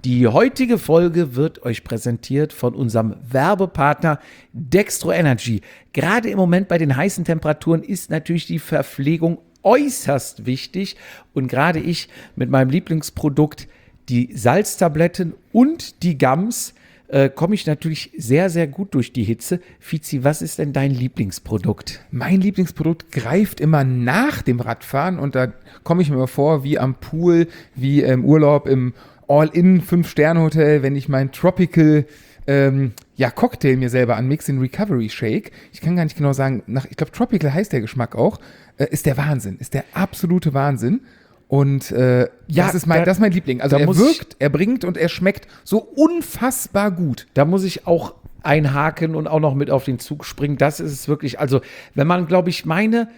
Die heutige Folge wird euch präsentiert von unserem Werbepartner Dextro Energy. Gerade im Moment bei den heißen Temperaturen ist natürlich die Verpflegung äußerst wichtig. Und gerade ich mit meinem Lieblingsprodukt, die Salztabletten und die Gums, komme ich natürlich sehr, sehr gut durch die Hitze. Fizi, was ist denn dein Lieblingsprodukt? Mein Lieblingsprodukt greift immer nach dem Radfahren und da komme ich mir immer vor wie am Pool, wie im Urlaub im All-in 5-Sterne-Hotel, wenn ich mein Tropical Cocktail mir selber anmixe, den Recovery Shake. Ich kann gar nicht genau sagen, ich glaube Tropical heißt der Geschmack auch, ist der Wahnsinn, ist der absolute Wahnsinn. Und das ist mein Liebling. Also er wirkt, er bringt und er schmeckt so unfassbar gut. Da muss ich auch einhaken und auch noch mit auf den Zug springen. Das ist es wirklich. Also wenn man, glaube ich,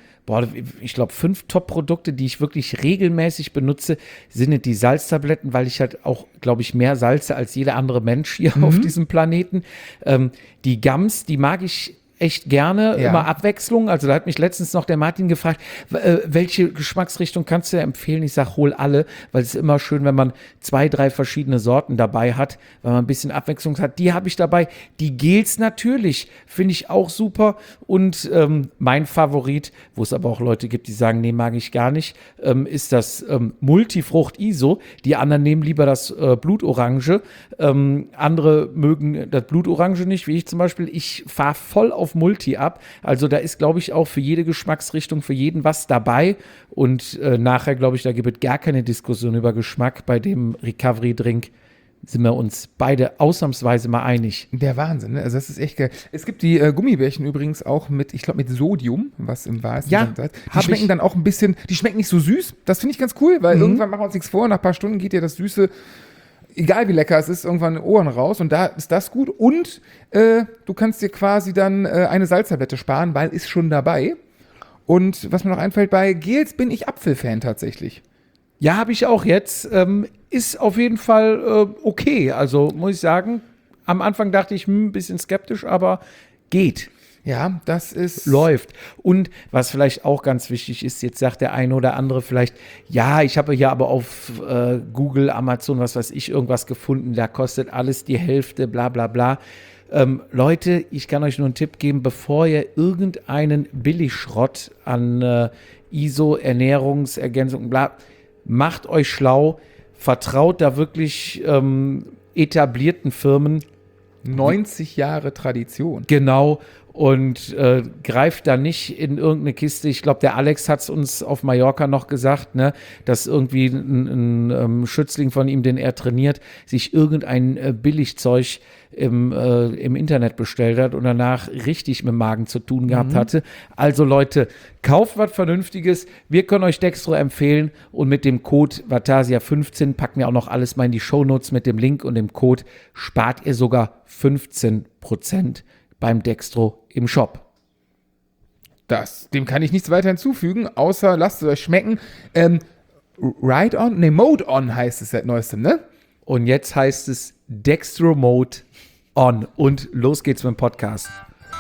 5 Top-Produkte, die ich wirklich regelmäßig benutze, sind die Salztabletten, weil ich halt auch, glaube ich, mehr salze als jeder andere Mensch hier auf diesem Planeten. Die Gums, die mag ich echt gerne, immer Abwechslung. Also da hat mich letztens noch der Martin gefragt, welche Geschmacksrichtung kannst du empfehlen? Ich sage, hol alle, weil es ist immer schön, wenn man 2, 3 verschiedene Sorten dabei hat, weil man ein bisschen Abwechslung hat. Die habe ich dabei. Die Gels natürlich, finde ich auch super. Und mein Favorit, wo es aber auch Leute gibt, die sagen, nee, mag ich gar nicht, ist das Multifrucht ISO. Die anderen nehmen lieber das Blutorange. Andere mögen das Blutorange nicht, wie ich zum Beispiel. Ich fahre voll auf Multi ab. Also da ist, glaube ich, auch für jede Geschmacksrichtung, für jeden was dabei. Und nachher, glaube ich, da gibt es gar keine Diskussion über Geschmack. Bei dem Recovery-Drink sind wir uns beide ausnahmsweise mal einig. Der Wahnsinn, ne? Also das ist echt geil. Es gibt die Gummibärchen übrigens auch mit Sodium, was im wahrsten Sinne Salz. Die schmecken dann auch ein bisschen, die schmecken nicht so süß. Das finde ich ganz cool, weil irgendwann machen wir uns nichts vor. Nach ein paar Stunden geht ja das Süße, egal wie lecker es ist, irgendwann in den Ohren raus und da ist das gut und du kannst dir quasi dann eine Salztablette sparen, weil ist schon dabei. Und was mir noch einfällt, bei Gels bin ich Apfelfan tatsächlich. Ja, habe ich auch jetzt. Ist auf jeden Fall okay. Also muss ich sagen, am Anfang dachte ich, ein bisschen skeptisch, aber geht. Ja, das ist... Läuft. Und was vielleicht auch ganz wichtig ist, jetzt sagt der eine oder andere vielleicht, ja, ich habe ja aber auf Google, Amazon, was weiß ich, irgendwas gefunden, da kostet alles die Hälfte, bla bla bla. Leute, ich kann euch nur einen Tipp geben, bevor ihr irgendeinen Billigschrott an ISO, Ernährungsergänzung, bla, macht euch schlau, vertraut da wirklich etablierten Firmen. 90 Jahre Tradition. Genau. Und greift da nicht in irgendeine Kiste. Ich glaube, der Alex hat es uns auf Mallorca noch gesagt, ne, dass irgendwie ein Schützling von ihm, den er trainiert, sich irgendein Billigzeug im Internet bestellt hat und danach richtig mit dem Magen zu tun gehabt hatte. Also Leute, kauft was Vernünftiges. Wir können euch Dextro empfehlen und mit dem Code Vatasia15 packen wir auch noch alles mal in die Shownotes mit dem Link und dem Code spart ihr sogar 15% beim Dextro im Shop. Dem kann ich nichts weiter hinzufügen, außer lasst es euch schmecken. Mode On heißt es seit neuestem, ne? Und jetzt heißt es Dextro Mode On. Und los geht's mit dem Podcast.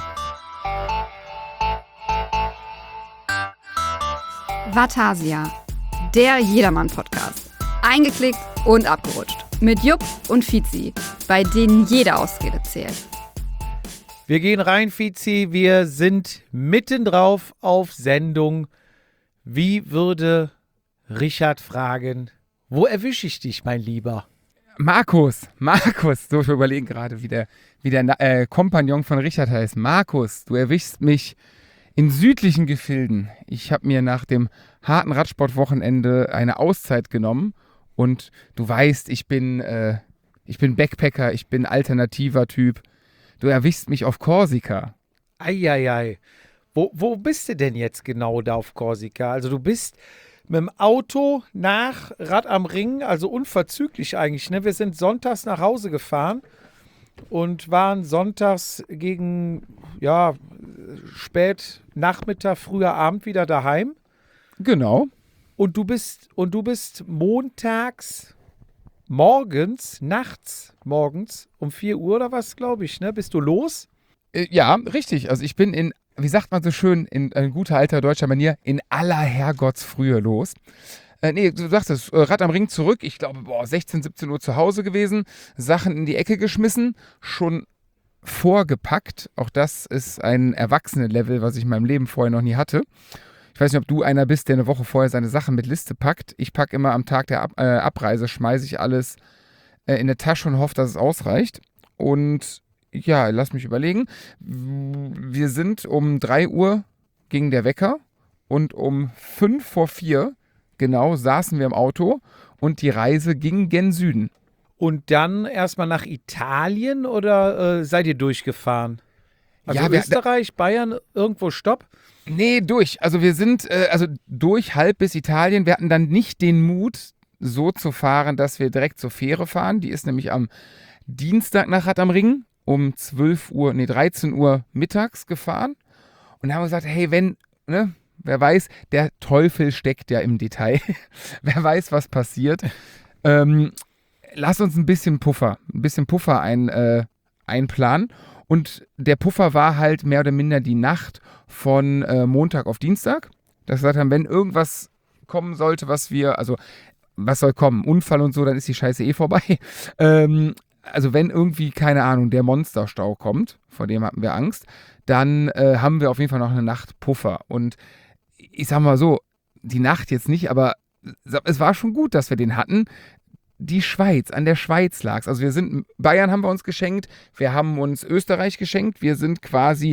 Vatasia, der Jedermann-Podcast. Eingeklickt und abgerutscht. Mit Jupp und Fizi, bei denen jede Ausrede zählt. Wir gehen rein, Fizi. Wir sind mitten drauf auf Sendung. Wie würde Richard fragen, wo erwische ich dich, mein Lieber? Markus, so ich überlege gerade, wie der Kompagnon von Richard heißt. Markus, du erwischst mich in südlichen Gefilden. Ich habe mir nach dem harten Radsportwochenende eine Auszeit genommen und du weißt, ich bin Backpacker, ich bin alternativer Typ. Du erwischst mich auf Korsika. Eieiei. Wo bist du denn jetzt genau da auf Korsika? Also du bist mit dem Auto nach Rad am Ring, also unverzüglich eigentlich, ne? Wir sind sonntags nach Hause gefahren und waren sonntags gegen, spät Nachmittag, früher Abend wieder daheim. Genau. Und du bist montags morgens um 4 Uhr oder was, glaube ich, ne? Bist du los? Ja, richtig. Also ich bin in, wie sagt man so schön, in guter alter deutscher Manier, in aller Herrgottsfrühe los. Nee, du sagst es, Rad am Ring zurück. Ich glaube, 16, 17 Uhr zu Hause gewesen. Sachen in die Ecke geschmissen. Schon vorgepackt. Auch das ist ein Erwachsene-Level, was ich in meinem Leben vorher noch nie hatte. Ich weiß nicht, ob du einer bist, der eine Woche vorher seine Sachen mit Liste packt. Ich packe immer am Tag der Abreise, schmeiße ich alles in eine Tasche und hoffe, dass es ausreicht. Und ja, lass mich überlegen. Wir sind um 3 Uhr ging der Wecker und um 5 vor 4 genau saßen wir im Auto und die Reise ging gen Süden. Und dann erstmal nach Italien oder seid ihr durchgefahren? Also Ja, Österreich, Bayern, irgendwo Stopp? Nee, durch. Also wir sind durch halb bis Italien. Wir hatten dann nicht den Mut, so zu fahren, dass wir direkt zur Fähre fahren. Die ist nämlich am Dienstag nach Rad am Ring um 13 Uhr mittags gefahren. Und dann haben wir gesagt, hey, wer weiß, der Teufel steckt ja im Detail. Wer weiß, was passiert. Lass uns ein bisschen Puffer einplanen. Und der Puffer war halt mehr oder minder die Nacht von Montag auf Dienstag. Dass wir gesagt haben, wenn irgendwas kommen sollte, was soll kommen? Unfall und so, dann ist die Scheiße eh vorbei. Also wenn irgendwie, keine Ahnung, der Monsterstau kommt, vor dem hatten wir Angst, dann haben wir auf jeden Fall noch eine Nacht Puffer. Und ich sag mal so, die Nacht jetzt nicht, aber es war schon gut, dass wir den hatten. Die Schweiz, an der Schweiz lag's. Also Bayern haben wir uns geschenkt, wir haben uns Österreich geschenkt, wir sind quasi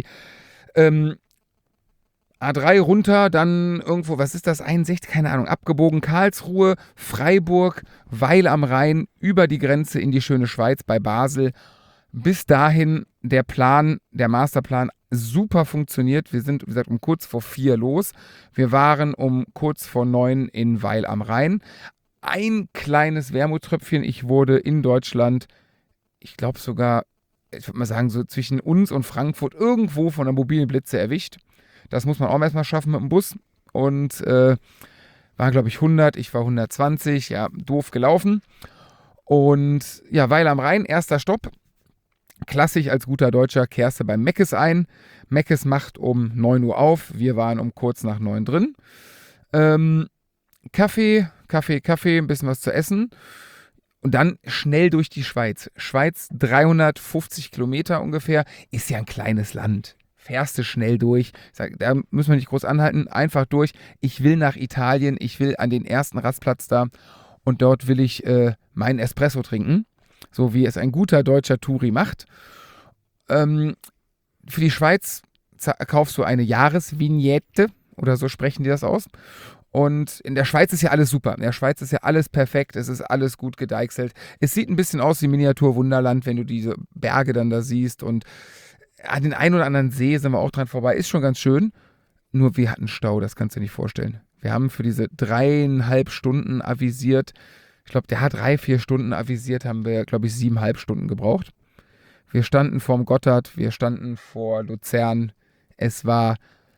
A3 runter, dann irgendwo, was ist das, 61, keine Ahnung, abgebogen, Karlsruhe, Freiburg, Weil am Rhein, über die Grenze in die schöne Schweiz bei Basel. Bis dahin der Masterplan super funktioniert. Wir sind, wie gesagt, um kurz vor 4 los. Wir waren um kurz vor 9 in Weil am Rhein. Ein kleines Wermutströpfchen, ich wurde in Deutschland, ich glaube sogar, ich würde mal sagen, so zwischen uns und Frankfurt irgendwo von einer mobilen Blitze erwischt. Das muss man auch erstmal schaffen mit dem Bus. Und war, glaube ich, 100, ich war 120, ja, doof gelaufen. Und ja, Weil am Rhein, erster Stopp. Klassisch als guter Deutscher kehrst du beim Meckes ein. Meckes macht um 9 Uhr auf, wir waren um kurz nach 9 drin. Kaffee, ein bisschen was zu essen. Und dann schnell durch die Schweiz. Schweiz 350 Kilometer ungefähr, ist ja ein kleines Land. Fährst du schnell durch. Ich sag, da müssen wir nicht groß anhalten, einfach durch. Ich will nach Italien, ich will an den ersten Rastplatz da und dort will ich meinen Espresso trinken, so wie es ein guter deutscher Touri macht. Für die Schweiz kaufst du eine Jahresvignette oder so sprechen die das aus. Und in der Schweiz ist ja alles super. In der Schweiz ist ja alles perfekt. Es ist alles gut gedeichselt. Es sieht ein bisschen aus wie Miniatur-Wunderland, wenn du diese Berge dann da siehst. Und an den einen oder anderen See sind wir auch dran vorbei. Ist schon ganz schön. Nur wir hatten Stau, das kannst du dir nicht vorstellen. Wir haben für diese 3,5 Stunden avisiert. Ich glaube, der hat 3-4 Stunden avisiert, haben wir, glaube ich, 7,5 Stunden gebraucht. Wir standen vorm Gotthard, wir standen vor Luzern. Es war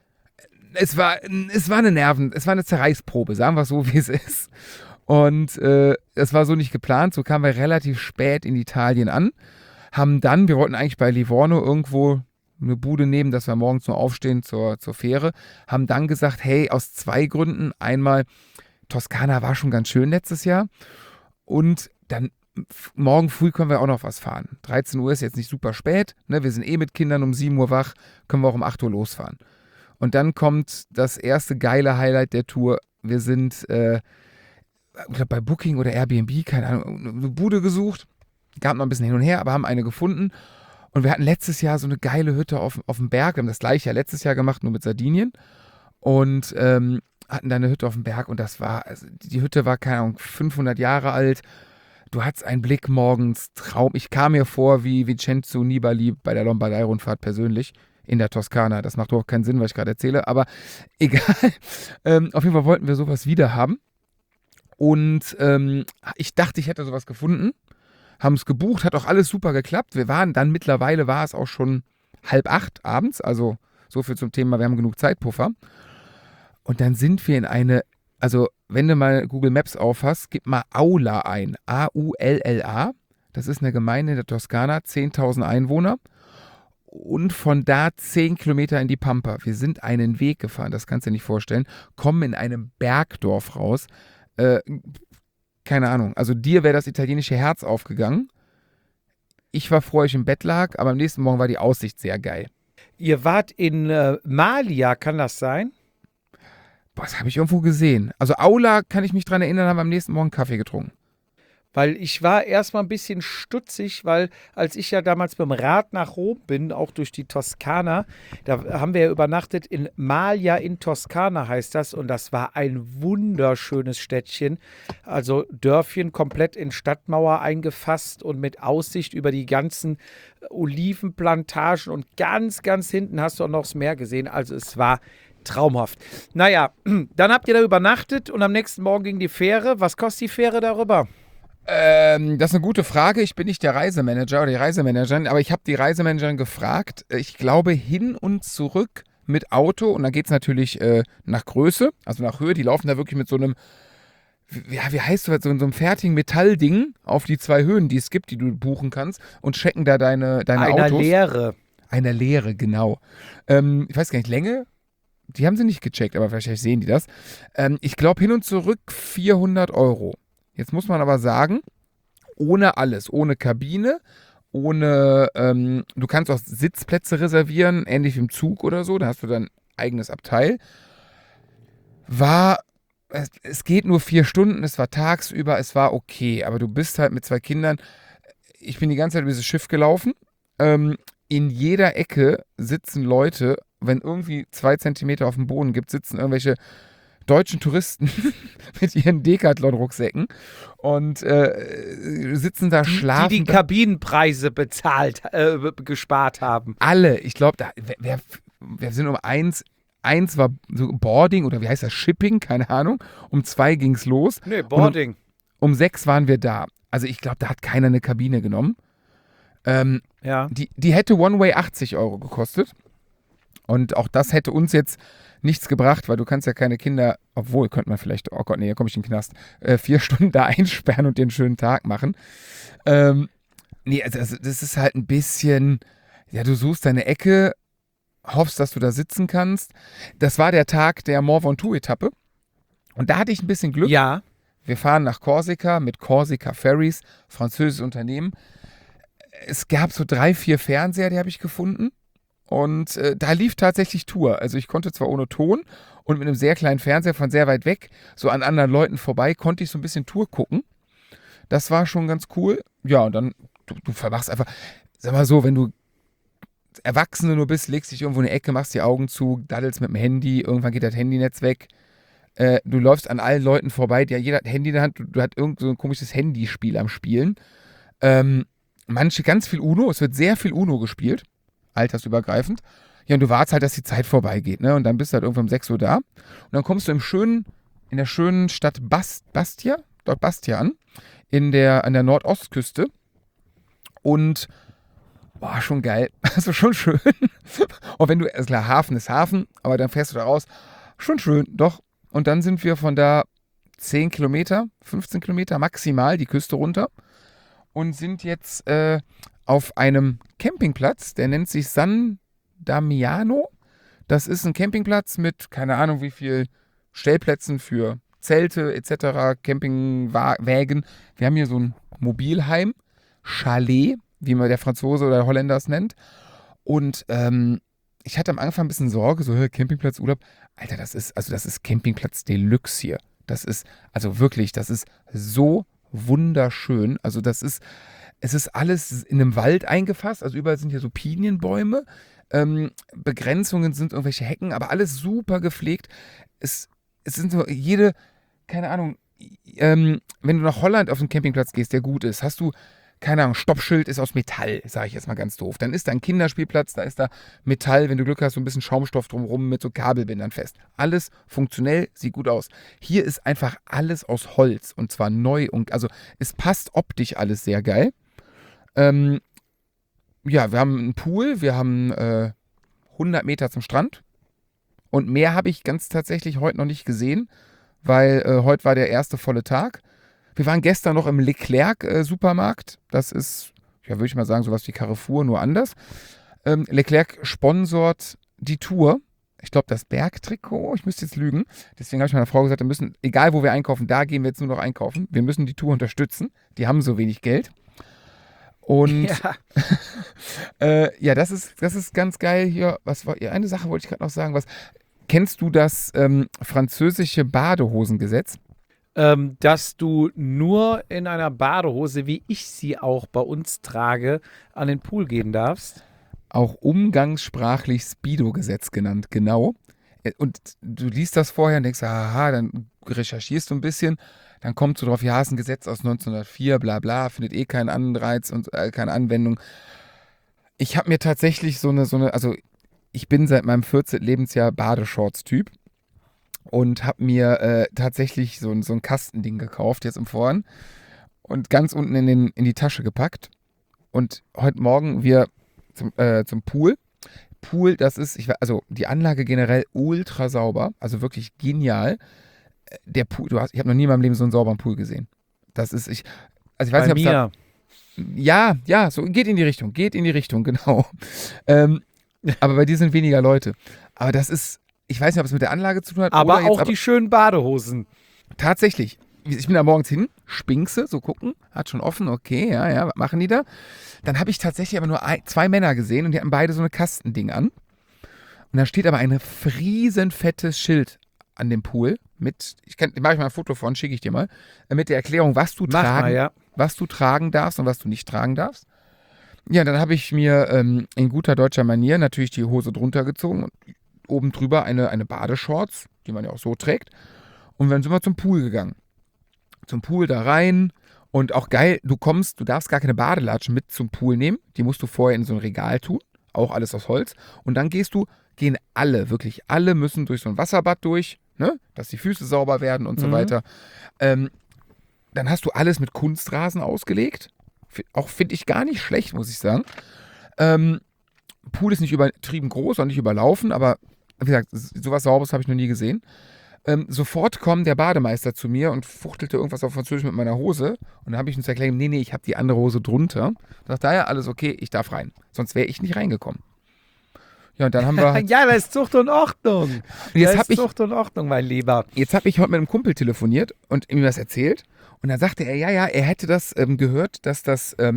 eine Zerreißprobe, sagen wir es so, wie es ist. Und es war so nicht geplant, so kamen wir relativ spät in Italien an, wir wollten eigentlich bei Livorno irgendwo eine Bude nehmen, dass wir morgens nur aufstehen zur Fähre, haben dann gesagt, hey, aus 2 Gründen, einmal, Toskana war schon ganz schön letztes Jahr und dann morgen früh können wir auch noch was fahren. 13 Uhr ist jetzt nicht super spät, ne? Wir sind mit Kindern um 7 Uhr wach, können wir auch um 8 Uhr losfahren. Und dann kommt das erste geile Highlight der Tour. Wir sind ich glaube bei Booking oder Airbnb, keine Ahnung, eine Bude gesucht. Gab noch ein bisschen hin und her, aber haben eine gefunden. Und wir hatten letztes Jahr so eine geile Hütte auf dem Berg. Wir haben das gleiche ja letztes Jahr gemacht, nur mit Sardinien. Und hatten da eine Hütte auf dem Berg. Und die Hütte war, keine Ahnung, 500 Jahre alt. Du hattest einen Blick morgens, Traum. Ich kam mir vor wie Vincenzo Nibali bei der Lombardei-Rundfahrt persönlich. In der Toskana. Das macht überhaupt keinen Sinn, was ich gerade erzähle, aber egal. Auf jeden Fall wollten wir sowas wieder haben. Und ich dachte, ich hätte sowas gefunden. Haben es gebucht, hat auch alles super geklappt. Mittlerweile war es auch schon 7:30 abends, also so viel zum Thema, wir haben genug Zeitpuffer. Und dann sind wir wenn du mal Google Maps aufhast, gib mal Aula ein. A-U-L-L-A. Das ist eine Gemeinde in der Toskana, 10.000 Einwohner. Und von da 10 Kilometer in die Pampa. Wir sind einen Weg gefahren, das kannst du dir nicht vorstellen. Kommen in einem Bergdorf raus. keine Ahnung, also dir wäre das italienische Herz aufgegangen. Ich war froh, als ich im Bett lag, aber am nächsten Morgen war die Aussicht sehr geil. Ihr wart in Malia, kann das sein? Boah, das habe ich irgendwo gesehen. Also Aula, kann ich mich dran erinnern, haben wir am nächsten Morgen Kaffee getrunken. Weil ich war erstmal ein bisschen stutzig, weil als ich ja damals mit dem Rad nach Rom bin, auch durch die Toskana, da haben wir ja übernachtet in Malia in Toskana heißt das und das war ein wunderschönes Städtchen, also Dörfchen komplett in Stadtmauer eingefasst und mit Aussicht über die ganzen Olivenplantagen und ganz, ganz hinten hast du auch noch das Meer gesehen, also es war traumhaft. Naja, dann habt ihr da übernachtet und am nächsten Morgen ging die Fähre. Was kostet die Fähre darüber? Das ist eine gute Frage. Ich bin nicht der Reisemanager oder die Reisemanagerin, aber ich habe die Reisemanagerin gefragt. Ich glaube, hin und zurück mit Auto und dann geht es natürlich nach Größe, also nach Höhe. Die laufen da wirklich mit so einem, ja, wie heißt das, so einem fertigen Metallding auf die 2 Höhen, die es gibt, die du buchen kannst und checken da deine Autos. Einer Leere, genau. Ich weiß gar nicht, Länge? Die haben sie nicht gecheckt, aber vielleicht sehen die das. Ich glaube, hin und zurück 400 Euro. Jetzt muss man aber sagen, ohne alles, ohne Kabine, ohne, du kannst auch Sitzplätze reservieren, ähnlich wie im Zug oder so, da hast du dein eigenes Abteil. Es geht nur 4 Stunden, es war tagsüber, es war okay, aber du bist halt mit 2 Kindern, ich bin die ganze Zeit über dieses Schiff gelaufen, in jeder Ecke sitzen Leute, wenn irgendwie 2 Zentimeter auf dem Boden gibt, sitzen irgendwelche deutschen Touristen mit ihren Decathlon-Rucksäcken und sitzen da schlafen. Die Kabinenpreise gespart haben. Alle. Ich glaube, wir sind um 1 war so Boarding oder wie heißt das? Shipping, keine Ahnung. Um 2 ging es los. Nee, Boarding. Um 6 waren wir da. Also ich glaube, da hat keiner eine Kabine genommen. Ja. Die hätte One-Way 80 Euro gekostet. Und auch das hätte uns jetzt nichts gebracht, weil du kannst ja keine Kinder, obwohl, könnte man vielleicht, oh Gott, nee, da komme ich in den Knast, 4 Stunden da einsperren und dir einen schönen Tag machen. Nee, also das ist halt ein bisschen, ja, du suchst deine Ecke, hoffst, dass du da sitzen kannst. Das war der Tag der Mont Ventoux-Etappe. Und da hatte ich ein bisschen Glück. Ja. Wir fahren nach Korsika mit Korsika Ferries, französisches Unternehmen. Es gab so 3, 4 Fernseher, die habe ich gefunden. Und da lief tatsächlich Tour. Also ich konnte zwar ohne Ton und mit einem sehr kleinen Fernseher von sehr weit weg, so an anderen Leuten vorbei, konnte ich so ein bisschen Tour gucken. Das war schon ganz cool. Ja, und dann, du vermachst einfach, sag mal so, wenn du Erwachsene nur bist, legst dich irgendwo in eine Ecke, machst die Augen zu, daddelst mit dem Handy, irgendwann geht das Handynetz weg. Du läufst an allen Leuten vorbei, jeder hat ein Handy in der Hand, du hast irgend so ein komisches Handyspiel am Spielen. Manche ganz viel Uno, es wird sehr viel Uno gespielt. Altersübergreifend. Ja, und du wartest halt, dass die Zeit vorbeigeht, ne? Und dann bist du halt irgendwann um 6 Uhr da. Und dann kommst du in der schönen Stadt Bastia an, an der Nordostküste. Und, boah, schon geil. Also schon schön. Und wenn du, also klar, Hafen ist Hafen, aber dann fährst du da raus. Schon schön, doch. Und dann sind wir von da 10 Kilometer, 15 Kilometer maximal die Küste runter und sind jetzt auf einem Campingplatz, der nennt sich San Damiano. Das ist ein Campingplatz mit, keine Ahnung wie viel Stellplätzen für Zelte etc., Campingwagen. Wir haben hier so ein Mobilheim, Chalet, wie man der Franzose oder der Holländer es nennt. Und ich hatte am Anfang ein bisschen Sorge, so Campingplatz, Urlaub. Alter, das ist Campingplatz Deluxe hier. Das ist, also wirklich, das ist so wunderschön. Also es ist alles in einem Wald eingefasst, also überall sind hier so Pinienbäume, Begrenzungen sind irgendwelche Hecken, aber alles super gepflegt. Es sind so keine Ahnung, wenn du nach Holland auf einen Campingplatz gehst, der gut ist, hast du, keine Ahnung, Stoppschild ist aus Metall, sage ich jetzt mal ganz doof. Dann ist da ein Kinderspielplatz, da ist da Metall, wenn du Glück hast, so ein bisschen Schaumstoff drumherum mit so Kabelbindern fest. Alles funktionell, sieht gut aus. Hier ist einfach alles aus Holz und zwar neu und also es passt optisch alles sehr geil. Ja, wir haben einen Pool, wir haben 100 Meter zum Strand und mehr habe ich ganz tatsächlich heute noch nicht gesehen, weil heute war der erste volle Tag. Wir waren gestern noch im Leclerc-Supermarkt, das ist, ja, würde ich mal sagen, sowas wie Carrefour, nur anders. Leclerc sponsort die Tour ich glaube, das Bergtrikot, ich müsste jetzt lügen. Deswegen habe ich meiner Frau gesagt, wir müssen, egal wo wir einkaufen, da gehen wir jetzt nur noch einkaufen. Wir müssen die Tour unterstützen. Die haben so wenig Geld. Und ja, das ist ganz geil hier. Was war, eine Sache wollte ich gerade noch sagen. Kennst du das französische Badehosengesetz? Dass du nur in einer Badehose, wie ich sie auch bei uns trage, an den Pool gehen darfst? Auch umgangssprachlich Speedo-Gesetz genannt, genau. Und du liest das vorher und denkst, aha, dann recherchierst du ein bisschen, dann kommt so drauf, ja, ist ein Gesetz aus 1904, bla bla, findet eh keinen Anreiz und keine Anwendung. Ich habe mir tatsächlich also ich bin seit meinem 14. Lebensjahr Badeshorts-Typ und habe mir tatsächlich so ein Kastending gekauft, jetzt im Vorn, und ganz unten in die Tasche gepackt. Und heute Morgen zum Pool. Pool, das ist, also die Anlage generell ultra sauber, also wirklich genial. Der Pool, ich habe noch nie in meinem Leben so einen sauberen Pool gesehen. Das ist, ich weiß Bei nicht, ob es mir. ja, so geht in die Richtung, genau. Aber bei dir sind weniger Leute. Aber das ist, ich weiß nicht, ob es mit der Anlage zu tun hat. Aber oder jetzt auch die schönen Badehosen. tatsächlich. Ich bin da morgens hin, spinkse, so gucken, hat schon offen, okay, ja, was machen die da? Dann habe ich tatsächlich aber nur 2 Männer gesehen und die hatten beide so eine Kastending an. Und da steht aber ein riesenfettes Schild an dem Pool mit, mache ich mal ein Foto von, schicke ich dir mal, mit der Erklärung, was du tragen darfst und was du nicht tragen darfst. Ja, dann habe ich mir in guter deutscher Manier natürlich die Hose drunter gezogen und oben drüber eine Badeshorts, die man ja auch so trägt. Und dann sind wir zum Pool gegangen. Zum Pool da rein und auch geil, du darfst gar keine Badelatschen mit zum Pool nehmen, die musst du vorher in so ein Regal tun, auch alles aus Holz. Und dann gehen alle, wirklich alle müssen durch so ein Wasserbad durch, ne, dass die Füße sauber werden und so weiter. Dann hast du alles mit Kunstrasen ausgelegt, auch finde ich gar nicht schlecht, muss ich sagen. Pool ist nicht übertrieben groß und nicht überlaufen, aber wie gesagt, sowas Sauberes habe ich noch nie gesehen. Sofort kommt der Bademeister zu mir und fuchtelte irgendwas auf Französisch mit meiner Hose. Und dann habe ich uns erklärt, nee, ich habe die andere Hose drunter. Da dachte ja, alles okay, ich darf rein. Sonst wäre ich nicht reingekommen. Ja, und dann haben wir... Ja, das ist Zucht und Ordnung. Zucht und Ordnung, mein Lieber. Jetzt habe ich heute mit einem Kumpel telefoniert und ihm was erzählt. Und dann sagte er, er hätte das gehört, dass das so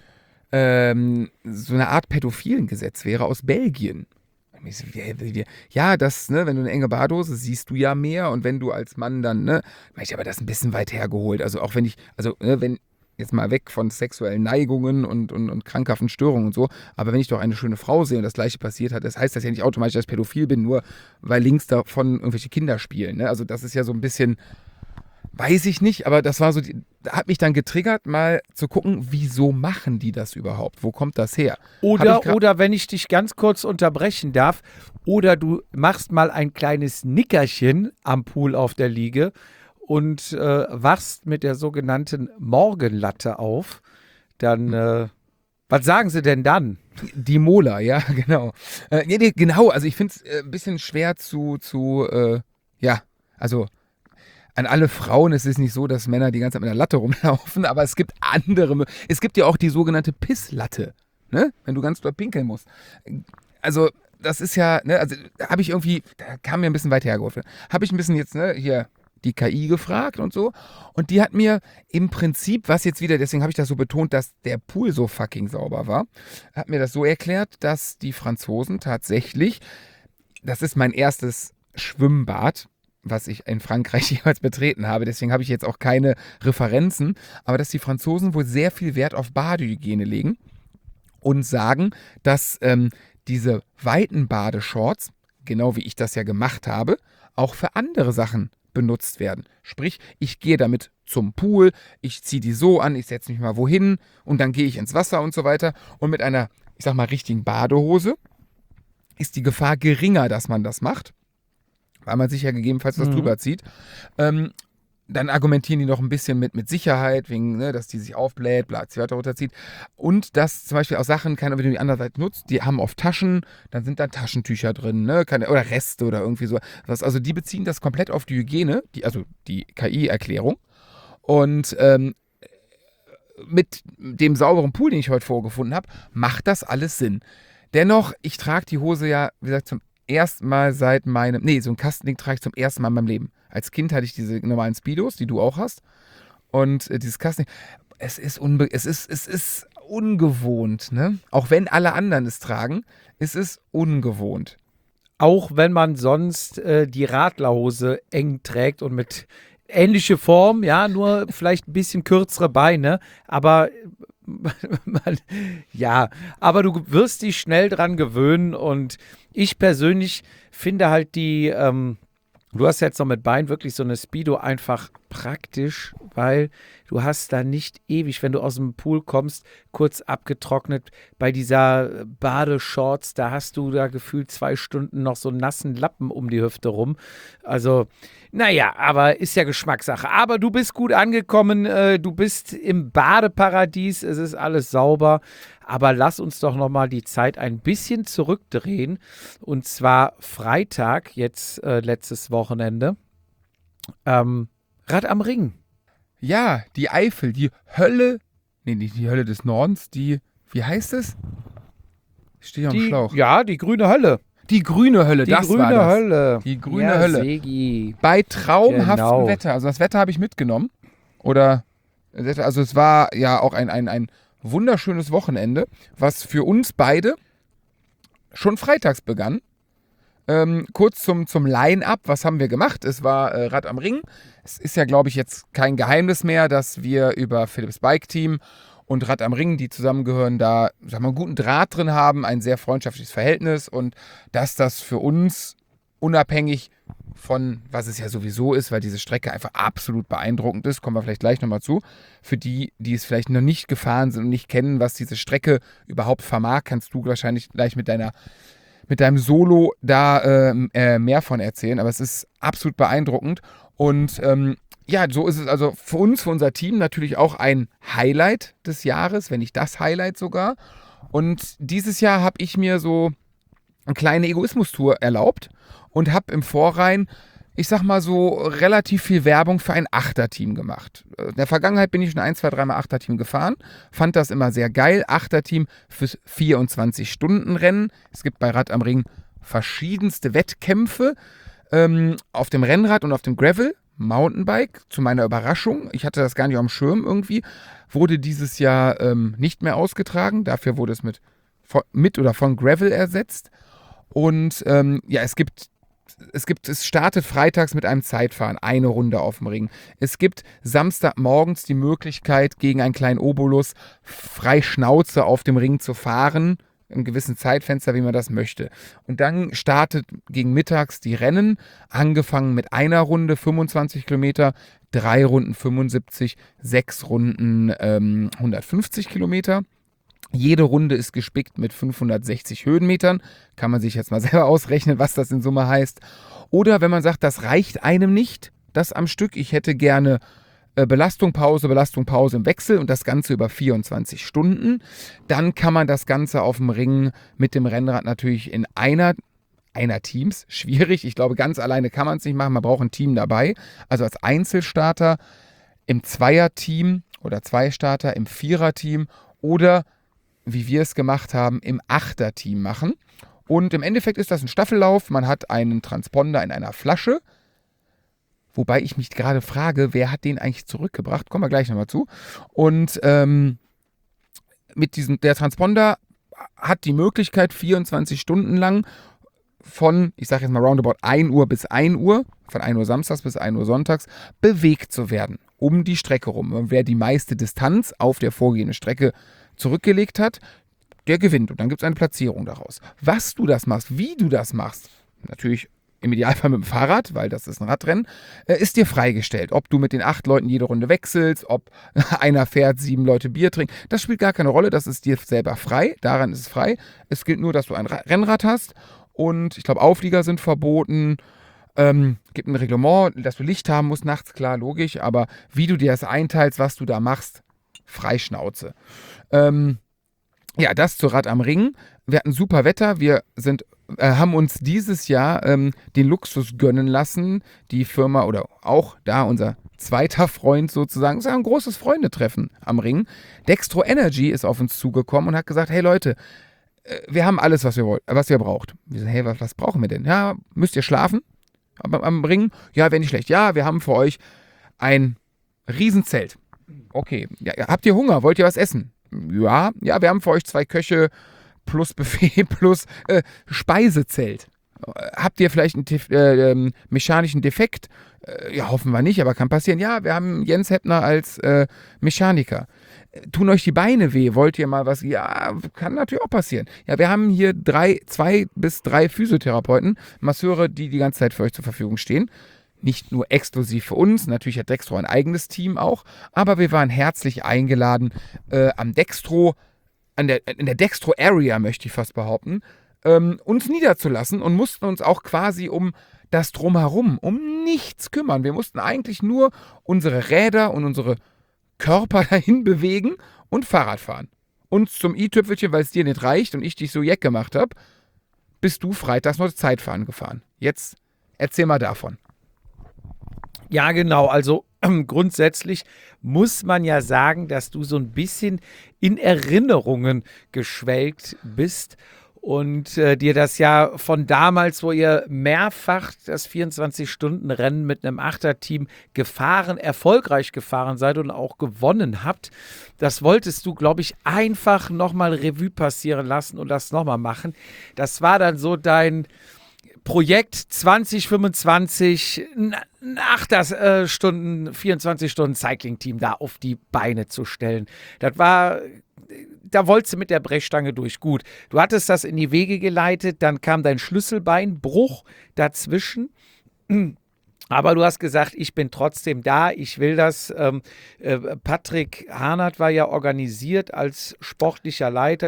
eine Art Pädophilengesetz wäre aus Belgien. Ja, das, ne, wenn du eine enge Badehose siehst du ja mehr und wenn du als Mann dann, ne, aber das ist ein bisschen weit hergeholt. Also auch wenn wenn jetzt mal weg von sexuellen Neigungen und krankhaften Störungen und so, aber wenn ich doch eine schöne Frau sehe und das Gleiche passiert hat, das heißt das ja nicht automatisch, dass ich pädophil bin, nur weil links davon irgendwelche Kinder spielen, ne? Also das ist ja so ein bisschen, weiß ich nicht, aber das war so, hat mich dann getriggert, mal zu gucken, wieso machen die das überhaupt? Wo kommt das her? Oder wenn ich dich ganz kurz unterbrechen darf, oder du machst mal ein kleines Nickerchen am Pool auf der Liege und wachst mit der sogenannten Morgenlatte auf, dann, was sagen sie denn dann? Die Mola, ja, genau. Genau, also ich finde es ein bisschen schwer also an alle Frauen, es ist nicht so, dass Männer die ganze Zeit mit einer Latte rumlaufen, aber es gibt es gibt ja auch die sogenannte Pisslatte, ne? Wenn du ganz doll pinkeln musst. Also das ist ja, ne, also da kam mir ein bisschen weit hergeholfen. Habe ich ein bisschen jetzt, ne, hier die KI gefragt und so. Und die hat mir im Prinzip, deswegen habe ich das so betont, dass der Pool so fucking sauber war, hat mir das so erklärt, dass die Franzosen tatsächlich, das ist mein erstes Schwimmbad, was ich in Frankreich jeweils betreten habe, deswegen habe ich jetzt auch keine Referenzen, aber dass die Franzosen wohl sehr viel Wert auf Badehygiene legen und sagen, dass diese weiten Badeshorts, genau wie ich das ja gemacht habe, auch für andere Sachen benutzt werden. Sprich, ich gehe damit zum Pool, ich ziehe die so an, ich setze mich mal wohin und dann gehe ich ins Wasser und so weiter. Und mit einer, ich sag mal, richtigen Badehose ist die Gefahr geringer, dass man das macht, weil man sich ja gegebenenfalls was drüber zieht. Dann argumentieren die noch ein bisschen mit Sicherheit, wegen, ne, dass die sich aufbläht, weiter runterzieht. Und dass zum Beispiel auch Sachen, wenn du die andere Seite nutzt, die haben oft Taschen, dann sind da Taschentücher drin, ne, oder Reste oder irgendwie so. Also die beziehen das komplett auf die Hygiene, also die KI-Erklärung. Und mit dem sauberen Pool, den ich heute vorgefunden habe, macht das alles Sinn. Dennoch, ich trage die Hose ja, wie gesagt, zum erstmal so ein Kastending trage ich zum ersten Mal in meinem Leben. Als Kind hatte ich diese normalen Speedos, die du auch hast. Und dieses Kastending, es ist ungewohnt, ne? Auch wenn alle anderen es tragen, ist es ungewohnt. Auch wenn man sonst die Radlerhose eng trägt und mit ähnliche Form, ja, nur vielleicht ein bisschen kürzere Beine, aber aber du wirst dich schnell dran gewöhnen und ich persönlich finde halt du hast jetzt noch mit Bein wirklich so eine Speedo einfach praktisch, weil du hast da nicht ewig, wenn du aus dem Pool kommst, kurz abgetrocknet. Bei dieser Badeshorts, da hast du da gefühlt 2 Stunden noch so einen nassen Lappen um die Hüfte rum. Also, naja, aber ist ja Geschmackssache. Aber du bist gut angekommen, du bist im Badeparadies, es ist alles sauber. Aber lass uns doch nochmal die Zeit ein bisschen zurückdrehen. Und zwar Freitag, jetzt letztes Wochenende. Rad am Ring. Ja, die Eifel, die Hölle, nicht die Hölle des Nordens, wie heißt es? Steht auf dem Schlauch. Ja, die grüne Hölle. Die grüne Hölle, Die grüne Hölle. Die grüne Hölle. Segi. Bei traumhaftem Genau. Wetter. Also das Wetter habe ich mitgenommen. Also es war ja auch ein wunderschönes Wochenende, was für uns beide schon freitags begann. Kurz zum Line-Up, was haben wir gemacht? Es war Rad am Ring. Es ist ja, glaube ich, jetzt kein Geheimnis mehr, dass wir über Philips Bike Team und Rad am Ring, die zusammengehören, da einen guten Draht drin haben, ein sehr freundschaftliches Verhältnis und dass das für uns unabhängig von, was es ja sowieso ist, weil diese Strecke einfach absolut beeindruckend ist, kommen wir vielleicht gleich nochmal zu. Für die es vielleicht noch nicht gefahren sind und nicht kennen, was diese Strecke überhaupt vermag, kannst du wahrscheinlich gleich mit deinem Solo da mehr von erzählen, aber es ist absolut beeindruckend und so ist es also für unser Team natürlich auch ein Highlight des Jahres, wenn nicht das Highlight sogar. Und dieses Jahr habe ich mir so eine kleine Egoismus-Tour erlaubt und habe im Vorrein, ich sag mal so, relativ viel Werbung für ein Achterteam gemacht. In der Vergangenheit bin ich schon 1, 2, 3 Mal Achterteam gefahren, fand das immer sehr geil. Achterteam fürs 24-Stunden-Rennen. Es gibt bei Rad am Ring verschiedenste Wettkämpfe auf dem Rennrad und auf dem Gravel. Mountainbike, zu meiner Überraschung, ich hatte das gar nicht auf dem Schirm irgendwie, wurde dieses Jahr nicht mehr ausgetragen. Dafür wurde es mit oder von Gravel ersetzt. Und es startet freitags mit einem Zeitfahren, eine Runde auf dem Ring. Es gibt Samstagmorgens die Möglichkeit, gegen einen kleinen Obolus frei Schnauze auf dem Ring zu fahren, im gewissen Zeitfenster, wie man das möchte. Und dann startet gegen mittags die Rennen, angefangen mit einer Runde 25 Kilometer, 3 Runden 75, 6 Runden 150 Kilometer. Jede Runde ist gespickt mit 560 Höhenmetern. Kann man sich jetzt mal selber ausrechnen, was das in Summe heißt. Oder wenn man sagt, das reicht einem nicht, das am Stück. Ich hätte gerne Belastung, Pause im Wechsel und das Ganze über 24 Stunden. Dann kann man das Ganze auf dem Ring mit dem Rennrad natürlich in einer Teams. Schwierig. Ich glaube, ganz alleine kann man es nicht machen. Man braucht ein Team dabei. Also als Einzelstarter im Zweierteam oder Zweistarter im Viererteam oder wie wir es gemacht haben, im Achterteam machen. Und im Endeffekt ist das ein Staffellauf. Man hat einen Transponder in einer Flasche. Wobei ich mich gerade frage, wer hat den eigentlich zurückgebracht? Kommen wir gleich nochmal zu. Und der Transponder hat die Möglichkeit, 24 Stunden lang von, ich sage jetzt mal roundabout 1 Uhr bis 1 Uhr, von 1 Uhr samstags bis 1 Uhr sonntags, bewegt zu werden, um die Strecke rum. Und wer die meiste Distanz auf der vorgehenden Strecke zurückgelegt hat, der gewinnt. Und dann gibt es eine Platzierung daraus. Was du das machst, wie du das machst, natürlich im Idealfall mit dem Fahrrad, weil das ist ein Radrennen, ist dir freigestellt. Ob du mit den 8 Leuten jede Runde wechselst, ob einer fährt, 7 Leute Bier trinken, das spielt gar keine Rolle, das ist dir selber frei, daran ist es frei. Es gilt nur, dass du ein Rennrad hast und ich glaube, Auflieger sind verboten, gibt ein Reglement, dass du Licht haben musst nachts, klar, logisch, aber wie du dir das einteilst, was du da machst, Freischnauze. Das zu Rad am Ring. Wir hatten super Wetter, wir haben uns dieses Jahr den Luxus gönnen lassen, die Firma oder auch da unser zweiter Freund sozusagen, es ist ein großes Freundetreffen am Ring. Dextro Energy ist auf uns zugekommen und hat gesagt, hey Leute, wir haben alles, was ihr braucht. Wir so, hey, was brauchen wir denn? Ja, müsst ihr schlafen am Ring? Ja, wäre nicht schlecht. Ja, wir haben für euch ein Riesenzelt. Okay, ja, habt ihr Hunger? Wollt ihr was essen? Ja, wir haben für euch 2 Köche plus Buffet plus Speisezelt. Habt ihr vielleicht einen mechanischen Defekt? Ja, hoffen wir nicht, aber kann passieren. Ja, wir haben Jens Heppner als Mechaniker. Tun euch die Beine weh? Wollt ihr mal was? Ja, kann natürlich auch passieren. Ja, wir haben hier 2 bis 3 Physiotherapeuten, Masseure, die ganze Zeit für euch zur Verfügung stehen. Nicht nur exklusiv für uns, natürlich hat Dextro ein eigenes Team auch, aber wir waren herzlich eingeladen in der Dextro Area, möchte ich fast behaupten, uns niederzulassen und mussten uns auch quasi um das Drumherum, um nichts kümmern. Wir mussten eigentlich nur unsere Räder und unsere Körper dahin bewegen und Fahrrad fahren. Und zum i-Tüpfelchen, weil es dir nicht reicht und ich dich so jeck gemacht habe, bist du freitags noch Zeitfahren gefahren. Jetzt erzähl mal davon. Ja, genau. Also grundsätzlich muss man ja sagen, dass du so ein bisschen in Erinnerungen geschwelgt bist und dir das ja von damals, wo ihr mehrfach das 24-Stunden-Rennen mit einem Achterteam erfolgreich gefahren seid und auch gewonnen habt, das wolltest du, glaube ich, einfach nochmal Revue passieren lassen und das nochmal machen. Das war dann so dein Projekt 2025, ein 24-Stunden Cycling-Team da auf die Beine zu stellen. Da wolltest du mit der Brechstange durch. Gut, du hattest das in die Wege geleitet, dann kam dein Schlüsselbeinbruch dazwischen. Aber du hast gesagt, ich bin trotzdem da, ich will das. Patrick Hahnert war ja organisiert als sportlicher Leiter.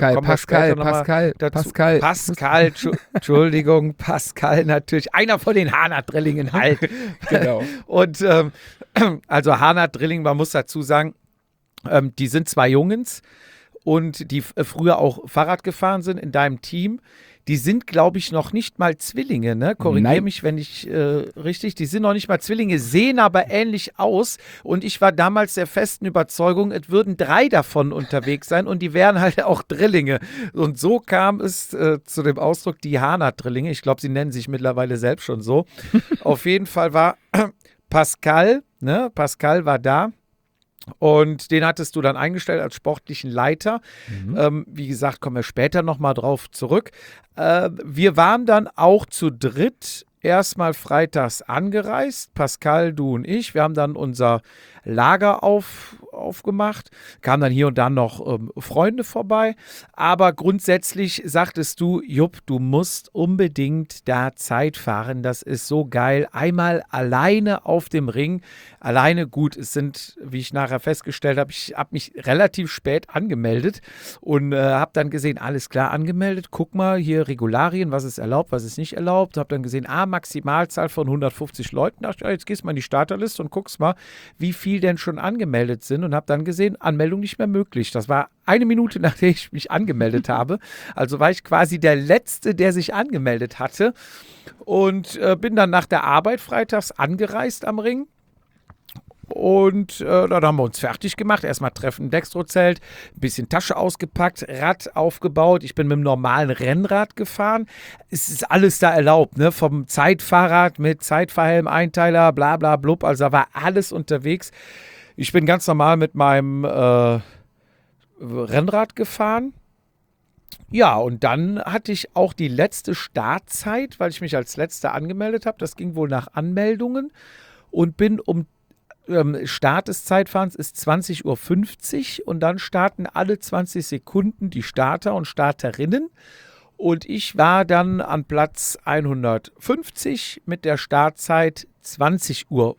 Pascal, Entschuldigung, Pascal natürlich. Einer von den Hahnert-Drillingen halt. Genau. Und also Hahnert-Drilling, man muss dazu sagen, die sind 2 Jungens und die früher auch Fahrrad gefahren sind in deinem Team. Die sind, glaube ich, noch nicht mal Zwillinge, ne? Korrigiere mich, wenn ich richtig, die sind noch nicht mal Zwillinge, sehen aber ähnlich aus. Und ich war damals der festen Überzeugung, es würden 3 davon unterwegs sein und die wären halt auch Drillinge. Und so kam es zu dem Ausdruck, die Hahnert-Drillinge. Ich glaube, sie nennen sich mittlerweile selbst schon so. Auf jeden Fall war Pascal war da. Und den hattest du dann eingestellt als sportlichen Leiter. Wie gesagt, kommen wir später nochmal drauf zurück. Wir waren dann auch zu dritt erstmal freitags angereist. Pascal, du und ich. Wir haben dann unser Lager aufgemacht. Kamen dann hier und da noch Freunde vorbei. Aber grundsätzlich sagtest du, Jupp, du musst unbedingt da Zeit fahren. Das ist so geil. Einmal alleine auf dem Ring. Alleine, gut, es sind, wie ich nachher festgestellt habe, ich habe mich relativ spät angemeldet und habe dann gesehen, alles klar, angemeldet. Guck mal, hier Regularien, was ist erlaubt, was ist nicht erlaubt. Habe dann gesehen, Maximalzahl von 150 Leuten. Dachte, ja, jetzt gehst du mal in die Starterliste und guckst mal, wie viel denn schon angemeldet sind und habe dann gesehen, Anmeldung nicht mehr möglich. Das war 1 Minute, nachdem ich mich angemeldet habe. Also war ich quasi der Letzte, der sich angemeldet hatte und bin dann nach der Arbeit freitags angereist am Ring. Und dann haben wir uns fertig gemacht. Erstmal Treffen im Dextro-Zelt, ein bisschen Tasche ausgepackt, Rad aufgebaut. Ich bin mit dem normalen Rennrad gefahren. Es ist alles da erlaubt, ne? Vom Zeitfahrrad mit Zeitfahrhelm, Einteiler, bla bla blub. Also da war alles unterwegs. Ich bin ganz normal mit meinem Rennrad gefahren. Ja, und dann hatte ich auch die letzte Startzeit, weil ich mich als Letzter angemeldet habe. Das ging wohl nach Anmeldungen und bin Start des Zeitfahrens ist 20:50 Uhr und dann starten alle 20 Sekunden die Starter und Starterinnen. Und ich war dann an Platz 150 mit der Startzeit 20:50 Uhr.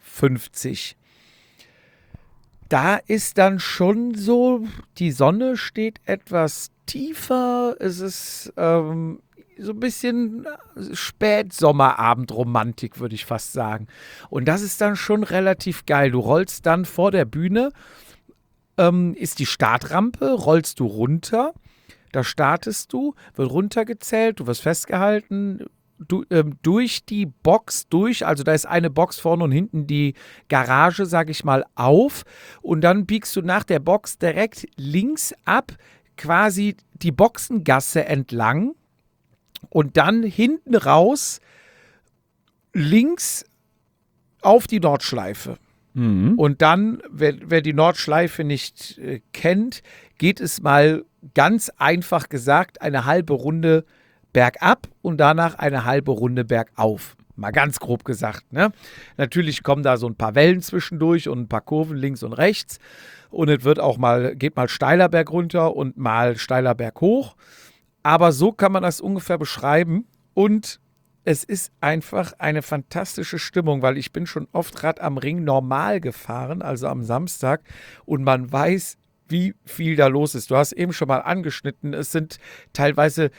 Da ist dann schon so, die Sonne steht etwas tiefer. Es ist so ein bisschen Spätsommerabendromantik, würde ich fast sagen. Und das ist dann schon relativ geil. Du rollst dann vor der Bühne, ist die Startrampe, rollst du runter, da startest du, wird runtergezählt, du wirst festgehalten, durch die Box also da ist eine Box vorne und hinten die Garage, sage ich mal, auf und dann biegst du nach der Box direkt links ab, quasi die Boxengasse entlang und dann hinten raus links auf die Nordschleife. Und dann, wer die Nordschleife nicht kennt, geht es mal ganz einfach gesagt eine halbe Runde bergab und danach eine halbe Runde bergauf. Mal ganz grob gesagt, ne? Natürlich kommen da so ein paar Wellen zwischendurch und ein paar Kurven links und rechts. Und es wird auch geht mal steiler Berg runter und mal steiler Berg hoch. Aber so kann man das ungefähr beschreiben. Und es ist einfach eine fantastische Stimmung, weil ich bin schon oft Rad am Ring normal gefahren, also am Samstag. Und man weiß, wie viel da los ist. Du hast eben schon mal angeschnitten, es sind teilweise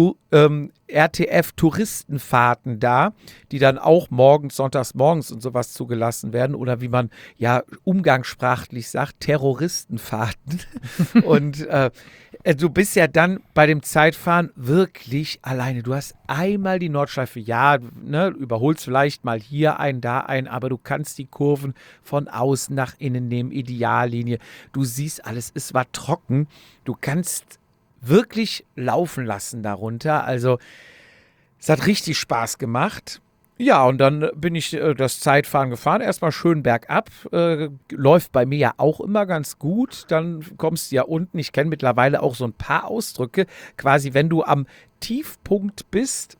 RTF-Touristenfahrten da, die dann auch morgens, sonntags morgens und sowas zugelassen werden oder wie man ja umgangssprachlich sagt, Terroristenfahrten. Und du bist ja dann bei dem Zeitfahren wirklich alleine. Du hast einmal die Nordschleife, ja, ne, überholst vielleicht mal hier einen, da einen, aber du kannst die Kurven von außen nach innen nehmen, Ideallinie. Du siehst alles, es war trocken. Du kannst wirklich laufen lassen darunter. Also es hat richtig Spaß gemacht. Ja, und dann bin ich das Zeitfahren gefahren. Erstmal schön bergab. Läuft bei mir ja auch immer ganz gut. Dann kommst du ja unten. Ich kenne mittlerweile auch so ein paar Ausdrücke. Quasi, wenn du am Tiefpunkt bist,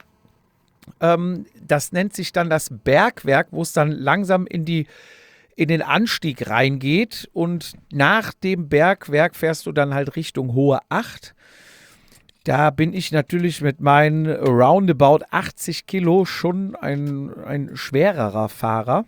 das nennt sich dann das Bergwerk, wo es dann langsam in den Anstieg reingeht. Und nach dem Bergwerk fährst du dann halt Richtung Hohe Acht. Da bin ich natürlich mit meinen roundabout 80 Kilo schon ein schwererer Fahrer.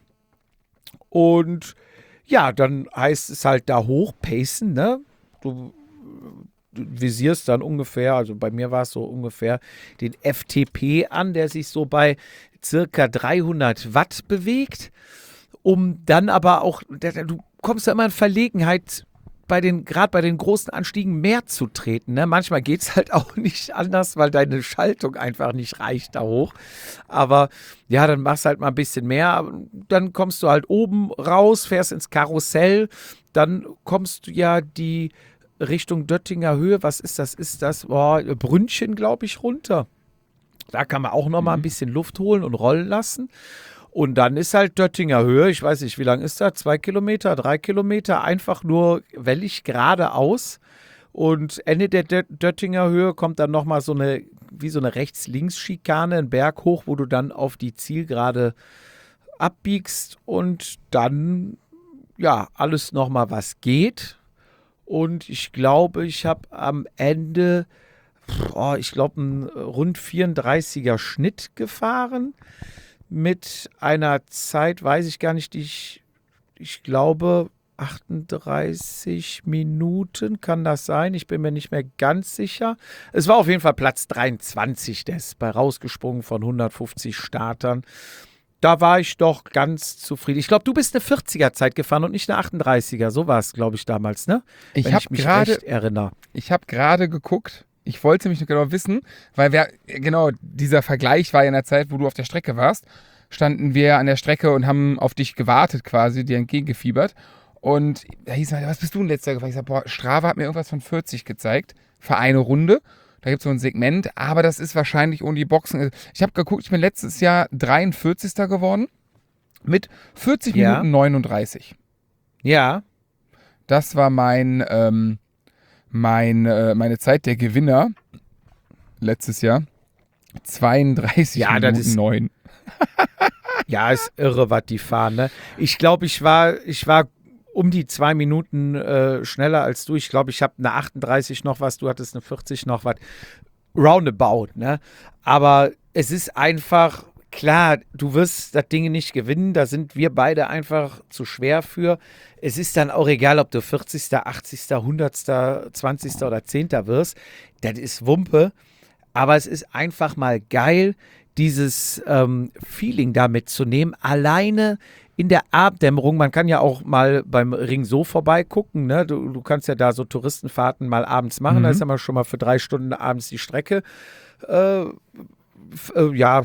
Und ja, dann heißt es halt da hochpacen, ne? Du visierst dann ungefähr, also bei mir war es so ungefähr, den FTP an, der sich so bei circa 300 Watt bewegt. Um dann aber auch, du kommst ja immer in Verlegenheit, gerade bei den großen Anstiegen mehr zu treten. Ne? Manchmal geht es halt auch nicht anders, weil deine Schaltung einfach nicht reicht da hoch. Aber ja, dann machst du halt mal ein bisschen mehr. Dann kommst du halt oben raus, fährst ins Karussell. Dann kommst du ja die Richtung Döttinger Höhe. Was ist das? Ist das Brünnchen, glaube ich, runter. Da kann man auch noch mal ein bisschen Luft holen und rollen lassen. Und dann ist halt Döttinger Höhe, ich weiß nicht, wie lang ist das? 2 Kilometer, 3 Kilometer, einfach nur wellig geradeaus. Und Ende der Döttinger Höhe kommt dann nochmal so eine Rechts-Links-Schikane, ein Berg hoch, wo du dann auf die Zielgerade abbiegst und dann, ja, alles nochmal was geht. Und ich glaube, ich habe am Ende, einen rund 34er Schnitt gefahren. Mit einer Zeit, weiß ich gar nicht, ich glaube 38 Minuten kann das sein. Ich bin mir nicht mehr ganz sicher. Es war auf jeden Fall Platz 23, der ist bei rausgesprungen von 150 Startern. Da war ich doch ganz zufrieden. Ich glaube, du bist eine 40er-Zeit gefahren und nicht eine 38er. So war es, glaube ich, damals, ne? Wenn ich mich recht erinnere. Ich habe gerade geguckt. Ich wollte nämlich genau wissen, weil dieser Vergleich war ja in der Zeit, wo du auf der Strecke warst, standen wir an der Strecke und haben auf dich gewartet quasi, dir entgegengefiebert. Und da hieß es, was bist du denn letzter gefahren? Ich sag, Strava hat mir irgendwas von 40 gezeigt für eine Runde. Da gibt es so ein Segment, aber das ist wahrscheinlich ohne die Boxen. Ich habe geguckt, ich bin letztes Jahr 43. geworden mit 40 Minuten 39. Ja. Das war meine Zeit der Gewinner letztes Jahr 32 Minuten 9. Ja, ist irre, was die fahren. Ne? Ich glaube, ich war um die 2 Minuten schneller als du. Ich glaube, ich habe eine 38 noch was, du hattest eine 40 noch was. Roundabout, ne? Aber es ist einfach, klar, du wirst das Ding nicht gewinnen, da sind wir beide einfach zu schwer für. Es ist dann auch egal, ob du 40., 80., 100., 20. oder 10. wirst. Das ist Wumpe. Aber es ist einfach mal geil, dieses Feeling da mitzunehmen. Alleine in der Abenddämmerung, man kann ja auch mal beim Ring so vorbeigucken, ne? Du kannst ja da so Touristenfahrten mal abends machen. Da ist ja mal schon mal für 3 Stunden abends die Strecke.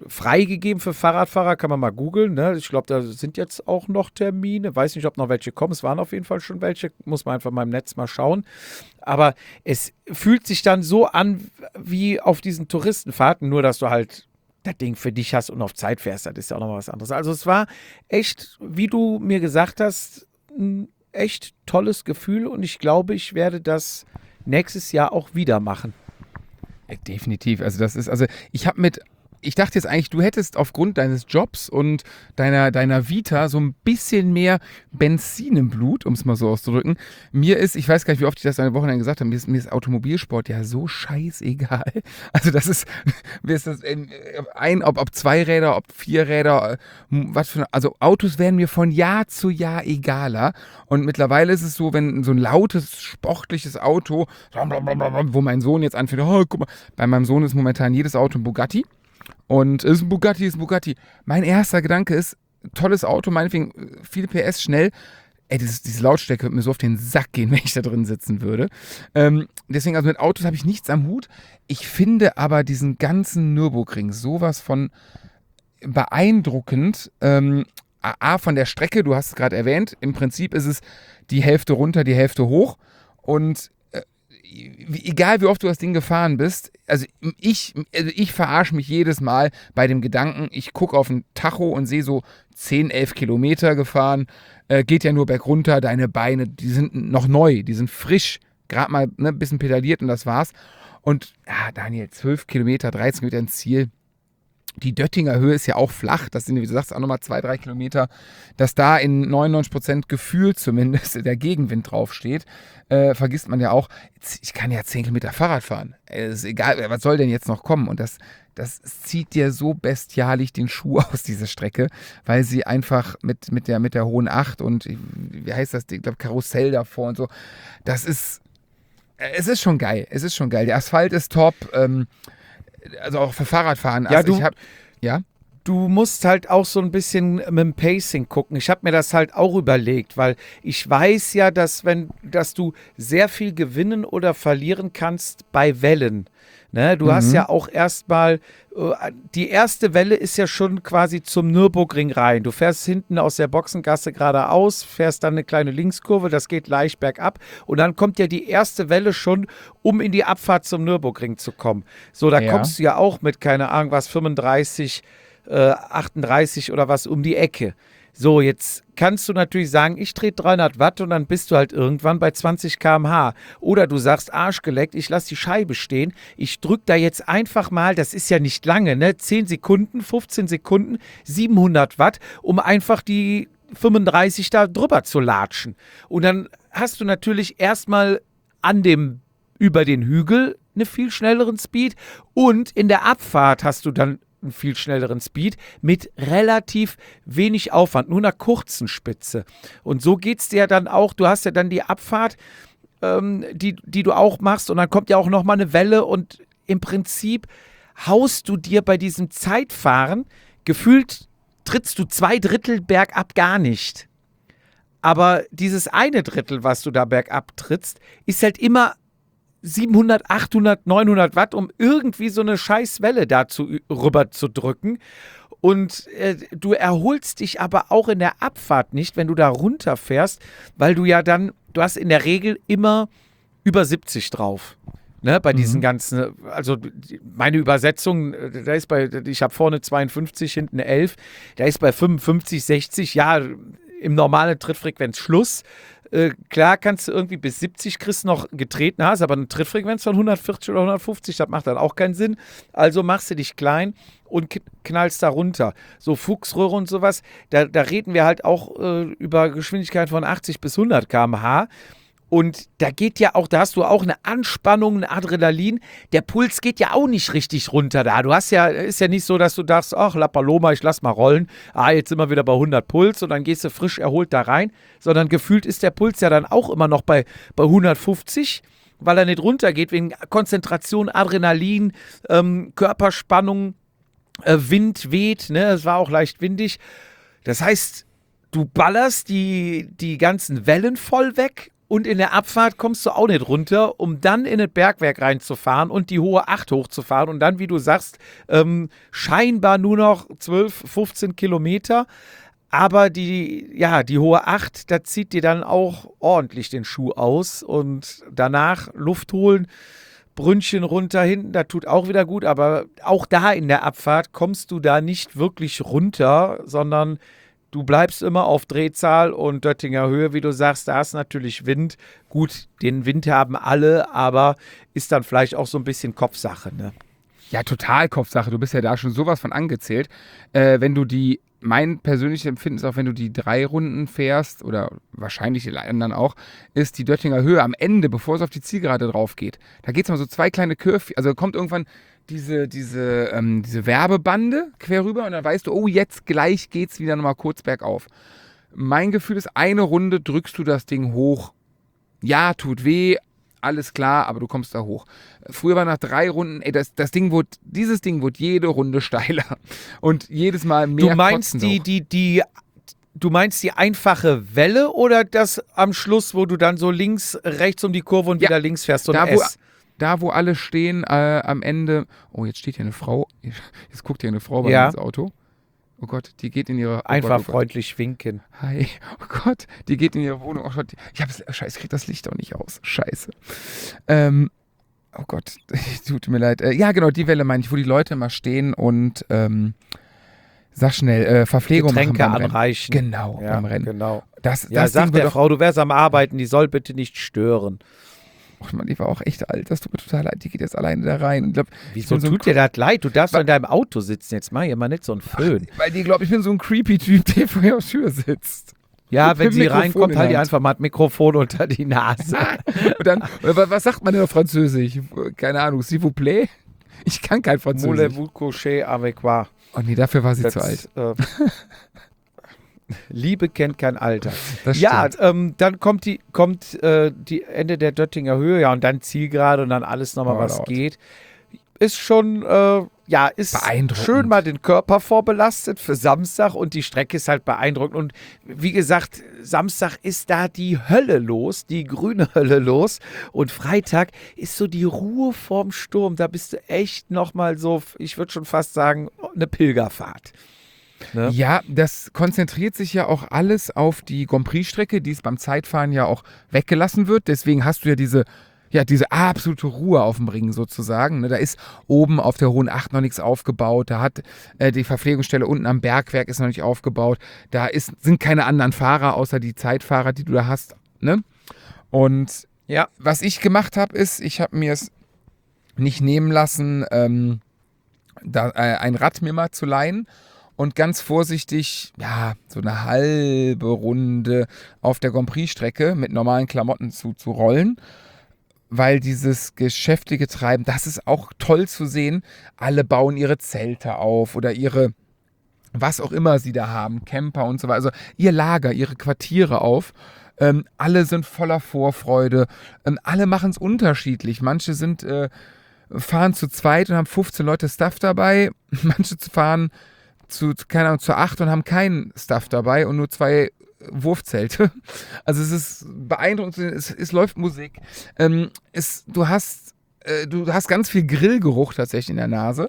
freigegeben für Fahrradfahrer, kann man mal googeln. Ne? Ich glaube, da sind jetzt auch noch Termine. Weiß nicht, ob noch welche kommen. Es waren auf jeden Fall schon welche. Muss man einfach mal im Netz mal schauen. Aber es fühlt sich dann so an wie auf diesen Touristenfahrten, nur dass du halt das Ding für dich hast und auf Zeit fährst. Das ist ja auch noch was anderes. Also es war echt, wie du mir gesagt hast, ein echt tolles Gefühl und ich glaube, ich werde das nächstes Jahr auch wieder machen. Definitiv. Also ich dachte jetzt eigentlich, du hättest aufgrund deines Jobs und deiner Vita so ein bisschen mehr Benzin im Blut, um es mal so auszudrücken. Ich weiß gar nicht, wie oft ich das eine Woche lang gesagt habe, mir ist Automobilsport ja so scheißegal. Also mir ist das ob Zweiräder, ob Vierräder, also Autos werden mir von Jahr zu Jahr egaler. Und mittlerweile ist es so, wenn so ein lautes, sportliches Auto, wo mein Sohn jetzt anfängt, oh, guck mal, bei meinem Sohn ist momentan jedes Auto ein Bugatti. Und ist ein Bugatti. Mein erster Gedanke ist, tolles Auto, meinetwegen viele PS, schnell. Diese Lautstärke würde mir so auf den Sack gehen, wenn ich da drin sitzen würde. Deswegen, also mit Autos habe ich nichts am Hut. Ich finde aber diesen ganzen Nürburgring sowas von beeindruckend. Von der Strecke, du hast es gerade erwähnt, im Prinzip ist es die Hälfte runter, die Hälfte hoch. Und egal wie oft du das Ding gefahren bist, also ich verarsche mich jedes Mal bei dem Gedanken, ich gucke auf ein Tacho und sehe so 10, 11 Kilometer gefahren, geht ja nur bergunter, deine Beine, die sind noch neu, die sind frisch, gerade mal ein bisschen pedaliert und das war's. Und ja, Daniel, 12 Kilometer, 13 Kilometer ins Ziel. Die Döttinger Höhe ist ja auch flach, das sind, wie du sagst, auch nochmal 2, 3 Kilometer, dass da in 99% Gefühl zumindest der Gegenwind draufsteht, vergisst man ja auch, ich kann ja 10 Kilometer Fahrrad fahren, ist egal, was soll denn jetzt noch kommen und das zieht dir so bestialisch den Schuh aus, diese Strecke, weil sie einfach mit der hohen 8 und, wie heißt das, ich glaube Karussell davor und so, es ist schon geil, der Asphalt ist top, also auch für Fahrradfahren. Also du musst halt auch so ein bisschen mit dem Pacing gucken. Ich habe mir das halt auch überlegt, weil ich weiß ja, dass du sehr viel gewinnen oder verlieren kannst bei Wellen. Ne? Du hast ja auch erstmal, die erste Welle ist ja schon quasi zum Nürburgring rein. Du fährst hinten aus der Boxengasse geradeaus, fährst dann eine kleine Linkskurve, das geht leicht bergab und dann kommt ja die erste Welle schon, um in die Abfahrt zum Nürburgring zu kommen. So, da kommst du ja auch mit, keine Ahnung was, 35, 38 oder was um die Ecke. So, jetzt kannst du natürlich sagen, ich drehe 300 Watt und dann bist du halt irgendwann bei 20 km/h. Oder du sagst, Arschgeleckt, ich lasse die Scheibe stehen, ich drücke da jetzt einfach mal, das ist ja nicht lange, ne? 10 Sekunden, 15 Sekunden, 700 Watt, um einfach die 35 da drüber zu latschen. Und dann hast du natürlich erstmal über den Hügel einen viel schnelleren Speed und in der Abfahrt hast du dann einen viel schnelleren Speed mit relativ wenig Aufwand, nur einer kurzen Spitze. Und so geht es dir dann auch, du hast ja dann die Abfahrt, die du auch machst und dann kommt ja auch nochmal eine Welle und im Prinzip haust du dir bei diesem Zeitfahren, gefühlt trittst du 2 Drittel bergab gar nicht. Aber dieses eine Drittel, was du da bergab trittst, ist halt immer 700, 800, 900 Watt, um irgendwie so eine Scheißwelle dazu rüber zu drücken. Und du erholst dich aber auch in der Abfahrt nicht, wenn du da runterfährst, weil du hast in der Regel immer über 70 drauf. Ne, bei diesen ganzen, also meine Übersetzung, ich habe vorne 52, hinten 11, da ist bei 55, 60, ja, im normalen Trittfrequenz Schluss. Klar kannst du irgendwie bis 70 kriegst noch getreten, hast aber eine Trittfrequenz von 140 oder 150, das macht dann auch keinen Sinn. Also machst du dich klein und knallst da runter. So Fuchsröhre und sowas, da reden wir halt auch über Geschwindigkeit von 80 bis 100 km/h. Und da hast du auch eine Anspannung, ein Adrenalin. Der Puls geht ja auch nicht richtig runter da. Ist ja nicht so, dass du dachtest, ach, La Paloma, ich lass mal rollen. Jetzt sind wir wieder bei 100 Puls und dann gehst du frisch erholt da rein. Sondern gefühlt ist der Puls ja dann auch immer noch bei 150, weil er nicht runtergeht wegen Konzentration, Adrenalin, Körperspannung, Wind weht, ne? Es war auch leicht windig. Das heißt, du ballerst die ganzen Wellen voll weg. Und in der Abfahrt kommst du auch nicht runter, um dann in das Bergwerk reinzufahren und die hohe 8 hochzufahren und dann, wie du sagst, scheinbar nur noch 12, 15 Kilometer. Aber die hohe 8, da zieht dir dann auch ordentlich den Schuh aus und danach Luft holen, Brünnchen runter hinten, das tut auch wieder gut, aber auch da in der Abfahrt kommst du da nicht wirklich runter, sondern du bleibst immer auf Drehzahl und Döttinger Höhe, wie du sagst, da ist natürlich Wind. Gut, den Wind haben alle, aber ist dann vielleicht auch so ein bisschen Kopfsache, ne? Ja, total Kopfsache. Du bist ja da schon sowas von angezählt. Mein persönliches Empfinden ist auch, wenn du die 3 Runden fährst, oder wahrscheinlich die anderen auch, ist die Döttinger Höhe am Ende, bevor es auf die Zielgerade drauf geht. Da geht es mal so 2 kleine Curve, also kommt irgendwann diese Werbebande quer rüber und dann weißt du, oh, jetzt gleich geht's wieder nochmal kurz bergauf. Mein Gefühl ist, eine Runde drückst du das Ding hoch. Ja, tut weh, alles klar, aber du kommst da hoch. Früher war nach 3 Runden, dieses Ding wurde jede Runde steiler und jedes Mal mehr. Du meinst du meinst die einfache Welle oder das am Schluss, wo du dann so links, rechts um die Kurve und wieder links fährst, so ein S? Da, wo alle stehen, am Ende. Oh, jetzt steht hier eine Frau. Jetzt guckt hier eine Frau bei mir ins Auto. Oh Gott, die geht in ihre... freundlich winken. Hi. Oh Gott, die geht in ihre Wohnung. Oh Gott, Scheiße, ich krieg das Licht auch nicht aus. Scheiße. Oh Gott, tut mir leid. Ja, genau, die Welle meine ich, wo die Leute immer stehen und sag schnell, Verpflegung Getränke machen beim anreichen. Rennen. Genau, beim Rennen. Genau. Das sag der Frau, du wärst am Arbeiten, die soll bitte nicht stören. Och Mann, die war auch echt alt, das tut mir total leid, die geht jetzt alleine da rein. Und Wieso tut dir das leid? Du darfst doch in deinem Auto sitzen, jetzt mach hier mal nicht so einen Föhn. Weil die glaubt, ich bin so ein creepy Typ, der vor der Tür sitzt. Ja, wenn sie reinkommt, halt ihr einfach mal das Mikrofon unter die Nase. Und dann, was sagt man denn auf Französisch? Keine Ahnung, s'il vous plaît? Ich kann kein Französisch. Voulez-vous coucher avec moi? Oh nee, dafür war sie zu alt. Liebe kennt kein Alter. Das ja, dann kommt die Ende der Döttinger Höhe, ja, und dann Zielgerade und dann alles nochmal, was geht. Ist schon, ist schön mal den Körper vorbelastet für Samstag und die Strecke ist halt beeindruckend. Und wie gesagt, Samstag ist da die Hölle los, die grüne Hölle los. Und Freitag ist so die Ruhe vorm Sturm. Da bist du echt nochmal so, ich würde schon fast sagen, eine Pilgerfahrt. Ne? Ja, das konzentriert sich ja auch alles auf die Grand Prix-Strecke, die es beim Zeitfahren ja auch weggelassen wird. Deswegen hast du ja diese absolute Ruhe auf dem Ring sozusagen. Ne? Da ist oben auf der Hohen 8 noch nichts aufgebaut. Da hat die Verpflegungsstelle unten am Bergwerk ist noch nicht aufgebaut. Da sind keine anderen Fahrer, außer die Zeitfahrer, die du da hast. Ne? Und was ich gemacht habe, ist, ich habe mir es nicht nehmen lassen, ein Rad mir mal zu leihen. Und ganz vorsichtig, so eine halbe Runde auf der Grand Prix-Strecke mit normalen Klamotten zu rollen. Weil dieses geschäftige Treiben, das ist auch toll zu sehen. Alle bauen ihre Zelte auf oder ihre, was auch immer sie da haben, Camper und so weiter. Also ihr Lager, ihre Quartiere auf. Alle sind voller Vorfreude. Alle machen es unterschiedlich. Manche fahren zu zweit und haben 15 Leute Stuff dabei. Manche fahren zu 8 und haben keinen Stuff dabei und nur 2 Wurfzelte. Also es ist beeindruckend, es läuft Musik. Du hast ganz viel Grillgeruch tatsächlich in der Nase.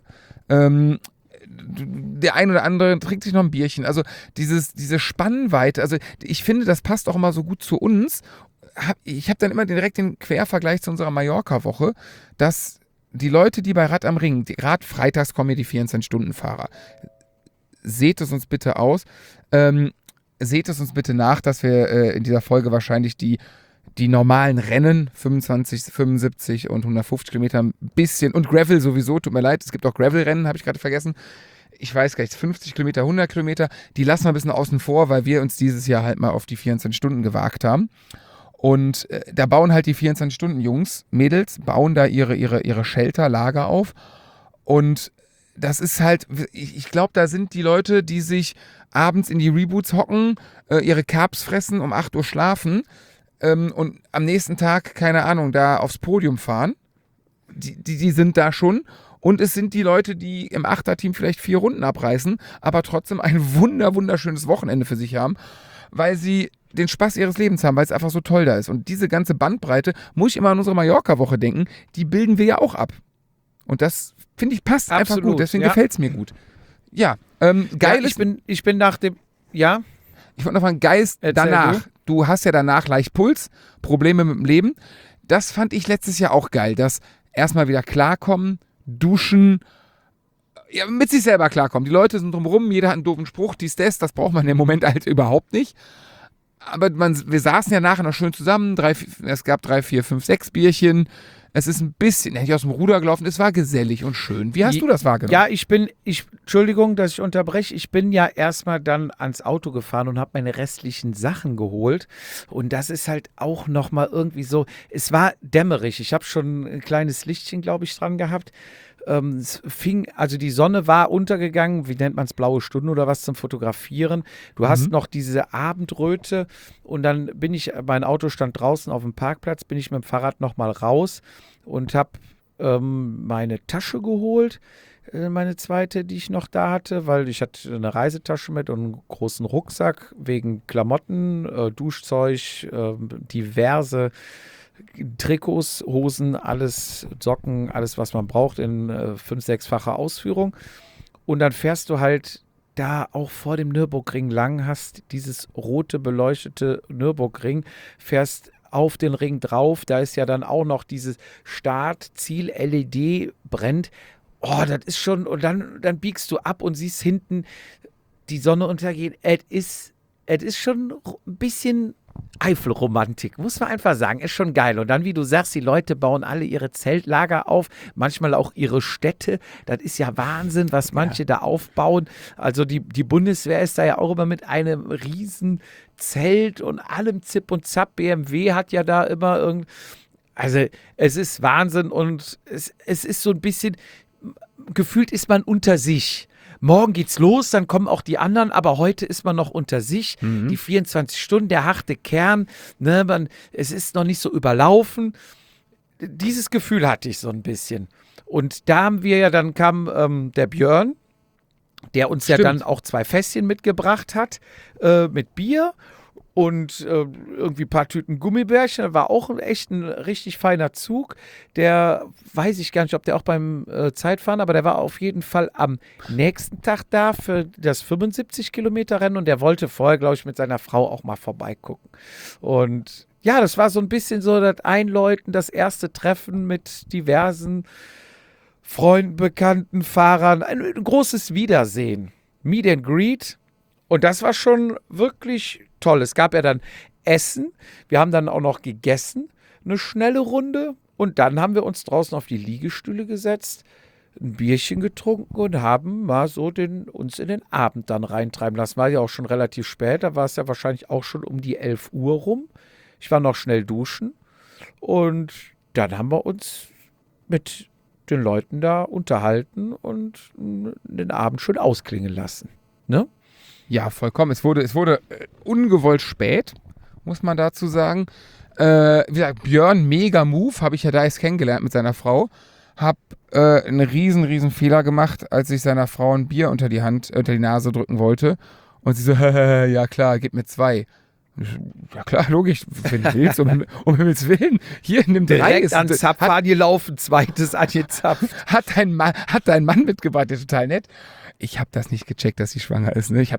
Der ein oder andere trinkt sich noch ein Bierchen. Also diese Spannweite, also ich finde, das passt auch immer so gut zu uns. Ich habe dann immer direkt den Quervergleich zu unserer Mallorca-Woche, dass die Leute, die bei Rad am Ring, gerade freitags kommen ja die 24-Stunden-Fahrer, seht es uns bitte aus. Seht es uns bitte nach, dass wir in dieser Folge wahrscheinlich die normalen Rennen, 25, 75 und 150 Kilometer ein bisschen, und Gravel sowieso, tut mir leid, es gibt auch Gravel-Rennen, habe ich gerade vergessen. Ich weiß gar nicht, 50 Kilometer, 100 Kilometer, die lassen wir ein bisschen außen vor, weil wir uns dieses Jahr halt mal auf die 24 Stunden gewagt haben. Und da bauen halt die 24-Stunden-Jungs, Mädels, bauen da ihre Shelter-Lager auf. Und das ist halt, ich glaube, da sind die Leute, die sich abends in die Reboots hocken, ihre Carbs fressen, um 8 Uhr schlafen und am nächsten Tag, keine Ahnung, da aufs Podium fahren. Die sind da schon. Und es sind die Leute, die im Achterteam vielleicht 4 Runden abreißen, aber trotzdem ein wunderschönes Wochenende für sich haben, weil sie den Spaß ihres Lebens haben, weil es einfach so toll da ist. Und diese ganze Bandbreite, muss ich immer an unsere Mallorca-Woche denken, die bilden wir ja auch ab. Und das, finde ich, passt einfach gut. Deswegen gefällt es mir gut. Ja, geil ist... Ich bin nach dem... Ja? Ich wollte noch fragen, geil ist danach. Du hast ja danach leicht Puls, Probleme mit dem Leben. Das fand ich letztes Jahr auch geil, dass erstmal wieder klarkommen, duschen, ja, mit sich selber klarkommen. Die Leute sind drumherum, jeder hat einen doofen Spruch, das braucht man im Moment halt überhaupt nicht. Aber wir saßen ja nachher noch schön zusammen, es gab 3, 4, 5, 6 Bierchen. Es ist ein bisschen, hätte ich aus dem Ruder gelaufen, es war gesellig und schön. Wie hast du das wahrgenommen? Ja, Entschuldigung, dass ich unterbreche, ich bin ja erstmal dann ans Auto gefahren und habe meine restlichen Sachen geholt und das ist halt auch nochmal irgendwie so, es war dämmerig, ich habe schon ein kleines Lichtchen, glaube ich, dran gehabt. Also die Sonne war untergegangen, wie nennt man es, blaue Stunden oder was zum Fotografieren. Du hast noch diese Abendröte und dann mein Auto stand draußen auf dem Parkplatz, bin ich mit dem Fahrrad nochmal raus und habe meine Tasche geholt, meine zweite, die ich noch da hatte, weil ich hatte eine Reisetasche mit und einen großen Rucksack wegen Klamotten, Duschzeug, diverse Trikots, Hosen, alles, Socken, alles, was man braucht in 5-, 6-facher Ausführung. Und dann fährst du halt da auch vor dem Nürburgring lang, hast dieses rote beleuchtete Nürburgring, fährst auf den Ring drauf, da ist ja dann auch noch dieses Start-Ziel-LED brennt. Oh, das ist schon, und dann biegst du ab und siehst hinten die Sonne untergehen. Es ist schon ein bisschen Eifelromantik, muss man einfach sagen, ist schon geil. Und dann, wie du sagst, die Leute bauen alle ihre Zeltlager auf, manchmal auch ihre Städte. Das ist ja Wahnsinn, was manche da aufbauen. Also die Bundeswehr ist da ja auch immer mit einem riesen Zelt und allem Zip und Zap. BMW hat ja da immer also es ist Wahnsinn und es ist so ein bisschen, gefühlt ist man unter sich. Morgen geht's los, dann kommen auch die anderen, aber heute ist man noch unter sich. Die 24 Stunden, der harte Kern, ne, es ist noch nicht so überlaufen. Dieses Gefühl hatte ich so ein bisschen. Und da kam der Björn, der uns ja dann auch 2 Fässchen mitgebracht hat, mit Bier. Und irgendwie ein paar Tüten Gummibärchen. Das war auch echt ein richtig feiner Zug. Der, weiß ich gar nicht, ob der auch beim Zeitfahren, aber der war auf jeden Fall am nächsten Tag da für das 75-Kilometer-Rennen und der wollte vorher, glaube ich, mit seiner Frau auch mal vorbeigucken. Und ja, das war so ein bisschen so das Einläuten, das erste Treffen mit diversen Freunden, Bekannten, Fahrern. Ein großes Wiedersehen. Meet and Greet. Und das war schon wirklich toll. Es gab ja dann Essen. Wir haben dann auch noch gegessen, eine schnelle Runde. Und dann haben wir uns draußen auf die Liegestühle gesetzt, ein Bierchen getrunken und haben mal so uns in den Abend dann reintreiben lassen. War ja auch schon relativ spät. Da war es ja wahrscheinlich auch schon um die 11 Uhr rum. Ich war noch schnell duschen. Und dann haben wir uns mit den Leuten da unterhalten und den Abend schön ausklingen lassen. Ne? Ja, vollkommen. Es wurde ungewollt spät, muss man dazu sagen. Wie gesagt, Björn, mega Move, habe ich ja da erst kennengelernt mit seiner Frau. Hab einen riesen Fehler gemacht, als ich seiner Frau ein Bier unter die Nase drücken wollte. Und sie so, ja klar, gib mir 2. Ja klar, logisch, wenn du willst, um Himmels Willen. Hier, nimm 3. Direkt an Zapfhahn gelaufen, zweites angezapft. Hat dein Mann mitgebracht, der total nett. Ich habe das nicht gecheckt, dass sie schwanger ist. Ne?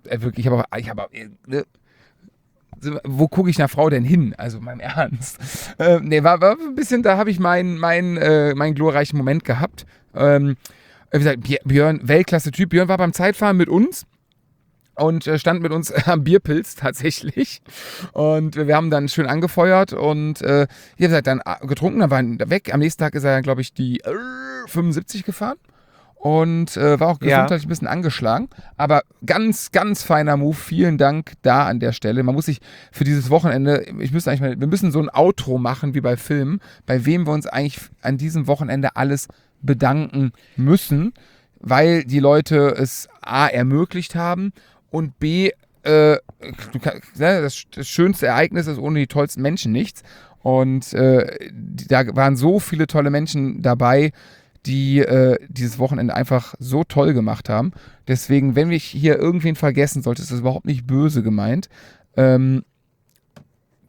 Wo gucke ich einer Frau denn hin? Also meinem Ernst. War ein bisschen, da habe ich meinen glorreichen Moment gehabt. Wie gesagt, Björn, Weltklasse-Typ. Björn war beim Zeitfahren mit uns und stand mit uns am Bierpilz tatsächlich. Und wir haben dann schön angefeuert und wie gesagt, dann getrunken, dann war er weg. Am nächsten Tag ist er, glaube ich, die 75 gefahren. Und war auch gesundheitlich ein bisschen angeschlagen. Aber ganz, ganz feiner Move. Vielen Dank da an der Stelle. Man muss sich für dieses Wochenende, wir müssen so ein Outro machen wie bei Filmen, bei wem wir uns eigentlich an diesem Wochenende alles bedanken müssen, weil die Leute es A, ermöglicht haben und B, das schönste Ereignis ist ohne die tollsten Menschen nichts. Und da waren so viele tolle Menschen dabei, die dieses Wochenende einfach so toll gemacht haben. Deswegen, wenn ich hier irgendwen vergessen sollte, ist das überhaupt nicht böse gemeint.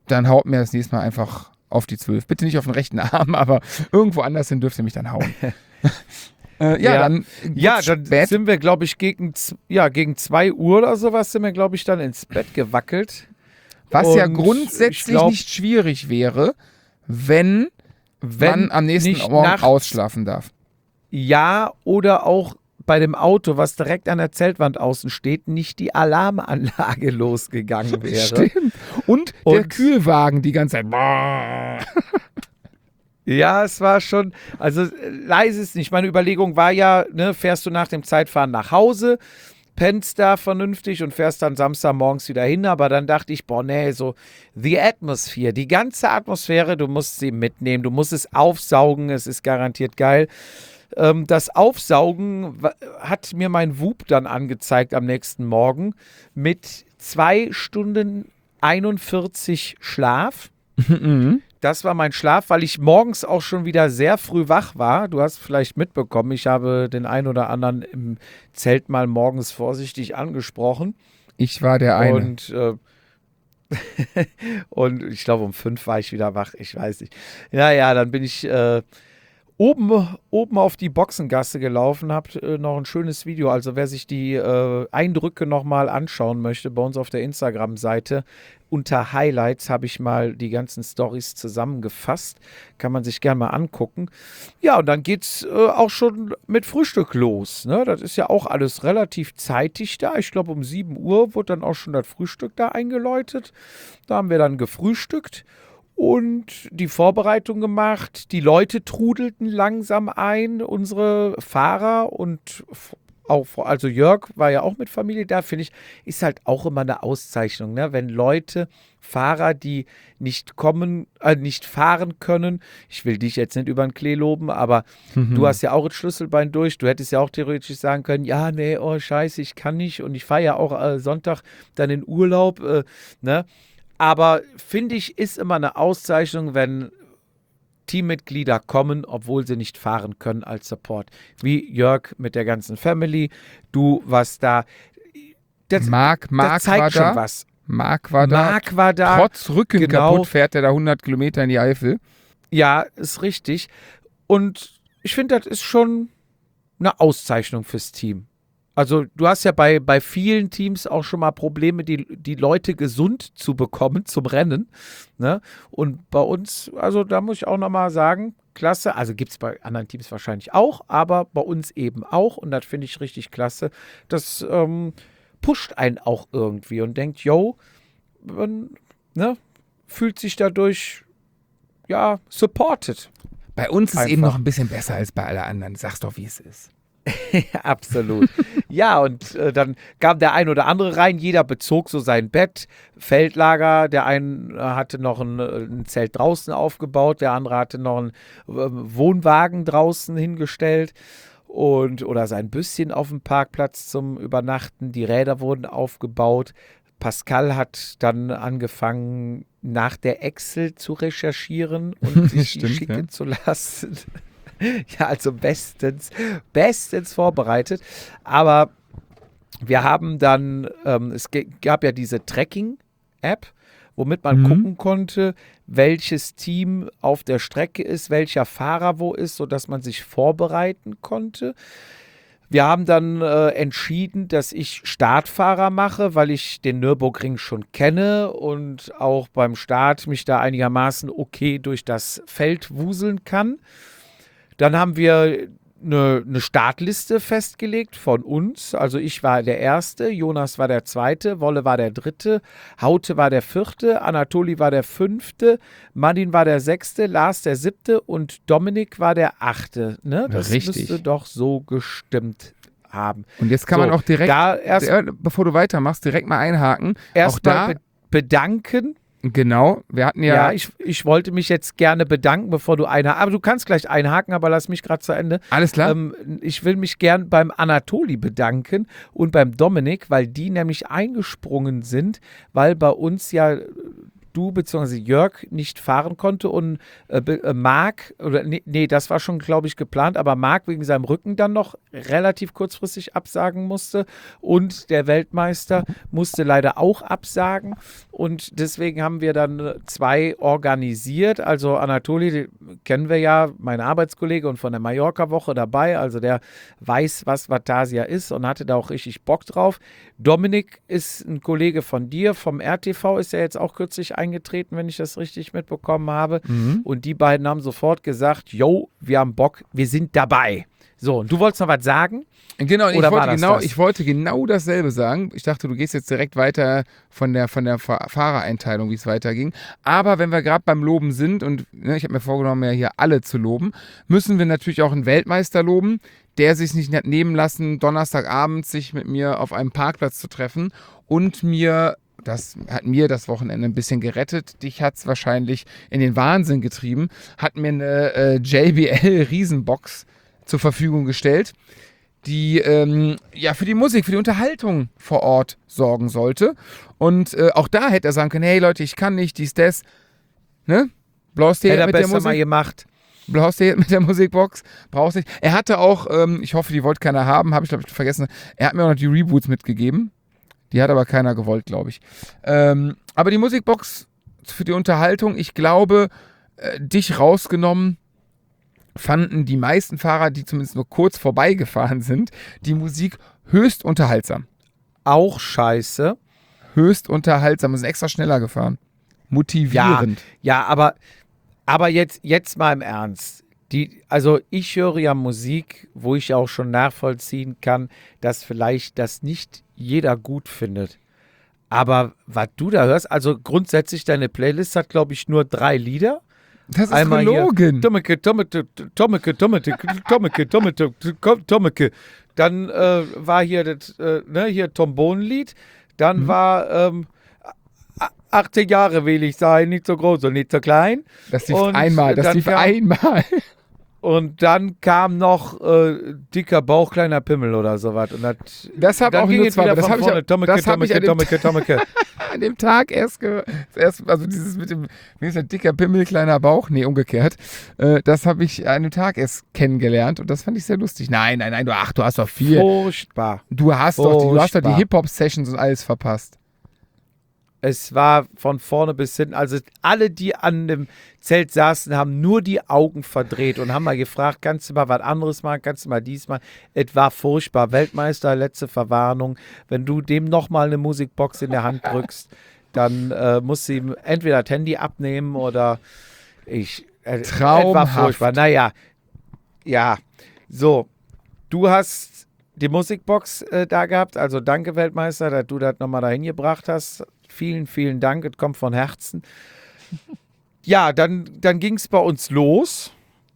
dann haut mir das nächste Mal einfach auf die 12. Bitte nicht auf den rechten Arm, aber irgendwo anders hin dürft ihr mich dann hauen. Dann sind wir, glaube ich, gegen 2 Uhr oder sowas sind wir, glaube ich, dann ins Bett gewackelt. Was ja grundsätzlich nicht schwierig wäre, wenn man am nächsten Morgen ausschlafen darf. Ja, oder auch bei dem Auto, was direkt an der Zeltwand außen steht, nicht die Alarmanlage losgegangen wäre. Stimmt. Und der Kühlwagen die ganze Zeit. Ja, es war schon, also leise ist nicht. Meine Überlegung war ja, fährst du nach dem Zeitfahren nach Hause, pennst da vernünftig und fährst dann Samstagmorgens wieder hin. Aber dann dachte ich, so the atmosphere, die ganze Atmosphäre, du musst sie mitnehmen, du musst es aufsaugen, es ist garantiert geil. Das Aufsaugen hat mir mein Whoop dann angezeigt am nächsten Morgen mit 2 Stunden 41 Schlaf. Das war mein Schlaf, weil ich morgens auch schon wieder sehr früh wach war. Du hast vielleicht mitbekommen, ich habe den einen oder anderen im Zelt mal morgens vorsichtig angesprochen. Ich war der eine. Und ich glaube, um 5 war ich wieder wach, ich weiß nicht. Naja, dann bin ich oben auf die Boxengasse gelaufen, habe noch ein schönes Video. Also wer sich die Eindrücke nochmal anschauen möchte, bei uns auf der Instagram-Seite unter Highlights habe ich mal die ganzen Storys zusammengefasst. Kann man sich gerne mal angucken. Ja, und dann geht's auch schon mit Frühstück los. Ne? Das ist ja auch alles relativ zeitig da. Ich glaube, um 7 Uhr wurde dann auch schon das Frühstück da eingeläutet. Da haben wir dann gefrühstückt und die Vorbereitung gemacht. Die Leute trudelten langsam ein, unsere Fahrer und auch, also Jörg war ja auch mit Familie da, finde ich, ist halt auch immer eine Auszeichnung, ne? Wenn Leute, Fahrer, die nicht fahren können, ich will dich jetzt nicht über den Klee loben, aber du hast ja auch das Schlüsselbein durch, du hättest ja auch theoretisch sagen können, ja, nee, oh scheiße, ich kann nicht und ich fahre ja auch Sonntag dann in Urlaub, ne? Aber finde ich, ist immer eine Auszeichnung, wenn Teammitglieder kommen, obwohl sie nicht fahren können als Support. Wie Jörg mit der ganzen Family. Du warst da. Marc zeigt schon da. was. Marc war da. Trotz Rücken kaputt fährt er da 100 Kilometer in die Eifel. Ja, ist richtig. Und ich finde, das ist schon eine Auszeichnung fürs Team. Also du hast ja bei vielen Teams auch schon mal Probleme, die Leute gesund zu bekommen zum Rennen. Ne? Und bei uns, also da muss ich auch nochmal sagen, klasse. Also gibt es bei anderen Teams wahrscheinlich auch, aber bei uns eben auch. Und das finde ich richtig klasse. Das pusht einen auch irgendwie und denkt, man fühlt sich dadurch, ja, supported. Bei uns ist es eben noch ein bisschen besser als bei allen anderen. Sag's doch, wie es ist. Absolut. Ja, und dann kam der ein oder andere rein, jeder bezog so sein Bett, Feldlager, der eine hatte noch ein Zelt draußen aufgebaut, der andere hatte noch einen Wohnwagen draußen hingestellt oder sein Büsschen auf dem Parkplatz zum Übernachten, die Räder wurden aufgebaut. Pascal hat dann angefangen, nach der Excel zu recherchieren und sich schicken zu lassen. Ja, also bestens vorbereitet. Aber wir haben dann, es gab ja diese Tracking-App, womit man gucken konnte, welches Team auf der Strecke ist, welcher Fahrer wo ist, sodass man sich vorbereiten konnte. Wir haben dann entschieden, dass ich Startfahrer mache, weil ich den Nürburgring schon kenne und auch beim Start mich da einigermaßen okay durch das Feld wuseln kann. Dann haben wir eine Startliste festgelegt von uns. Also ich war der Erste, Jonas war der Zweite, Wolle war der Dritte, Haute war der Vierte, Anatoli war der Fünfte, Martin war der Sechste, Lars der Siebte und Dominik war der Achte. Ne? Das müsste doch so gestimmt haben. Und jetzt kann man auch direkt, bevor du weitermachst, direkt mal einhaken. Erst mal bedanken. Genau, wir hatten ja... Ja, ich wollte mich jetzt gerne bedanken, bevor du einhakst. Aber du kannst gleich einhaken, aber lass mich gerade zu Ende. Alles klar. Ich will mich gern beim Anatoli bedanken und beim Dominik, weil die nämlich eingesprungen sind, weil bei uns ja du bzw. Jörg nicht fahren konnte und Marc, oder nee, das war schon, glaube ich, geplant, aber Marc wegen seinem Rücken dann noch relativ kurzfristig absagen musste und der Weltmeister musste leider auch absagen und deswegen haben wir dann 2 organisiert, also Anatoli, den kennen wir ja, mein Arbeitskollege und von der Mallorca-Woche dabei, also der weiß, was Vatasia ist und hatte da auch richtig Bock drauf. Dominik ist ein Kollege von dir, vom RTV ist er jetzt auch kürzlich eingetreten, wenn ich das richtig mitbekommen habe. Und die beiden haben sofort gesagt, yo, wir haben Bock, wir sind dabei. So, und du wolltest noch was sagen? Genau, Oder war das das? ich wollte genau dasselbe sagen. Ich dachte, du gehst jetzt direkt weiter von der Fahrereinteilung, wie es weiterging. Aber wenn wir gerade beim Loben sind und ich habe mir vorgenommen, ja hier alle zu loben, müssen wir natürlich auch einen Weltmeister loben, der sich nicht hat nehmen lassen, Donnerstagabend sich mit mir auf einem Parkplatz zu treffen und das hat mir das Wochenende ein bisschen gerettet. Dich hat es wahrscheinlich in den Wahnsinn getrieben. Hat mir eine JBL-Riesenbox zur Verfügung gestellt, die für die Musik, für die Unterhaltung vor Ort sorgen sollte. Und auch da hätte er sagen können, hey Leute, ich kann nicht, dies, das. Ne? Blaues Tee mit der Musik. Mal gemacht. Blaues Tee mit der Musikbox. Brauchst nicht. Er hatte auch, ich hoffe, die wollte keiner haben, habe ich glaube ich vergessen. Er hat mir auch noch die Reboots mitgegeben. Die hat aber keiner gewollt, glaube ich. Aber die Musikbox für die Unterhaltung, ich glaube, dich rausgenommen, fanden die meisten Fahrer, die zumindest nur kurz vorbeigefahren sind, die Musik höchst unterhaltsam. Auch scheiße. Höchst unterhaltsam. Wir sind extra schneller gefahren. Motivierend. Ja, aber jetzt mal im Ernst. Also ich höre ja Musik, wo ich auch schon nachvollziehen kann, dass vielleicht das nicht jeder gut findet. Aber was du da hörst, also grundsätzlich deine Playlist hat, glaube ich, nur 3 Lieder. Das ist einmal gelogen. Tommeke. Dann war hier das hier Trombonenlied. Dann war 18 Jahre will ich sein, nicht so groß und nicht so klein. Das lief einmal. Und dann kam noch dicker Bauch, kleiner Pimmel oder sowas. Und das habe auch nur 2. Das habe ich Tommeke. An dem Tag erst also dieses mit dem, wie ist das, dicker Pimmel, kleiner Bauch? Nee, umgekehrt. Das habe ich an dem Tag erst kennengelernt und das fand ich sehr lustig. Nein, du hast doch viel. Furchtbar. Du hast doch die Hip-Hop-Sessions und alles verpasst. Es war von vorne bis hinten, also alle, die an dem Zelt saßen, haben nur die Augen verdreht und haben mal gefragt, kannst du mal was anderes machen, kannst du mal dies machen. Es war furchtbar. Weltmeister, letzte Verwarnung. Wenn du dem nochmal eine Musikbox in der Hand drückst, dann musst du ihm entweder das Handy abnehmen oder Traumhaft. Es war furchtbar. Naja, ja, so, du hast die Musikbox da gehabt, also danke Weltmeister, dass du das nochmal dahin gebracht hast. Vielen, vielen Dank, es kommt von Herzen. Ja, dann ging es bei uns los.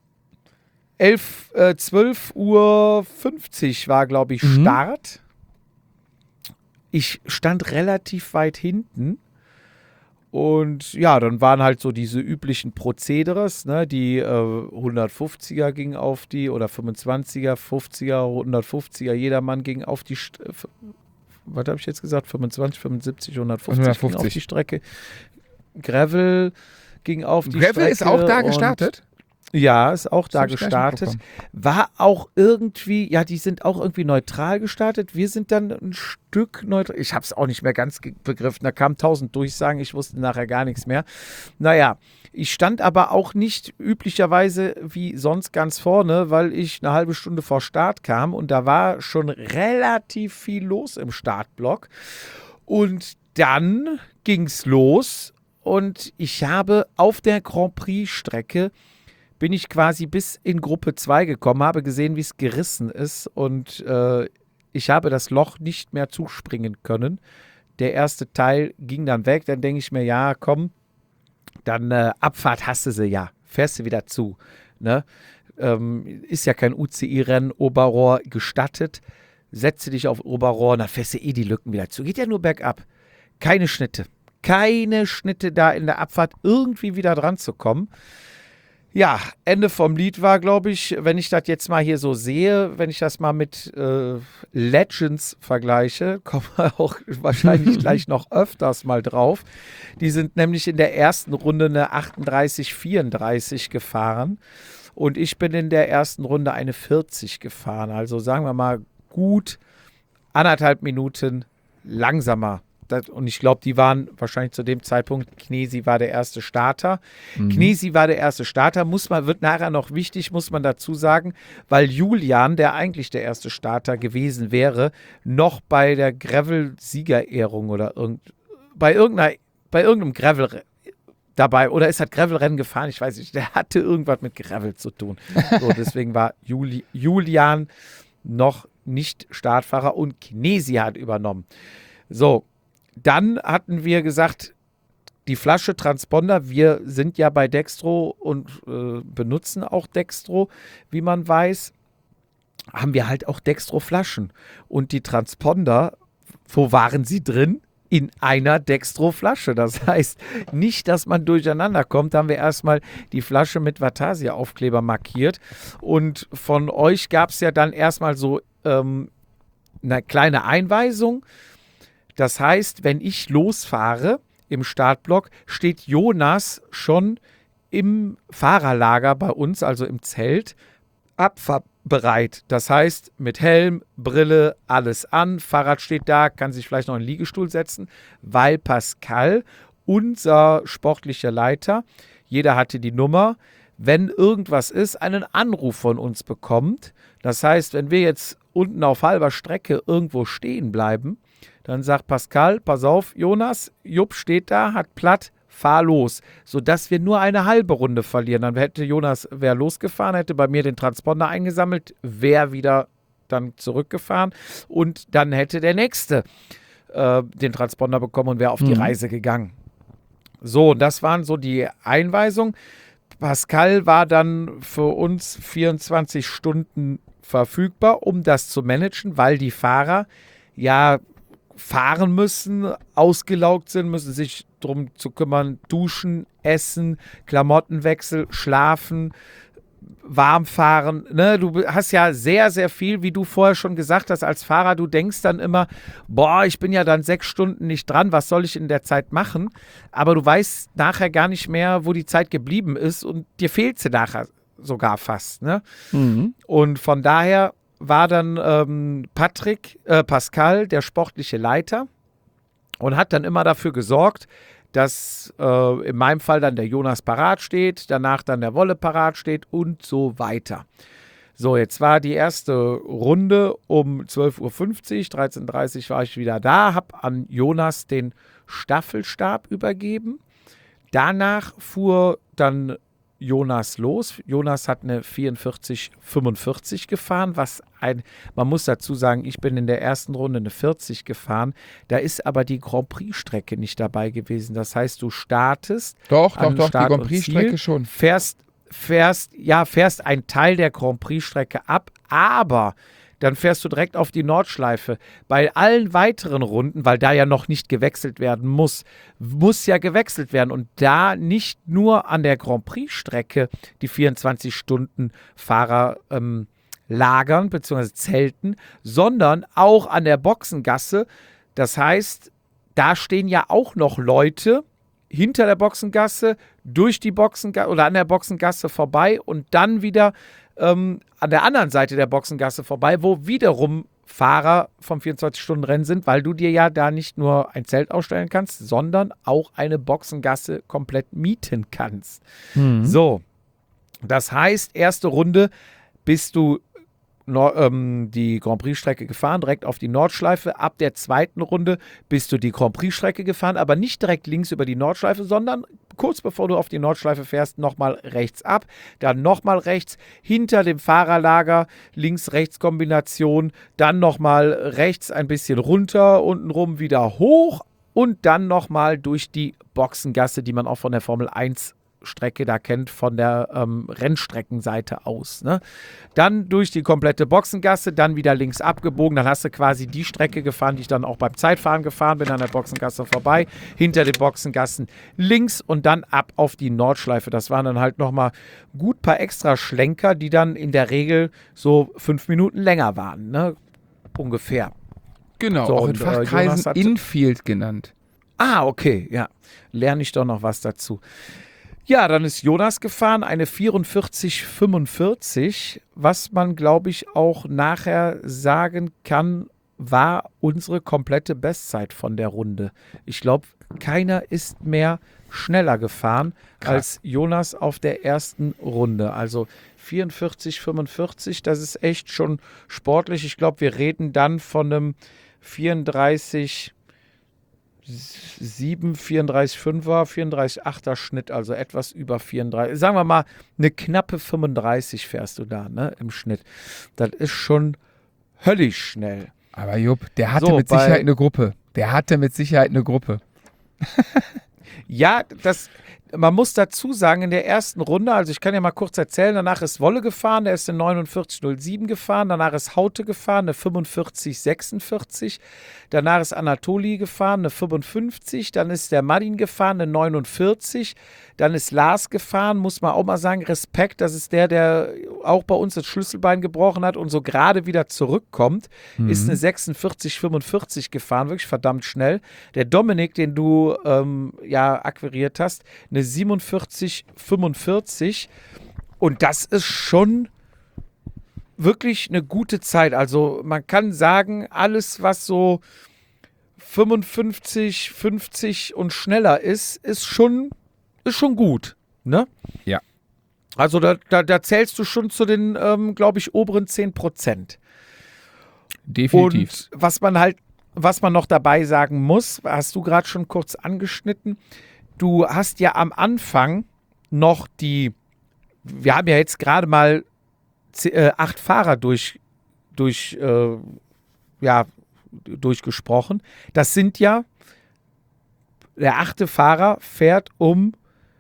12:50 Uhr war, glaube ich, Start. Ich stand relativ weit hinten. Und ja, dann waren halt so diese üblichen Prozederes, ne? Die 150er gingen auf die, oder 25er, 50er, 150er, jedermann ging auf die was habe ich jetzt gesagt? 25, 75, 150 ging auf die Strecke. Gravel ging auf die Strecke. Gravel ist auch da gestartet? Ja, ist auch da gestartet. War auch irgendwie, ja, die sind auch irgendwie neutral gestartet. Wir sind dann ein Stück neutral. Ich habe es auch nicht mehr ganz begriffen. Da kamen 1000 Durchsagen. Ich wusste nachher gar nichts mehr. Naja, ich stand aber auch nicht üblicherweise wie sonst ganz vorne, weil ich eine halbe Stunde vor Start kam und da war schon relativ viel los im Startblock. Und dann ging es los und ich habe auf der Grand Prix-Strecke bin ich quasi bis in Gruppe 2 gekommen, habe gesehen, wie es gerissen ist und ich habe das Loch nicht mehr zuspringen können. Der erste Teil ging dann weg, dann denke ich mir, ja, komm, dann Abfahrt hast du sie ja, fährst du wieder zu. Ne? Ist ja kein UCI-Rennen, Oberrohr gestattet, setze dich auf Oberrohr, dann fährst du die Lücken wieder zu. Geht ja nur bergab. Keine Schnitte da in der Abfahrt irgendwie wieder dran zu kommen. Ja, Ende vom Lied war, glaube ich, wenn ich das jetzt mal hier so sehe, wenn ich das mal mit Legends vergleiche, kommen wir auch wahrscheinlich gleich noch öfters mal drauf. Die sind nämlich in der ersten Runde eine 38,34 gefahren und ich bin in der ersten Runde eine 40 gefahren. Also sagen wir mal gut 1,5 Minuten langsamer. Und ich glaube, die waren wahrscheinlich zu dem Zeitpunkt, Knesi war der erste Starter. Knesi war der erste Starter, wird nachher noch wichtig, muss man dazu sagen, weil Julian, der eigentlich der erste Starter gewesen wäre, noch bei der Gravel-Siegerehrung oder bei irgendeinem Gravel dabei, oder ist halt Gravel-Rennen gefahren, ich weiß nicht, der hatte irgendwas mit Gravel zu tun. So, deswegen war Julian noch nicht Startfahrer und Knesi hat übernommen. So, dann hatten wir gesagt, die Flasche Transponder, wir sind ja bei Dextro und benutzen auch Dextro, wie man weiß, haben wir halt auch Dextro-Flaschen. Und die Transponder, wo waren sie drin? In einer Dextro-Flasche. Das heißt, nicht, dass man durcheinander kommt, haben wir erstmal die Flasche mit Vatasia-Aufkleber markiert. Und von euch gab es ja dann erstmal so eine kleine Einweisung. Das heißt, wenn ich losfahre im Startblock, steht Jonas schon im Fahrerlager bei uns, also im Zelt, abfahrbereit. Das heißt, mit Helm, Brille, alles an, Fahrrad steht da, kann sich vielleicht noch in den Liegestuhl setzen, weil Pascal, unser sportlicher Leiter, jeder hatte die Nummer, wenn irgendwas ist, einen Anruf von uns bekommt. Das heißt, wenn wir jetzt unten auf halber Strecke irgendwo stehen bleiben, dann sagt Pascal, pass auf, Jonas, Jupp steht da, hat platt, fahr los. Sodass wir nur eine halbe Runde verlieren. Dann hätte Jonas, wäre losgefahren, hätte bei mir den Transponder eingesammelt, wäre wieder dann zurückgefahren und dann hätte der Nächste den Transponder bekommen und wäre auf die Reise gegangen. So, das waren so die Einweisungen. Pascal war dann für uns 24 Stunden verfügbar, um das zu managen, weil die Fahrer ja fahren müssen, ausgelaugt sind, müssen sich darum zu kümmern, duschen, essen, Klamottenwechsel, schlafen, warm fahren. Ne? Du hast ja sehr, sehr viel, wie du vorher schon gesagt hast, als Fahrer, du denkst dann immer, boah, ich bin ja dann 6 Stunden nicht dran, was soll ich in der Zeit machen? Aber du weißt nachher gar nicht mehr, wo die Zeit geblieben ist und dir fehlt sie nachher sogar fast. Ne? Und von daher war dann Pascal, der sportliche Leiter und hat dann immer dafür gesorgt, dass in meinem Fall dann der Jonas parat steht, danach dann der Wolle parat steht und so weiter. So, jetzt war die erste Runde um 12.50 Uhr, 13.30 Uhr war ich wieder da, habe an Jonas den Staffelstab übergeben. Danach fuhr dann Jonas los. Jonas hat eine 44,45 gefahren, man muss dazu sagen, ich bin in der ersten Runde eine 40 gefahren, da ist aber die Grand Prix-Strecke nicht dabei gewesen. Das heißt, du startest Doch, Start die Grand Prix-Strecke schon. Fährst einen Teil der Grand Prix-Strecke ab, aber dann fährst du direkt auf die Nordschleife. Bei allen weiteren Runden, weil da ja noch nicht gewechselt werden muss ja gewechselt werden. Und da nicht nur an der Grand Prix-Strecke die 24-Stunden-Fahrer lagern bzw. zelten, sondern auch an der Boxengasse. Das heißt, da stehen ja auch noch Leute hinter der Boxengasse, durch die Boxengasse oder an der Boxengasse vorbei und dann wieder an der anderen Seite der Boxengasse vorbei, wo wiederum Fahrer vom 24-Stunden-Rennen sind, weil du dir ja da nicht nur ein Zelt ausstellen kannst, sondern auch eine Boxengasse komplett mieten kannst. So, das heißt, erste Runde bist du die Grand Prix-Strecke gefahren, direkt auf die Nordschleife. Ab der zweiten Runde bist du die Grand Prix-Strecke gefahren, aber nicht direkt links über die Nordschleife, sondern kurz bevor du auf die Nordschleife fährst, nochmal rechts ab, dann nochmal rechts, hinter dem Fahrerlager, Links-Rechts-Kombination, dann nochmal rechts ein bisschen runter, untenrum wieder hoch und dann nochmal durch die Boxengasse, die man auch von der Formel 1 Strecke da kennt von der Rennstreckenseite aus. Ne? Dann durch die komplette Boxengasse, dann wieder links abgebogen, dann hast du quasi die Strecke gefahren, die ich dann auch beim Zeitfahren gefahren bin, an der Boxengasse vorbei, hinter den Boxengassen links und dann ab auf die Nordschleife. Das waren dann halt nochmal gut paar extra Schlenker, die dann in der Regel so 5 Minuten länger waren, ne? Ungefähr. Genau, So, auch in und, Fachkreisen Jonas hat- Infield genannt. Ah, okay, ja. Lerne ich doch noch was dazu. Ja, dann ist Jonas gefahren, eine 44,45, was man, glaube ich, auch nachher sagen kann, war unsere komplette Bestzeit von der Runde. Ich glaube, keiner ist mehr schneller gefahren als Jonas auf der ersten Runde. Also 44,45, das ist echt schon sportlich. Ich glaube, wir reden dann von einem 34,7, 34,5er, 34,8er Schnitt, also etwas über 34. Sagen wir mal, eine knappe 35 fährst du da, ne, im Schnitt. Das ist schon höllisch schnell. Aber Jupp, der hatte So, mit Sicherheit eine Gruppe. Ja, man muss dazu sagen, in der ersten Runde, also ich kann ja mal kurz erzählen, danach ist Wolle gefahren, der ist eine 49,07 gefahren, danach ist Haute gefahren, eine 45,46, danach ist Anatoli gefahren, eine 55, dann ist der Madin gefahren, eine 49, dann ist Lars gefahren, muss man auch mal sagen, Respekt, das ist der auch bei uns das Schlüsselbein gebrochen hat und so gerade wieder zurückkommt, ist eine 46,45 gefahren, wirklich verdammt schnell. Der Dominik, den du akquiriert hast, eine 47,45 und das ist schon wirklich eine gute Zeit. Also man kann sagen, alles, was so 55, 50 und schneller ist schon gut, ne? Ja. Also da zählst du schon zu den, glaube ich, oberen 10%. Definitiv. Und was man noch dabei sagen muss, hast du gerade schon kurz angeschnitten, du hast ja am Anfang noch wir haben ja jetzt gerade mal 8 Fahrer durchgesprochen. Das sind ja, der 8. Fahrer fährt um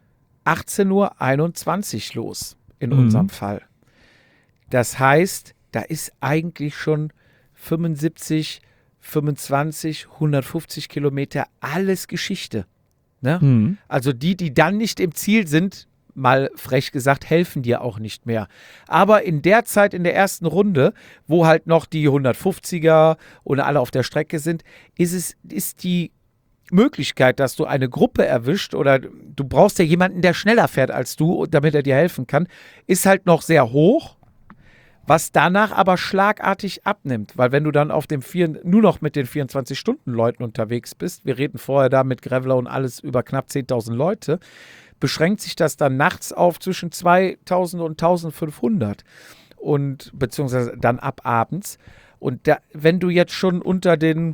18:21 Uhr los, in unserem Fall. Das heißt, da ist eigentlich schon 75, 25, 150 Kilometer alles Geschichte. Ne? Also die dann nicht im Ziel sind, mal frech gesagt, helfen dir auch nicht mehr. Aber in der Zeit, in der ersten Runde, wo halt noch die 150er und alle auf der Strecke sind, ist die Möglichkeit, dass du eine Gruppe erwischt oder du brauchst ja jemanden, der schneller fährt als du, damit er dir helfen kann, ist halt noch sehr hoch, was danach aber schlagartig abnimmt, weil wenn du dann nur noch mit den 24-Stunden-Leuten unterwegs bist, wir reden vorher da mit Graveler und alles über knapp 10.000 Leute, beschränkt sich das dann nachts auf zwischen 2.000 und 1.500 und beziehungsweise dann ab abends. Und wenn du jetzt schon unter den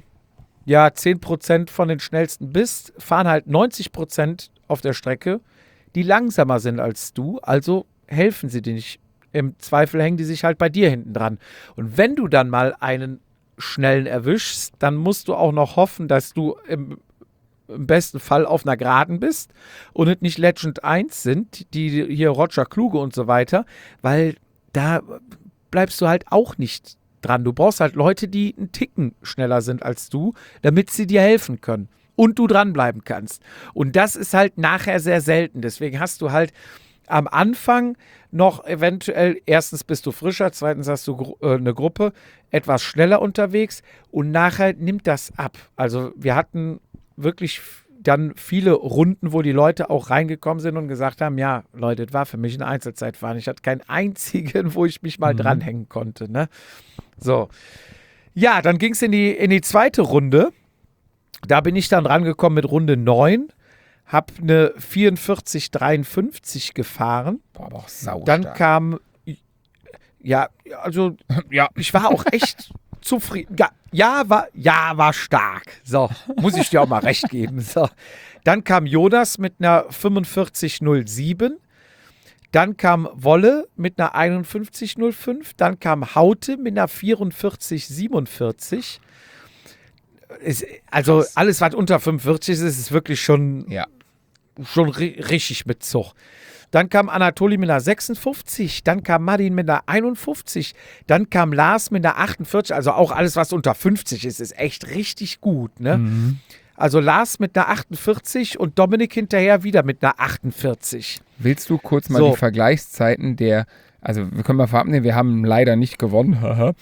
10% von den schnellsten bist, fahren halt 90% auf der Strecke, die langsamer sind als du, also helfen sie dir nicht. Im Zweifel hängen die sich halt bei dir hinten dran. Und wenn du dann mal einen schnellen erwischst, dann musst du auch noch hoffen, dass du im besten Fall auf einer Geraden bist und es nicht Legend 1 sind, die hier Roger Kluge und so weiter, weil da bleibst du halt auch nicht dran. Du brauchst halt Leute, die einen Ticken schneller sind als du, damit sie dir helfen können und du dranbleiben kannst. Und das ist halt nachher sehr selten. Deswegen hast du halt am Anfang noch eventuell, erstens bist du frischer, zweitens hast du eine Gruppe, etwas schneller unterwegs und nachher nimmt das ab. Also wir hatten wirklich dann viele Runden, wo die Leute auch reingekommen sind und gesagt haben, ja, Leute, das war für mich ein Einzelzeitfahren. Ich hatte keinen einzigen, wo ich mich mal dranhängen konnte. Ne? So. Ja, dann ging es in die zweite Runde. Da bin ich dann rangekommen mit Runde 9. Hab eine 44,53 gefahren. Boah, aber auch saustark. Dann kam, ich war auch echt zufrieden. War stark. So, muss ich dir auch mal recht geben. So. Dann kam Jonas mit einer 45,07. Dann kam Wolle mit einer 51,05. Dann kam Haute mit einer 44,47. Also alles, was unter 45 ist wirklich schon schon richtig mit Zug. Dann kam Anatoli mit einer 56, dann kam Martin mit einer 51, dann kam Lars mit einer 48, also auch alles, was unter 50 ist echt richtig gut, ne? Also Lars mit einer 48 und Dominik hinterher wieder mit einer 48. Willst du kurz mal die Vergleichszeiten also wir können mal verabnehmen, wir haben leider nicht gewonnen,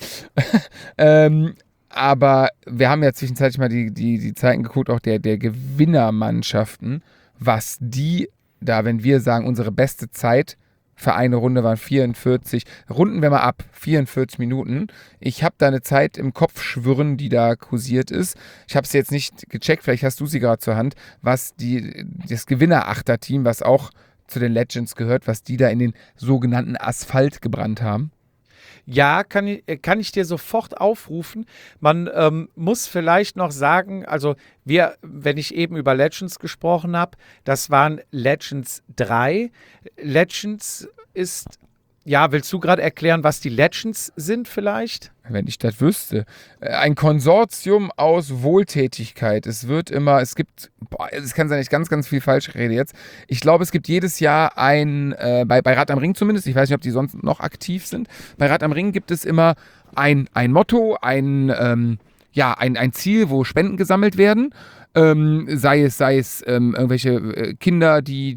aber wir haben ja zwischenzeitlich mal die Zeiten geguckt, auch der Gewinnermannschaften, was die da, wenn wir sagen, unsere beste Zeit für eine Runde waren 44, runden wir mal ab, 44 Minuten. Ich habe da eine Zeit im Kopf schwirren, die da kursiert ist. Ich habe es jetzt nicht gecheckt, vielleicht hast du sie gerade zur Hand, was das Gewinner-Achter-Team, was auch zu den Legends gehört, was die da in den sogenannten Asphalt gebrannt haben. Ja, kann ich dir sofort aufrufen. Man muss vielleicht noch sagen, also wenn ich eben über Legends gesprochen habe, das waren Legends 3. Legends ist, willst du gerade erklären, was die Legends sind vielleicht? Wenn ich das wüsste. Ein Konsortium aus Wohltätigkeit. Es gibt, es kann sein, ich ganz, ganz viel falsch rede jetzt. Ich glaube, es gibt jedes Jahr bei Rad am Ring zumindest, ich weiß nicht, ob die sonst noch aktiv sind, bei Rad am Ring gibt es immer ein Motto, ein Ziel, wo Spenden gesammelt werden. Sei es irgendwelche Kinder,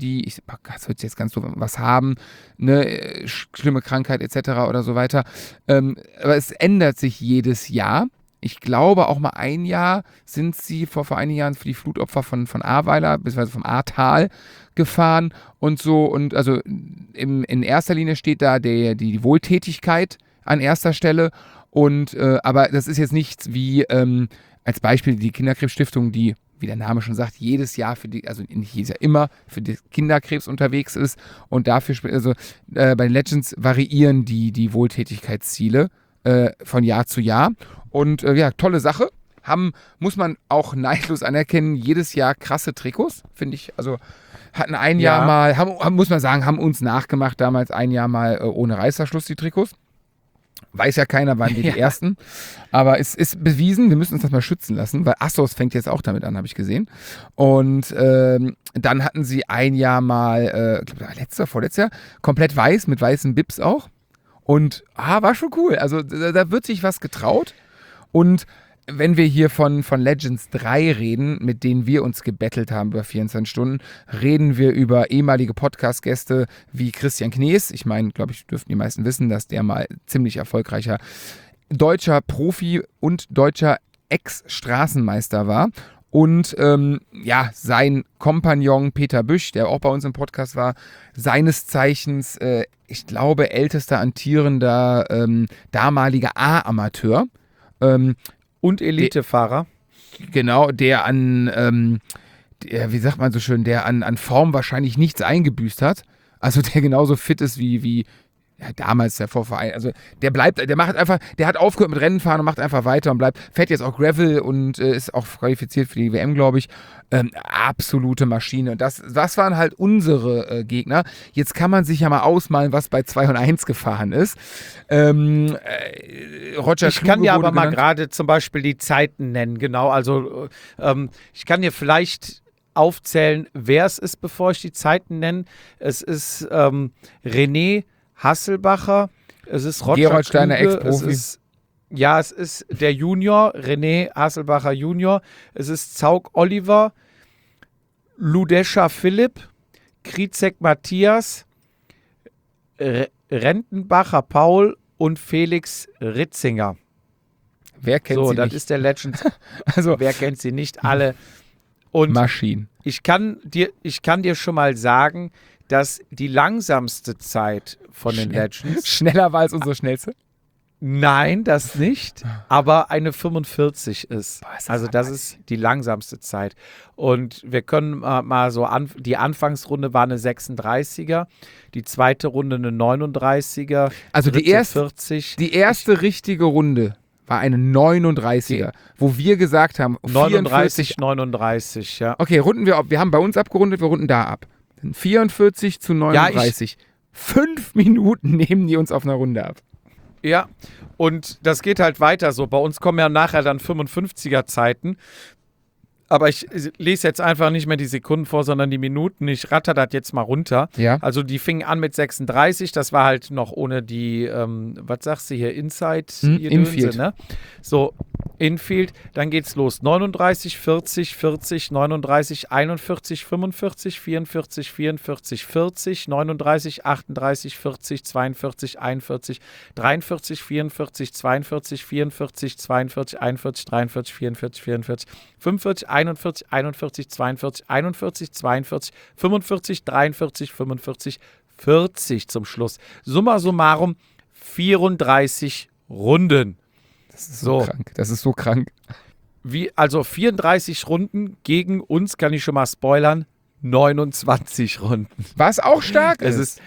das hört sich jetzt ganz so, was haben, ne, schlimme Krankheit etc. oder so weiter. Aber es ändert sich jedes Jahr. Ich glaube auch mal ein Jahr sind sie vor einigen Jahren für die Flutopfer von Ahrweiler bzw. vom Ahrtal gefahren und so. Und also in erster Linie steht da die Wohltätigkeit an erster Stelle. Und aber das ist jetzt nichts wie als Beispiel die Kinderkrebsstiftung, die, wie der Name schon sagt, jedes Jahr nicht jedes Jahr, immer für den Kinderkrebs unterwegs ist und dafür, bei den Legends variieren die Wohltätigkeitsziele von Jahr zu Jahr und tolle Sache. Muss man auch neidlos anerkennen, jedes Jahr krasse Trikots, finde ich, also hatten ein Jahr mal, muss man sagen, haben uns nachgemacht, damals ein Jahr mal ohne Reißverschluss die Trikots. Weiß ja keiner, waren wir die Ersten. Aber es ist bewiesen, wir müssen uns das mal schützen lassen, weil Assos fängt jetzt auch damit an, habe ich gesehen. Und dann hatten sie ein Jahr mal, vorletztes Jahr, komplett weiß, mit weißen Bibs auch. Und war schon cool. Also da wird sich was getraut. Und wenn wir hier von Legends 3 reden, mit denen wir uns gebettelt haben über 24 Stunden, reden wir über ehemalige Podcast-Gäste wie Christian Knees. Ich meine, glaube ich, dürften die meisten wissen, dass der mal ziemlich erfolgreicher deutscher Profi und deutscher Ex-Straßenmeister war. Und sein Kompagnon Peter Büsch, der auch bei uns im Podcast war, seines Zeichens, ich glaube, ältester amtierender damaliger A-Amateur. Und Elitefahrer. Genau, der wie sagt man so schön, der an Form wahrscheinlich nichts eingebüßt hat. Also der genauso fit ist wie damals der Vorverein. Also der hat aufgehört mit Rennen fahren und macht einfach weiter und fährt jetzt auch Gravel und ist auch qualifiziert für die WM, glaube ich. Absolute Maschine. Und das waren halt unsere Gegner. Jetzt kann man sich ja mal ausmalen, was bei 2 und 1 gefahren ist. Roger Ich kann dir aber mal gerade zum Beispiel die Zeiten nennen, genau. Also ich kann dir vielleicht aufzählen, wer es ist, bevor ich die Zeiten nenne. Es ist René Hasselbacher, es ist Roger Gerold Steiner, Ex-Profi. Es ist der Junior, René Hasselbacher Junior, es ist Zaug Oliver, Ludescher Philipp, Krizek Matthias, Rentenbacher Paul und Felix Ritzinger. Wer kennt sie nicht? So, das ist der Legend. Also, wer kennt sie nicht? Alle. Und Maschinen. Ich kann dir schon mal sagen, dass die langsamste Zeit von den Legends... Schneller war als unsere schnellste? Nein, das nicht, aber eine 45 ist. Boah, also das ist die langsamste Zeit. Und wir können mal so, die Anfangsrunde war eine 36er, die zweite Runde eine 39er, also die erste richtige Runde war eine 39er, wo wir gesagt haben, 39, ja. Okay, runden wir ab. Wir haben bei uns abgerundet, wir runden da ab. 44 zu 39. Ja, 5 Minuten nehmen die uns auf einer Runde ab. Ja, und das geht halt weiter so. Bei uns kommen ja nachher dann 55er Zeiten. Aber ich lese jetzt einfach nicht mehr die Sekunden vor, sondern die Minuten. Ich ratter das jetzt mal runter. Ja. Also die fingen an mit 36, das war halt noch ohne die, was sagst du hier, Inside? Infield. Ne? So, Infield, dann geht's los. 39, 40, 40, 39, 41, 45, 44, 44, 40, 39, 38, 40, 42, 41, 43, 44, 42, 44, 42, 41, 43, 44, 44, 45, 41, 41, 42, 41, 42, 45, 43, 45, 40 zum Schluss. Summa summarum 34 Runden. Das ist so krank. Das ist so krank. Also 34 Runden gegen uns, kann ich schon mal spoilern, 29 Runden. Was auch stark Es ist.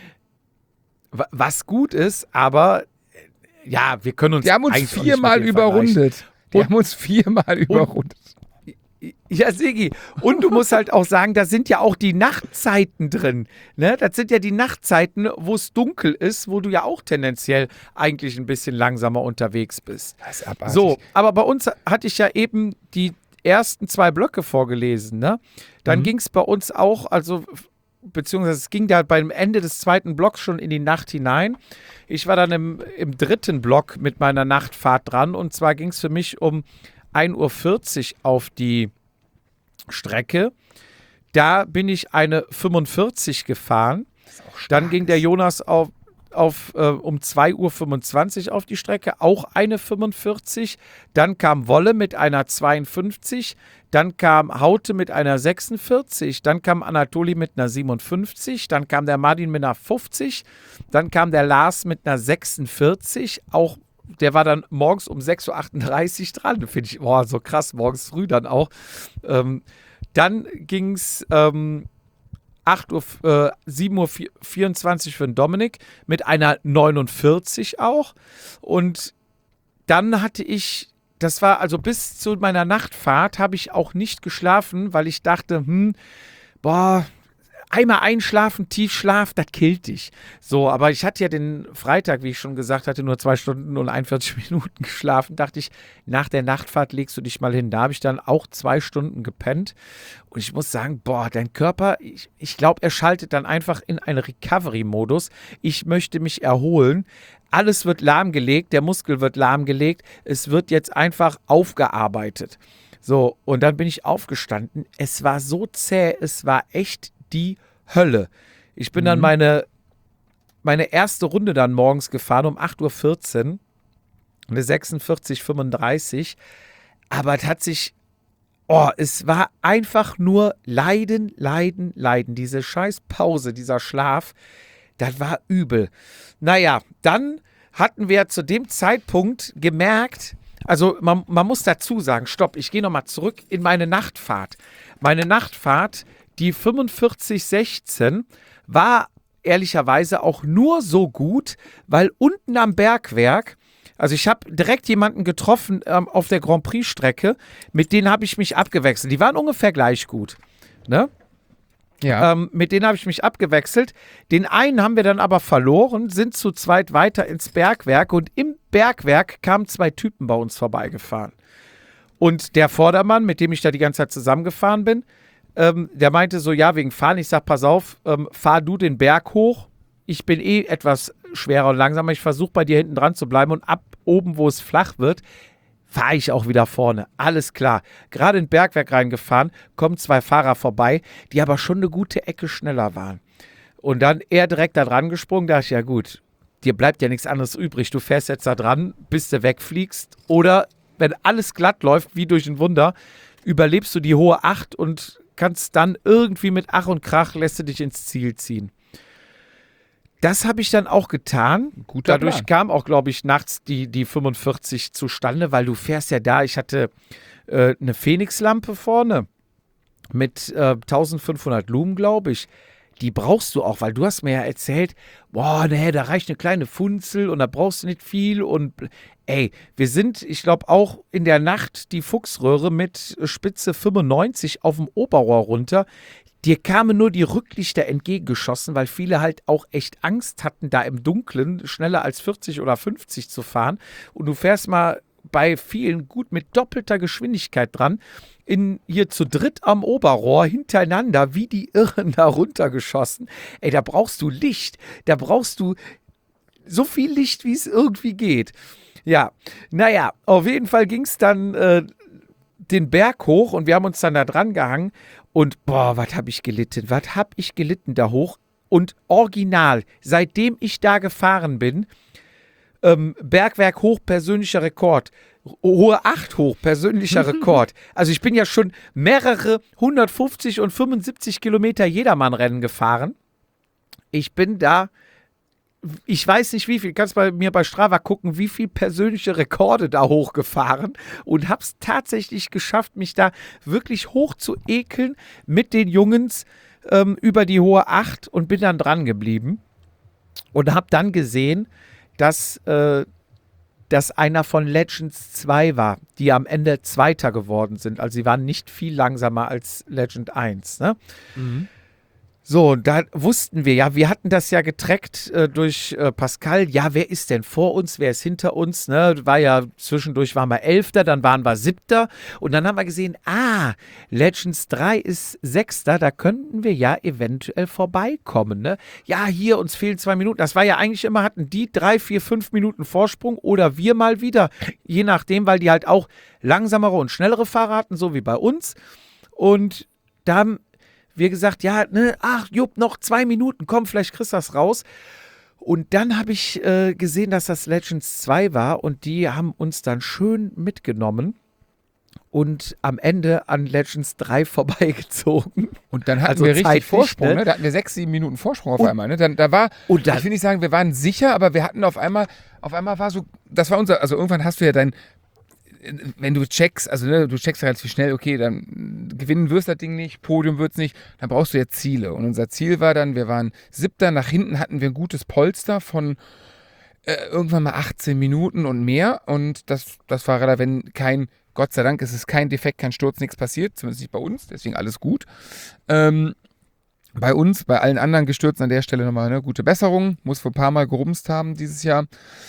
Was gut ist, aber ja, wir können uns. Die haben uns eigentlich auch nicht viermal mit denen vergleichen. überrundet. Die haben uns viermal überrundet. Ja, Sigi. Und du musst halt auch sagen, da sind ja auch die Nachtzeiten drin. Ne? Das sind ja die Nachtzeiten, wo es dunkel ist, wo du ja auch tendenziell eigentlich ein bisschen langsamer unterwegs bist. Das ist abartig. So, aber bei uns hatte ich ja eben die ersten 2 Blöcke vorgelesen. Ne? Dann ging es bei uns auch, also beziehungsweise es ging da beim Ende des 2. Blocks schon in die Nacht hinein. Ich war dann im 3. Block mit meiner Nachtfahrt dran und zwar ging es für mich um 1:40 Uhr auf die Strecke. Da bin ich eine 45 gefahren. Dann ging der Jonas um 2:25 Uhr auf die Strecke, auch eine 45. Dann kam Wolle mit einer 52. Dann kam Haute mit einer 46. Dann kam Anatoli mit einer 57. Dann kam der Martin mit einer 50. Dann kam der Lars mit einer 46. Auch der war dann morgens um 6:38 Uhr dran. Finde ich, so krass, morgens früh dann auch. Dann ging es 7:24 Uhr für den Dominik mit einer 49 auch. Und dann hatte ich, das war also bis zu meiner Nachtfahrt, habe ich auch nicht geschlafen, weil ich dachte, einmal einschlafen, Tiefschlaf, das killt dich. So, aber ich hatte ja den Freitag, wie ich schon gesagt hatte, nur 2 Stunden und 41 Minuten geschlafen. Dachte ich, nach der Nachtfahrt legst du dich mal hin. Da habe ich dann auch 2 Stunden gepennt. Und ich muss sagen, dein Körper, ich glaube, er schaltet dann einfach in einen Recovery-Modus. Ich möchte mich erholen. Alles wird lahmgelegt, der Muskel wird lahmgelegt. Es wird jetzt einfach aufgearbeitet. So, und dann bin ich aufgestanden. Es war so zäh, es war echt die Hölle. Ich bin dann meine erste Runde dann morgens gefahren um 8:14 Uhr, eine 46,35. Aber es hat sich, es war einfach nur Leiden, Leiden, Leiden. Diese scheiß Pause, dieser Schlaf, das war übel. Naja, dann hatten wir zu dem Zeitpunkt gemerkt, also man muss dazu sagen, stopp, ich gehe nochmal zurück in meine Nachtfahrt. Meine Nachtfahrt, die 45:16, war ehrlicherweise auch nur so gut, weil unten am Bergwerk, also ich habe direkt jemanden getroffen auf der Grand Prix-Strecke, mit denen habe ich mich abgewechselt. Die waren ungefähr gleich gut, ne? Ja. Mit denen habe ich mich abgewechselt. Den einen haben wir dann aber verloren, sind zu zweit weiter ins Bergwerk und im Bergwerk kamen 2 Typen bei uns vorbeigefahren. Und der Vordermann, mit dem ich da die ganze Zeit zusammengefahren bin, der meinte so, ja, wegen Fahren. Ich sag, pass auf, fahr du den Berg hoch. Ich bin etwas schwerer und langsamer. Ich versuche bei dir hinten dran zu bleiben und ab oben, wo es flach wird, fahre ich auch wieder vorne. Alles klar. Gerade in Bergwerk reingefahren, kommen 2 Fahrer vorbei, die aber schon eine gute Ecke schneller waren. Und dann er direkt da dran gesprungen, da dachte ich, ja gut, dir bleibt ja nichts anderes übrig. Du fährst jetzt da dran, bis du wegfliegst. Oder wenn alles glatt läuft, wie durch ein Wunder, überlebst du die hohe 8 und kannst dann irgendwie mit Ach und Krach, lässt du dich ins Ziel ziehen. Das habe ich dann auch getan. Dadurch kam auch, glaube ich, nachts die 45 zustande, weil du fährst ja da. Ich hatte eine Phoenix-Lampe vorne mit 1500 Lumen, glaube ich. Die brauchst du auch, weil du hast mir ja erzählt, da reicht eine kleine Funzel und da brauchst du nicht viel. Und wir sind, ich glaube, auch in der Nacht die Fuchsröhre mit Spitze 95 auf dem Oberrohr runter. Dir kamen nur die Rücklichter entgegengeschossen, weil viele halt auch echt Angst hatten, da im Dunkeln schneller als 40 oder 50 zu fahren. Und du fährst mal bei vielen gut mit doppelter Geschwindigkeit dran, hier zu dritt am Oberrohr hintereinander, wie die Irren da runtergeschossen. Ey, da brauchst du Licht. Da brauchst du so viel Licht, wie es irgendwie geht. Ja, naja, auf jeden Fall ging es dann den Berg hoch und wir haben uns dann da dran gehangen und boah, was habe ich gelitten da hoch und original, seitdem ich da gefahren bin, Bergwerk hoch, persönlicher Rekord, Hohe 8 hoch, persönlicher Rekord. Also ich bin ja schon mehrere 150 und 75 Kilometer Jedermann-Rennen gefahren. Ich bin da, ich weiß nicht wie viel, kannst bei mir bei Strava gucken, wie viel persönliche Rekorde da hochgefahren und hab's tatsächlich geschafft, mich da wirklich hoch zu ekeln mit den Jungs über die Hohe 8 und bin dann dran geblieben und hab dann gesehen, dass einer von Legends 2 war, die am Ende Zweiter geworden sind. Also sie waren nicht viel langsamer als Legend 1, ne? Mhm. So, da wussten wir ja, wir hatten das ja getrackt durch Pascal. Ja, wer ist denn vor uns, wer ist hinter uns? Ne? War ja, zwischendurch waren wir 11., dann waren wir 7. Und dann haben wir gesehen, Legends 3 ist 6., da könnten wir ja eventuell vorbeikommen. Ne? Ja, hier, uns fehlen 2 Minuten. Das war ja eigentlich immer, hatten die 3, 4, 5 Minuten Vorsprung oder wir mal wieder. Je nachdem, weil die halt auch langsamere und schnellere Fahrer hatten, so wie bei uns. Und da haben wir gesagt, ja, ne, Jupp, noch 2 Minuten, komm, vielleicht kriegst du das raus. Und dann habe ich gesehen, dass das Legends 2 war und die haben uns dann schön mitgenommen und am Ende an Legends 3 vorbeigezogen. Und dann hatten wir richtig Vorsprung, ne? Da hatten wir 6, 7 Minuten Vorsprung auf einmal. Ne? Ich will nicht sagen, wir waren sicher, aber wir hatten auf einmal war so, das war unser, also irgendwann hast du ja wenn du checkst, also ne, du checkst relativ schnell, okay, dann gewinnen wirst du das Ding nicht, Podium wird es nicht, dann brauchst du ja Ziele. Und unser Ziel war dann, wir waren 7., nach hinten hatten wir ein gutes Polster von irgendwann mal 18 Minuten und mehr. Und das war gerade, wenn Gott sei Dank, es ist kein Defekt, kein Sturz, nichts passiert, zumindest nicht bei uns, deswegen alles gut. Bei uns, bei allen anderen Gestürzen an der Stelle nochmal eine gute Besserung, muss vor ein paar Mal gerumst haben dieses Jahr.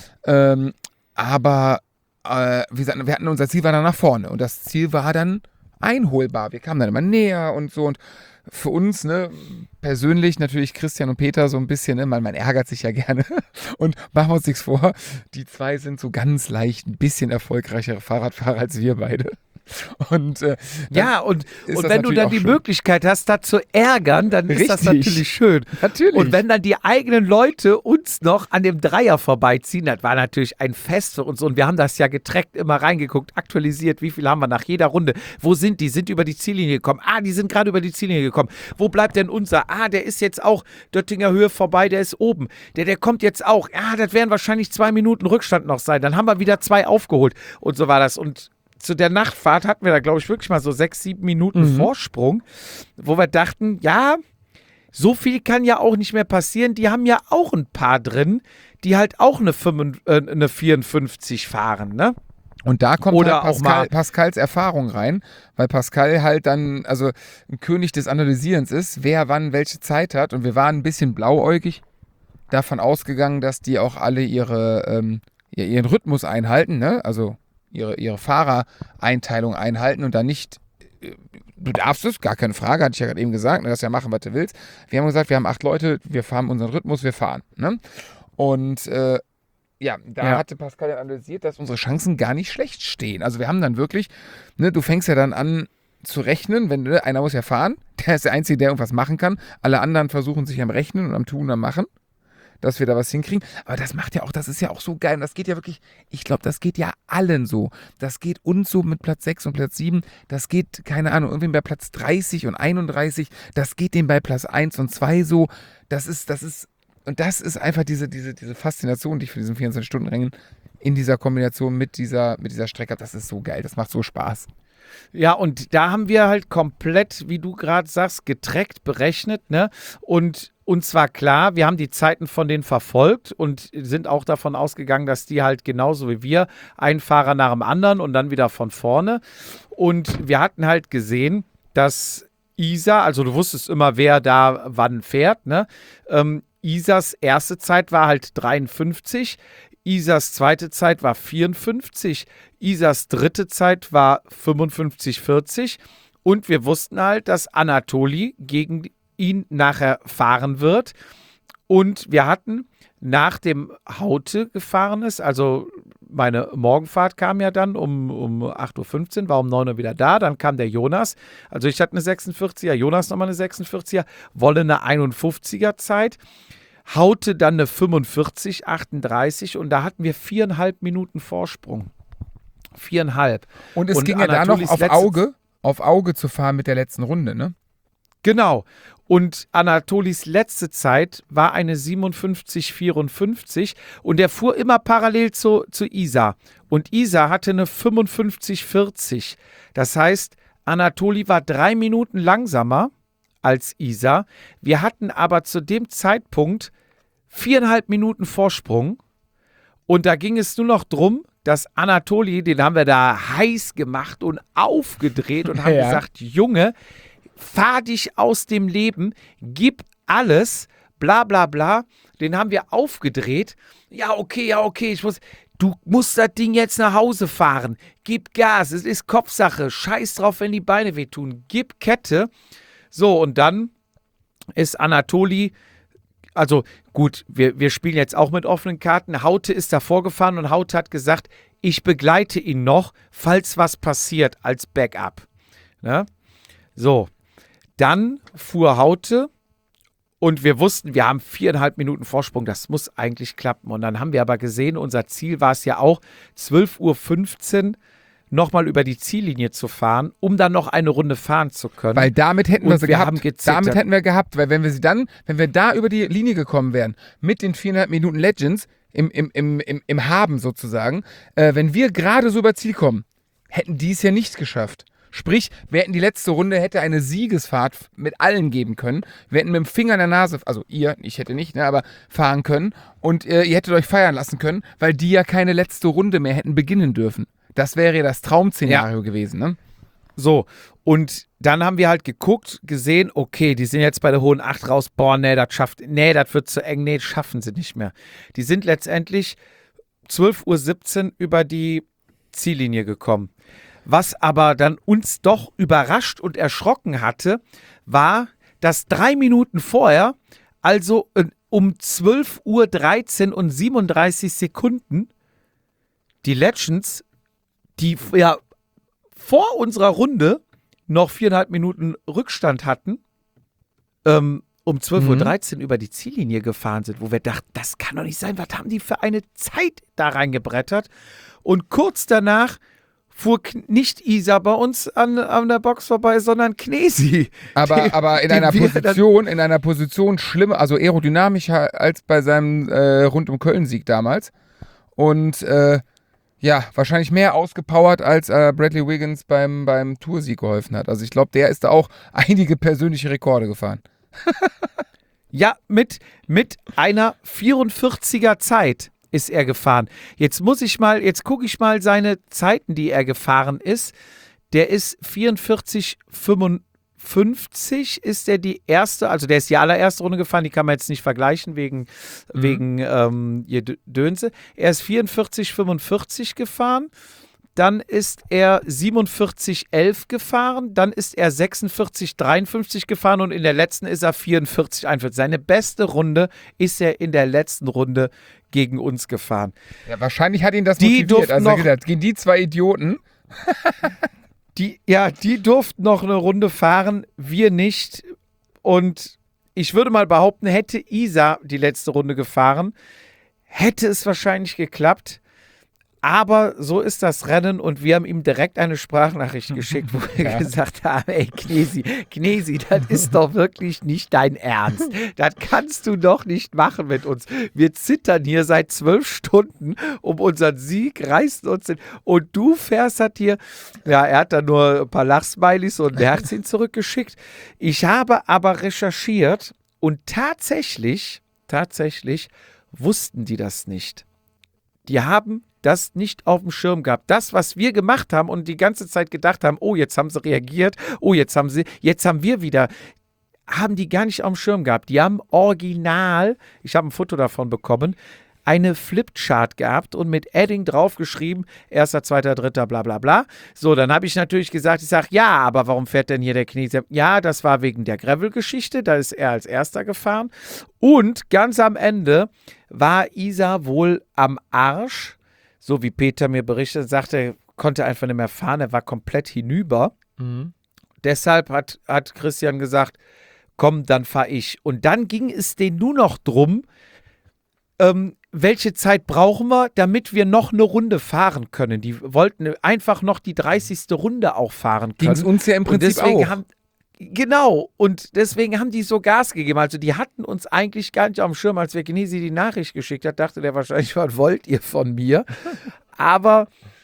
Aber wie gesagt, wir hatten unser Ziel war dann nach vorne und das Ziel war dann einholbar. Wir kamen dann immer näher und so und für uns, ne, persönlich natürlich Christian und Peter so ein bisschen, ne, man ärgert sich ja gerne und machen wir uns nichts vor, die 2 sind so ganz leicht ein bisschen erfolgreichere Fahrradfahrer als wir beide. Und wenn du dann die Möglichkeit hast, da zu ärgern, dann ist das natürlich schön. Natürlich. Und wenn dann die eigenen Leute uns noch an dem Dreier vorbeiziehen, das war natürlich ein Fest für uns. Und wir haben das ja getrackt, immer reingeguckt, aktualisiert, wie viel haben wir nach jeder Runde. Wo sind die? Sind über die Ziellinie gekommen? Die sind gerade über die Ziellinie gekommen. Wo bleibt denn unser? Der ist jetzt auch Döttinger Höhe vorbei, der ist oben. Der kommt jetzt auch. Das werden wahrscheinlich 2 Minuten Rückstand noch sein. Dann haben wir wieder 2 aufgeholt. Und so war das. Und zu der Nachtfahrt hatten wir da, glaube ich, wirklich mal so 6, 7 Minuten Vorsprung, wo wir dachten, ja, so viel kann ja auch nicht mehr passieren. Die haben ja auch ein paar drin, die halt auch eine 54 fahren, ne? Und da kommt halt Pascals Erfahrung rein, weil Pascal halt dann, also ein König des Analysierens ist, wer wann welche Zeit hat. Und wir waren ein bisschen blauäugig davon ausgegangen, dass die auch alle ihren Rhythmus einhalten, ne? Also ihre Fahrereinteilung einhalten und dann nicht, du darfst es, gar keine Frage, hatte ich ja gerade eben gesagt, dass du ja machen, was du willst. Wir haben gesagt, wir haben 8 Leute, wir fahren unseren Rhythmus, wir fahren. Ne? Und hatte Pascal dann analysiert, dass unsere Chancen gar nicht schlecht stehen. Also wir haben dann wirklich, ne, du fängst ja dann an zu rechnen, wenn einer muss ja fahren, der ist der Einzige, der irgendwas machen kann. Alle anderen versuchen sich am Rechnen und am Tun und am Machen, dass wir da was hinkriegen. Aber das ist ja auch so geil. Und das geht ja wirklich, ich glaube, das geht ja allen so. Das geht uns so mit Platz 6 und Platz 7. Das geht, keine Ahnung, irgendwie bei Platz 30 und 31. Das geht dem bei Platz 1 und 2 so. Das ist einfach diese Faszination, die ich für diesen 24-Stunden-Rennen in dieser Kombination mit dieser Strecke habe. Das ist so geil. Das macht so Spaß. Ja, und da haben wir halt komplett, wie du gerade sagst, getrackt, berechnet, ne? Und uns war klar, wir haben die Zeiten von denen verfolgt und sind auch davon ausgegangen, dass die halt genauso wie wir, einen Fahrer nach dem anderen und dann wieder von vorne. Und wir hatten halt gesehen, dass Isa, also du wusstest immer, wer da wann fährt, ne? Isas erste Zeit war halt 53. Isas zweite Zeit war 54, Isas dritte Zeit war 55,40 und wir wussten halt, dass Anatoli gegen ihn nachher fahren wird und wir hatten nach dem Haute gefahren ist, also meine Morgenfahrt kam ja dann um 8:15 Uhr, war um 9 Uhr wieder da, dann kam der Jonas, also ich hatte eine 46er, Jonas nochmal eine 46er, Wolle eine 51er Zeit, Haute dann eine 45,38 und da hatten wir 4,5 Minuten Vorsprung. 4,5. Und es ging ja da noch auf Auge zu fahren mit der letzten Runde, ne? Genau. Und Anatolis letzte Zeit war eine 57,54 und er fuhr immer parallel zu Isa. Und Isa hatte eine 55,40. Das heißt, Anatoli war 3 Minuten langsamer als Isa. Wir hatten aber zu dem Zeitpunkt 4,5 Minuten Vorsprung. Und da ging es nur noch drum, dass Anatoli, den haben wir da heiß gemacht und aufgedreht und haben gesagt, Junge, fahr dich aus dem Leben, gib alles, bla bla bla. Den haben wir aufgedreht. Ja, okay, du musst das Ding jetzt nach Hause fahren. Gib Gas, es ist Kopfsache. Scheiß drauf, wenn die Beine wehtun. Gib Kette. So, und dann ist Anatoli, also gut, wir spielen jetzt auch mit offenen Karten. Haute ist davor gefahren und Haute hat gesagt, ich begleite ihn noch, falls was passiert, als Backup. Ne? So. Dann fuhr Haute und wir wussten, wir haben 4,5 Minuten Vorsprung, das muss eigentlich klappen. Und dann haben wir aber gesehen, unser Ziel war es ja auch, 12:15 Uhr nochmal über die Ziellinie zu fahren, um dann noch eine Runde fahren zu können. Weil damit hätten wir sie gehabt. Damit hätten wir gehabt, weil wenn wir da über die Linie gekommen wären, mit den 4,5 Minuten Legends im Haben sozusagen, wenn wir gerade so über Ziel kommen, hätten die es ja nicht geschafft. Sprich, wir hätten die letzte Runde, hätte eine Siegesfahrt mit allen geben können. Wir hätten mit dem Finger in der Nase, also ihr, ich hätte nicht, ne, aber fahren können. Und ihr hättet euch feiern lassen können, weil die ja keine letzte Runde mehr hätten beginnen dürfen. Das wäre ja das Traum-Szenario gewesen, ne? So, und dann haben wir halt geguckt, gesehen, okay, die sind jetzt bei der hohen 8 raus, boah, das wird zu eng, das schaffen sie nicht mehr. Die sind letztendlich 12:17 Uhr über die Ziellinie gekommen. Was aber dann uns doch überrascht und erschrocken hatte, war, dass 3 Minuten vorher, also um 12:13 Uhr und 37 Sekunden, die Legends, die ja vor unserer Runde noch 4,5 Minuten Rückstand hatten, um 12:13 Uhr über die Ziellinie gefahren sind, wo wir dachten, das kann doch nicht sein, was haben die für eine Zeit da reingebrettert? Und kurz danach fuhr nicht Isa bei uns an der Box vorbei, sondern Knesi. Aber in einer Position schlimmer, also aerodynamischer als bei seinem Rund-um-Köln-Sieg damals. Und wahrscheinlich mehr ausgepowert, als Bradley Wiggins beim Toursieg geholfen hat. Also ich glaube, der ist da auch einige persönliche Rekorde gefahren. Ja, mit einer 44er Zeit ist er gefahren. Jetzt gucke ich mal seine Zeiten, die er gefahren ist. Der ist 44,55 ist der die erste, also der ist die allererste Runde gefahren, die kann man jetzt nicht vergleichen wegen Dönse. Er ist 44,45 gefahren. Dann ist er 47,11 gefahren, dann ist er 46,53 gefahren und in der letzten ist er 44,41. Seine beste Runde ist er in der letzten Runde gegen uns gefahren. Ja, wahrscheinlich hat ihn das motiviert. Also gesagt, gegen die zwei Idioten. Die durften noch eine Runde fahren, wir nicht. Und ich würde mal behaupten, hätte Isa die letzte Runde gefahren, hätte es wahrscheinlich geklappt. Aber so ist das Rennen und wir haben ihm direkt eine Sprachnachricht geschickt, wo wir gesagt haben, ey Knesi, das ist doch wirklich nicht dein Ernst. Das kannst du doch nicht machen mit uns. Wir zittern hier seit 12 Stunden um unseren Sieg, reißen uns und du fährst das hier. Ja, er hat dann nur ein paar Lachsmilies und ein Herzchen zurückgeschickt. Ich habe aber recherchiert und tatsächlich wussten die das nicht. Die haben das nicht auf dem Schirm gehabt. Das, was wir gemacht haben und die ganze Zeit gedacht haben, oh, jetzt haben sie reagiert, oh, jetzt haben wir wieder, haben die gar nicht auf dem Schirm gehabt. Die haben original, ich habe ein Foto davon bekommen, eine Flipchart gehabt und mit Edding draufgeschrieben, 1., 2., 3., bla bla bla. So, dann habe ich natürlich gesagt, ich sage, ja, aber warum fährt denn hier der Chinese? Ja, das war wegen der Gravel-Geschichte, da ist er als Erster gefahren. Und ganz am Ende war Isa wohl am Arsch, so wie Peter mir berichtet, sagte, er konnte einfach nicht mehr fahren, er war komplett hinüber. Deshalb hat Christian gesagt, komm, dann fahre ich. Und dann ging es denen nur noch drum, welche Zeit brauchen wir, damit wir noch eine Runde fahren können. Die wollten einfach noch die 30. Runde auch fahren können. Ging es uns ja im Prinzip auch. Genau, und deswegen haben die so Gas gegeben. Also die hatten uns eigentlich gar nicht auf dem Schirm, als wir Genesi die Nachricht geschickt hat, dachte der wahrscheinlich, was wollt ihr von mir? Aber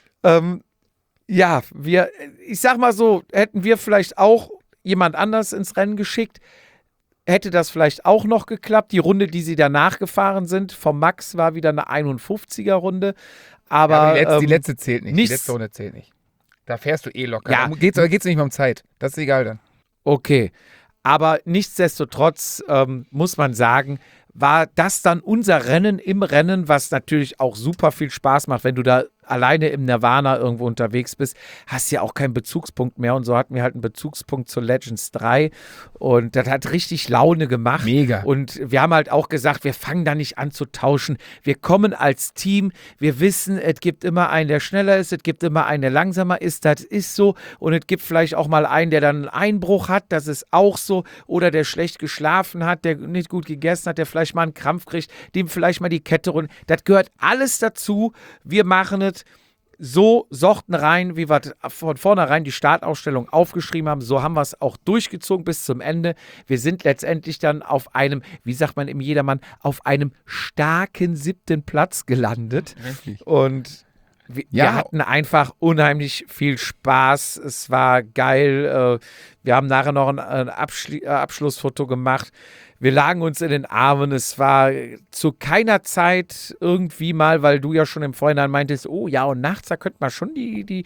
ja, ich sag mal so, hätten wir vielleicht auch jemand anders ins Rennen geschickt, hätte das vielleicht auch noch geklappt. Die Runde, die sie danach gefahren sind, vom Max war wieder eine 51er-Runde. Aber die letzte zählt nicht. Die letzte Runde zählt nicht. Da fährst du eh locker. Ja. Geht's nicht mehr um Zeit. Das ist egal dann. Okay, aber nichtsdestotrotz muss man sagen, war das dann unser Rennen im Rennen, was natürlich auch super viel Spaß macht, wenn du da alleine im Nirvana irgendwo unterwegs bist, hast ja auch keinen Bezugspunkt mehr und so hatten wir halt einen Bezugspunkt zu Legends 3 und das hat richtig Laune gemacht. Mega. Und wir haben halt auch gesagt, wir fangen da nicht an zu tauschen. Wir kommen als Team, wir wissen, es gibt immer einen, der schneller ist, es gibt immer einen, der langsamer ist, das ist so und es gibt vielleicht auch mal einen, der dann einen Einbruch hat, das ist auch so oder der schlecht geschlafen hat, der nicht gut gegessen hat, der vielleicht mal einen Krampf kriegt, dem vielleicht mal die Kette runter. Das gehört alles dazu. Wir machen es so sortenrein, wie wir von vornherein die Startausstellung aufgeschrieben haben, so haben wir es auch durchgezogen bis zum Ende. Wir sind letztendlich dann auf einem, wie sagt man im Jedermann, auf einem starken 7. Platz gelandet. Richtig. Und wir hatten einfach unheimlich viel Spaß. Es war geil. Wir haben nachher noch ein Abschlussfoto gemacht. Wir lagen uns in den Armen. Es war zu keiner Zeit irgendwie mal, weil du ja schon im Vorhinein meintest, oh ja, und nachts, da könnte man schon die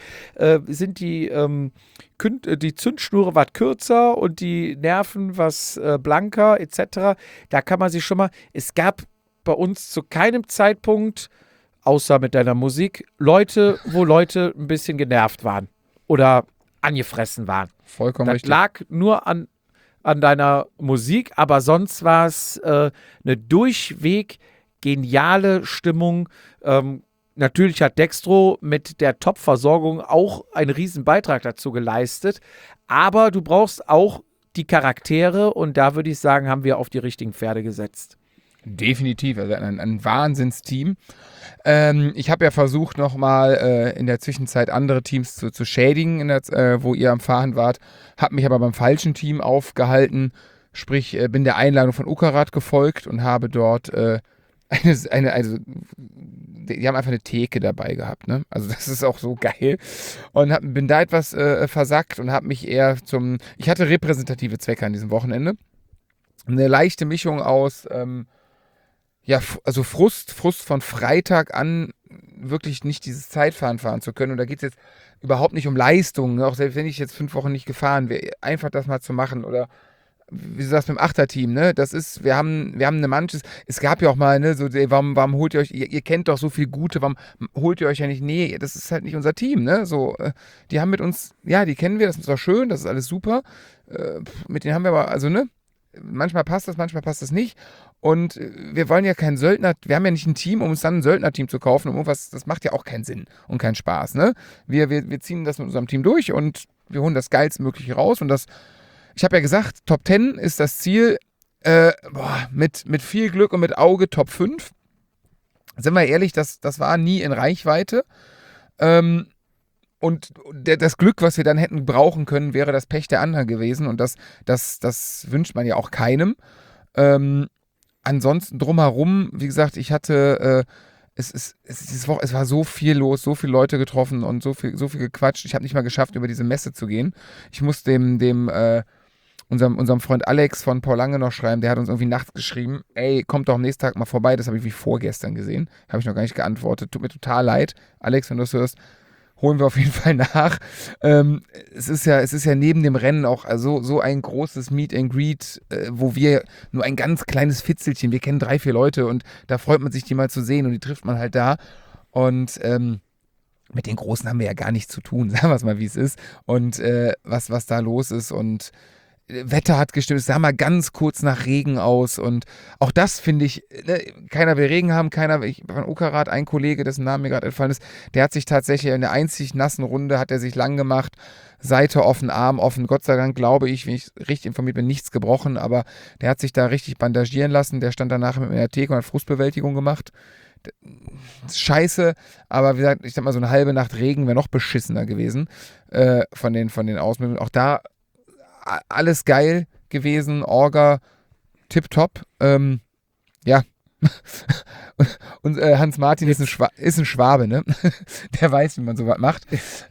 Zündschnure was kürzer und die Nerven was blanker etc. Da kann man sich schon mal, es gab bei uns zu keinem Zeitpunkt, außer mit deiner Musik, wo Leute ein bisschen genervt waren oder angefressen waren. Vollkommen das richtig. lag nur an deiner Musik, aber sonst war es eine durchweg geniale Stimmung. Natürlich hat Dextro mit der Top-Versorgung auch einen riesen Beitrag dazu geleistet, aber du brauchst auch die Charaktere und da würde ich sagen, haben wir auf die richtigen Pferde gesetzt. Definitiv, also ein Wahnsinnsteam. Ich habe ja versucht, nochmal in der Zwischenzeit andere Teams zu schädigen, wo ihr am Fahren wart, habe mich aber beim falschen Team aufgehalten, sprich bin der Einladung von Ukarat gefolgt und habe dort die haben einfach eine Theke dabei gehabt, ne? Also das ist auch so geil. Und bin da etwas versackt und habe mich eher ich hatte repräsentative Zwecke an diesem Wochenende. Eine leichte Mischung aus also Frust von Freitag an, wirklich nicht dieses Zeitfahren fahren zu können. Und da geht es jetzt überhaupt nicht um Leistung, ne? Auch selbst wenn ich jetzt 5 Wochen nicht gefahren wäre, einfach das mal zu machen. Oder wie du sagst, mit dem Achterteam, ne? Das ist, wir haben eine Mannschaft, es gab ja auch mal, ne, so, warum holt ihr euch, ihr kennt doch so viel Gute, warum holt ihr euch ja nicht, nee, das ist halt nicht unser Team, ne? So, die haben mit uns, ja, die kennen wir, das ist doch schön, das ist alles super. Mit denen haben wir aber, also, ne? Manchmal passt das nicht. Und wir wollen ja keinen Söldner, wir haben ja nicht ein Team, um uns dann ein Söldnerteam zu kaufen. Das macht ja auch keinen Sinn und keinen Spaß. Ne? Wir ziehen das mit unserem Team durch und wir holen das Geilstmögliche raus. Und ich habe ja gesagt, Top 10 ist das Ziel, mit viel Glück und mit Auge Top 5. Sind wir ehrlich, das war nie in Reichweite. Und das Glück, was wir dann hätten brauchen können, wäre das Pech der anderen gewesen. Und das wünscht man ja auch keinem. Ansonsten drumherum, wie gesagt, ich hatte, es war so viel los, so viele Leute getroffen und so viel gequatscht. Ich habe nicht mal geschafft, über diese Messe zu gehen. Ich muss unserem Freund Alex von Paul Lange noch schreiben, der hat uns irgendwie nachts geschrieben, ey, kommt doch am nächsten Tag mal vorbei. Das habe ich wie vorgestern gesehen. Habe ich noch gar nicht geantwortet. Tut mir total leid. Alex, wenn du das hörst, holen wir auf jeden Fall nach. Es ist ja neben dem Rennen auch so ein großes Meet and Greet, wo wir nur ein ganz kleines Fitzelchen, wir kennen 3, 4 Leute und da freut man sich, die mal zu sehen und die trifft man halt da. Und mit den Großen haben wir ja gar nichts zu tun, sagen wir es mal, wie es ist. Und was da los ist und Wetter hat gestimmt, es sah mal ganz kurz nach Regen aus und auch das finde ich, ne, keiner will Regen haben, von Ukarat, ein Kollege, dessen Name mir gerade entfallen ist, der hat sich tatsächlich in der einzig nassen Runde, hat er sich lang gemacht, Seite offen, Arm offen, Gott sei Dank, glaube ich, wenn ich richtig informiert bin, nichts gebrochen, aber der hat sich da richtig bandagieren lassen, der stand danach mit der Theke und hat Frustbewältigung gemacht. Scheiße, aber wie gesagt, ich sag mal, so eine halbe Nacht Regen wäre noch beschissener gewesen von den Ausbildungen. Auch da alles geil gewesen, Orga, tipptopp. Ja. Und Hans Martin ist ein Schwabe, ne? Der weiß, wie man sowas macht.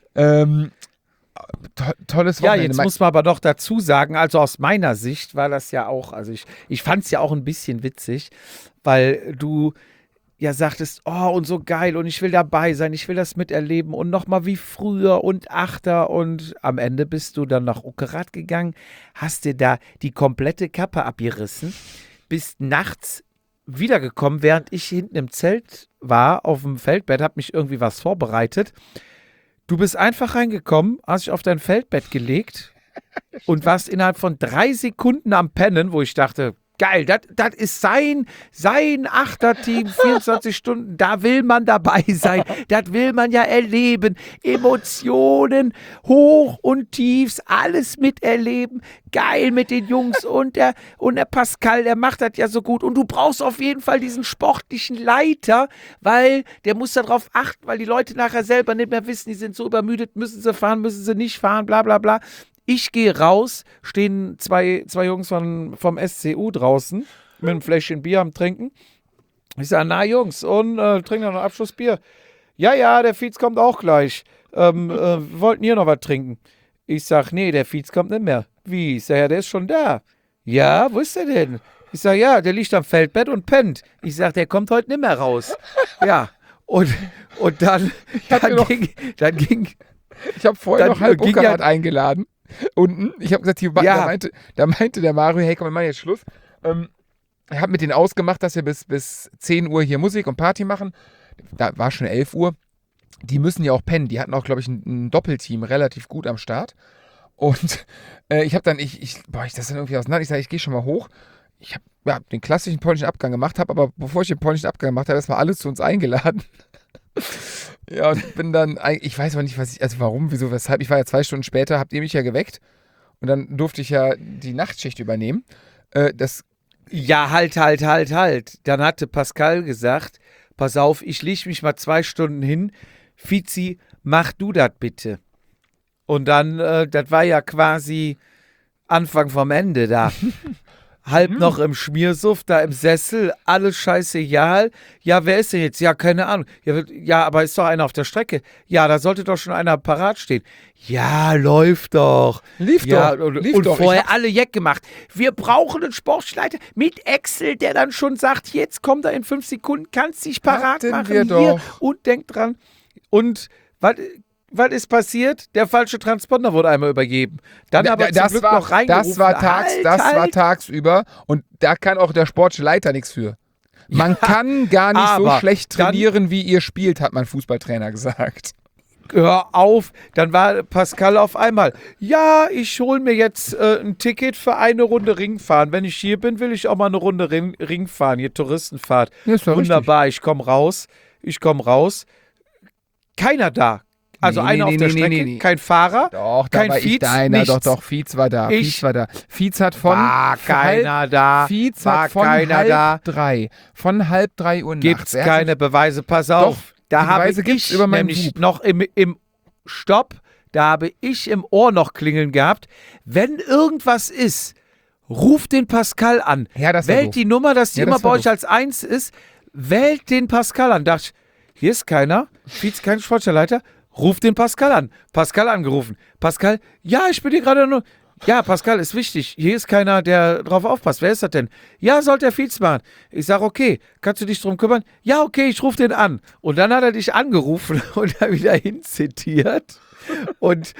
Tolles Wochenende. Ja, jetzt muss man aber doch dazu sagen, also aus meiner Sicht war das ja auch, also ich fand es ja auch ein bisschen witzig, weil du ja sagtest, oh, und so geil und ich will dabei sein, ich will das miterleben und nochmal wie früher und Achter und am Ende bist du dann nach Uckerat gegangen, hast dir da die komplette Kappe abgerissen, bist nachts wiedergekommen, während ich hinten im Zelt war, auf dem Feldbett, hab mich irgendwie was vorbereitet. Du bist einfach reingekommen, hast dich auf dein Feldbett gelegt und warst innerhalb von 3 Sekunden am Pennen, wo ich dachte, geil, das ist sein Achterteam, 24 Stunden, da will man dabei sein, das will man ja erleben, Emotionen, Hoch und Tiefs, alles miterleben, geil mit den Jungs und der Pascal, der macht das ja so gut und du brauchst auf jeden Fall diesen sportlichen Leiter, weil der muss darauf achten, weil die Leute nachher selber nicht mehr wissen, die sind so übermüdet, müssen sie fahren, müssen sie nicht fahren, bla bla bla. Ich gehe raus, stehen zwei Jungs vom SCU draußen mit einem Fläschchen Bier am Trinken. Ich sage, na Jungs, und trinken noch ein Abschlussbier. Ja, der Fietz kommt auch gleich. Wollten ihr noch was trinken? Ich sage, nee, der Fietz kommt nicht mehr. Wie? Ich sage, ja, der ist schon da. Ja, wo ist der denn? Ich sage, ja, der liegt am Feldbett und pennt. Ich sage, der kommt heute nicht mehr raus. Ja, und dann ging... Ich habe vorher noch halb Uckerat eingeladen. Unten. Ich habe gesagt, da meinte der Mario, hey, komm, wir machen jetzt Schluss. Ich habe mit denen ausgemacht, dass wir bis 10 Uhr hier Musik und Party machen. Da war schon 11 Uhr. Die müssen ja auch pennen. Die hatten auch, glaube ich, ein Doppelteam relativ gut am Start. Und ich habe dann, ich das dann irgendwie auseinander. Ich sage, ich gehe schon mal hoch. Ich habe den klassischen polnischen Abgang gemacht, aber bevor ich den polnischen Abgang gemacht habe, erstmal alle zu uns eingeladen. Ja, und bin dann, ich weiß aber nicht, warum, wieso, weshalb. Ich war ja 2 Stunden später, habt ihr mich ja geweckt und dann durfte ich ja die Nachtschicht übernehmen. Ja, halt. Dann hatte Pascal gesagt, pass auf, ich lege mich mal 2 Stunden hin. Fizi, mach du das bitte. Und dann, das war ja quasi Anfang vom Ende da. Halb noch im Schmiersuff, da im Sessel, alles scheißegal. Ja, wer ist denn jetzt? Ja, keine Ahnung. Ja, aber ist doch einer auf der Strecke. Ja, da sollte doch schon einer parat stehen. Ja, läuft doch. Lief doch. Und vorher alle Jeck gemacht. Wir brauchen einen Sportleiter mit Excel, der dann schon sagt, jetzt kommt er in 5 Sekunden, kannst dich parat machen wir hier doch. Und denk dran. Und was ist passiert? Der falsche Transponder wurde einmal übergeben. Dann aber zum Glück noch reingerufen. Das war tagsüber und da kann auch der sportliche Leiter nichts für. Man kann gar nicht so schlecht trainieren, wie ihr spielt, hat mein Fußballtrainer gesagt. Hör auf, dann war Pascal auf einmal, ja, ich hole mir jetzt ein Ticket für eine Runde Ring fahren. Wenn ich hier bin, will ich auch mal eine Runde Ring fahren, hier Touristenfahrt. Ja, wunderbar, richtig. Ich komm raus. Keiner da. Also einer auf der Strecke, kein Fahrer, doch, kein Fietz, nichts. Doch, Fietz war da. Fietz hat von halb 3 Uhr nachts. Gibt's keine Beweise, pass auf. Doch, da habe ich über nämlich noch im Stopp, da habe ich im Ohr noch klingeln gehabt, wenn irgendwas ist, ruft den Pascal an. Ja, das wählt die Nummer, dass die immer bei euch als 1 ist, wählt den Pascal an. Dachte ich, hier ist keiner, Fietz, kein Sportleiter. Ruf den Pascal an. Pascal angerufen. Pascal, ja, ich bin hier gerade nur. Ja, Pascal, ist wichtig. Hier ist keiner, der drauf aufpasst. Wer ist das denn? Ja, sollte der Fietz machen. Ich sage, okay, kannst du dich drum kümmern? Ja, okay, ich rufe den an. Und dann hat er dich angerufen und da wieder hinzitiert. Und,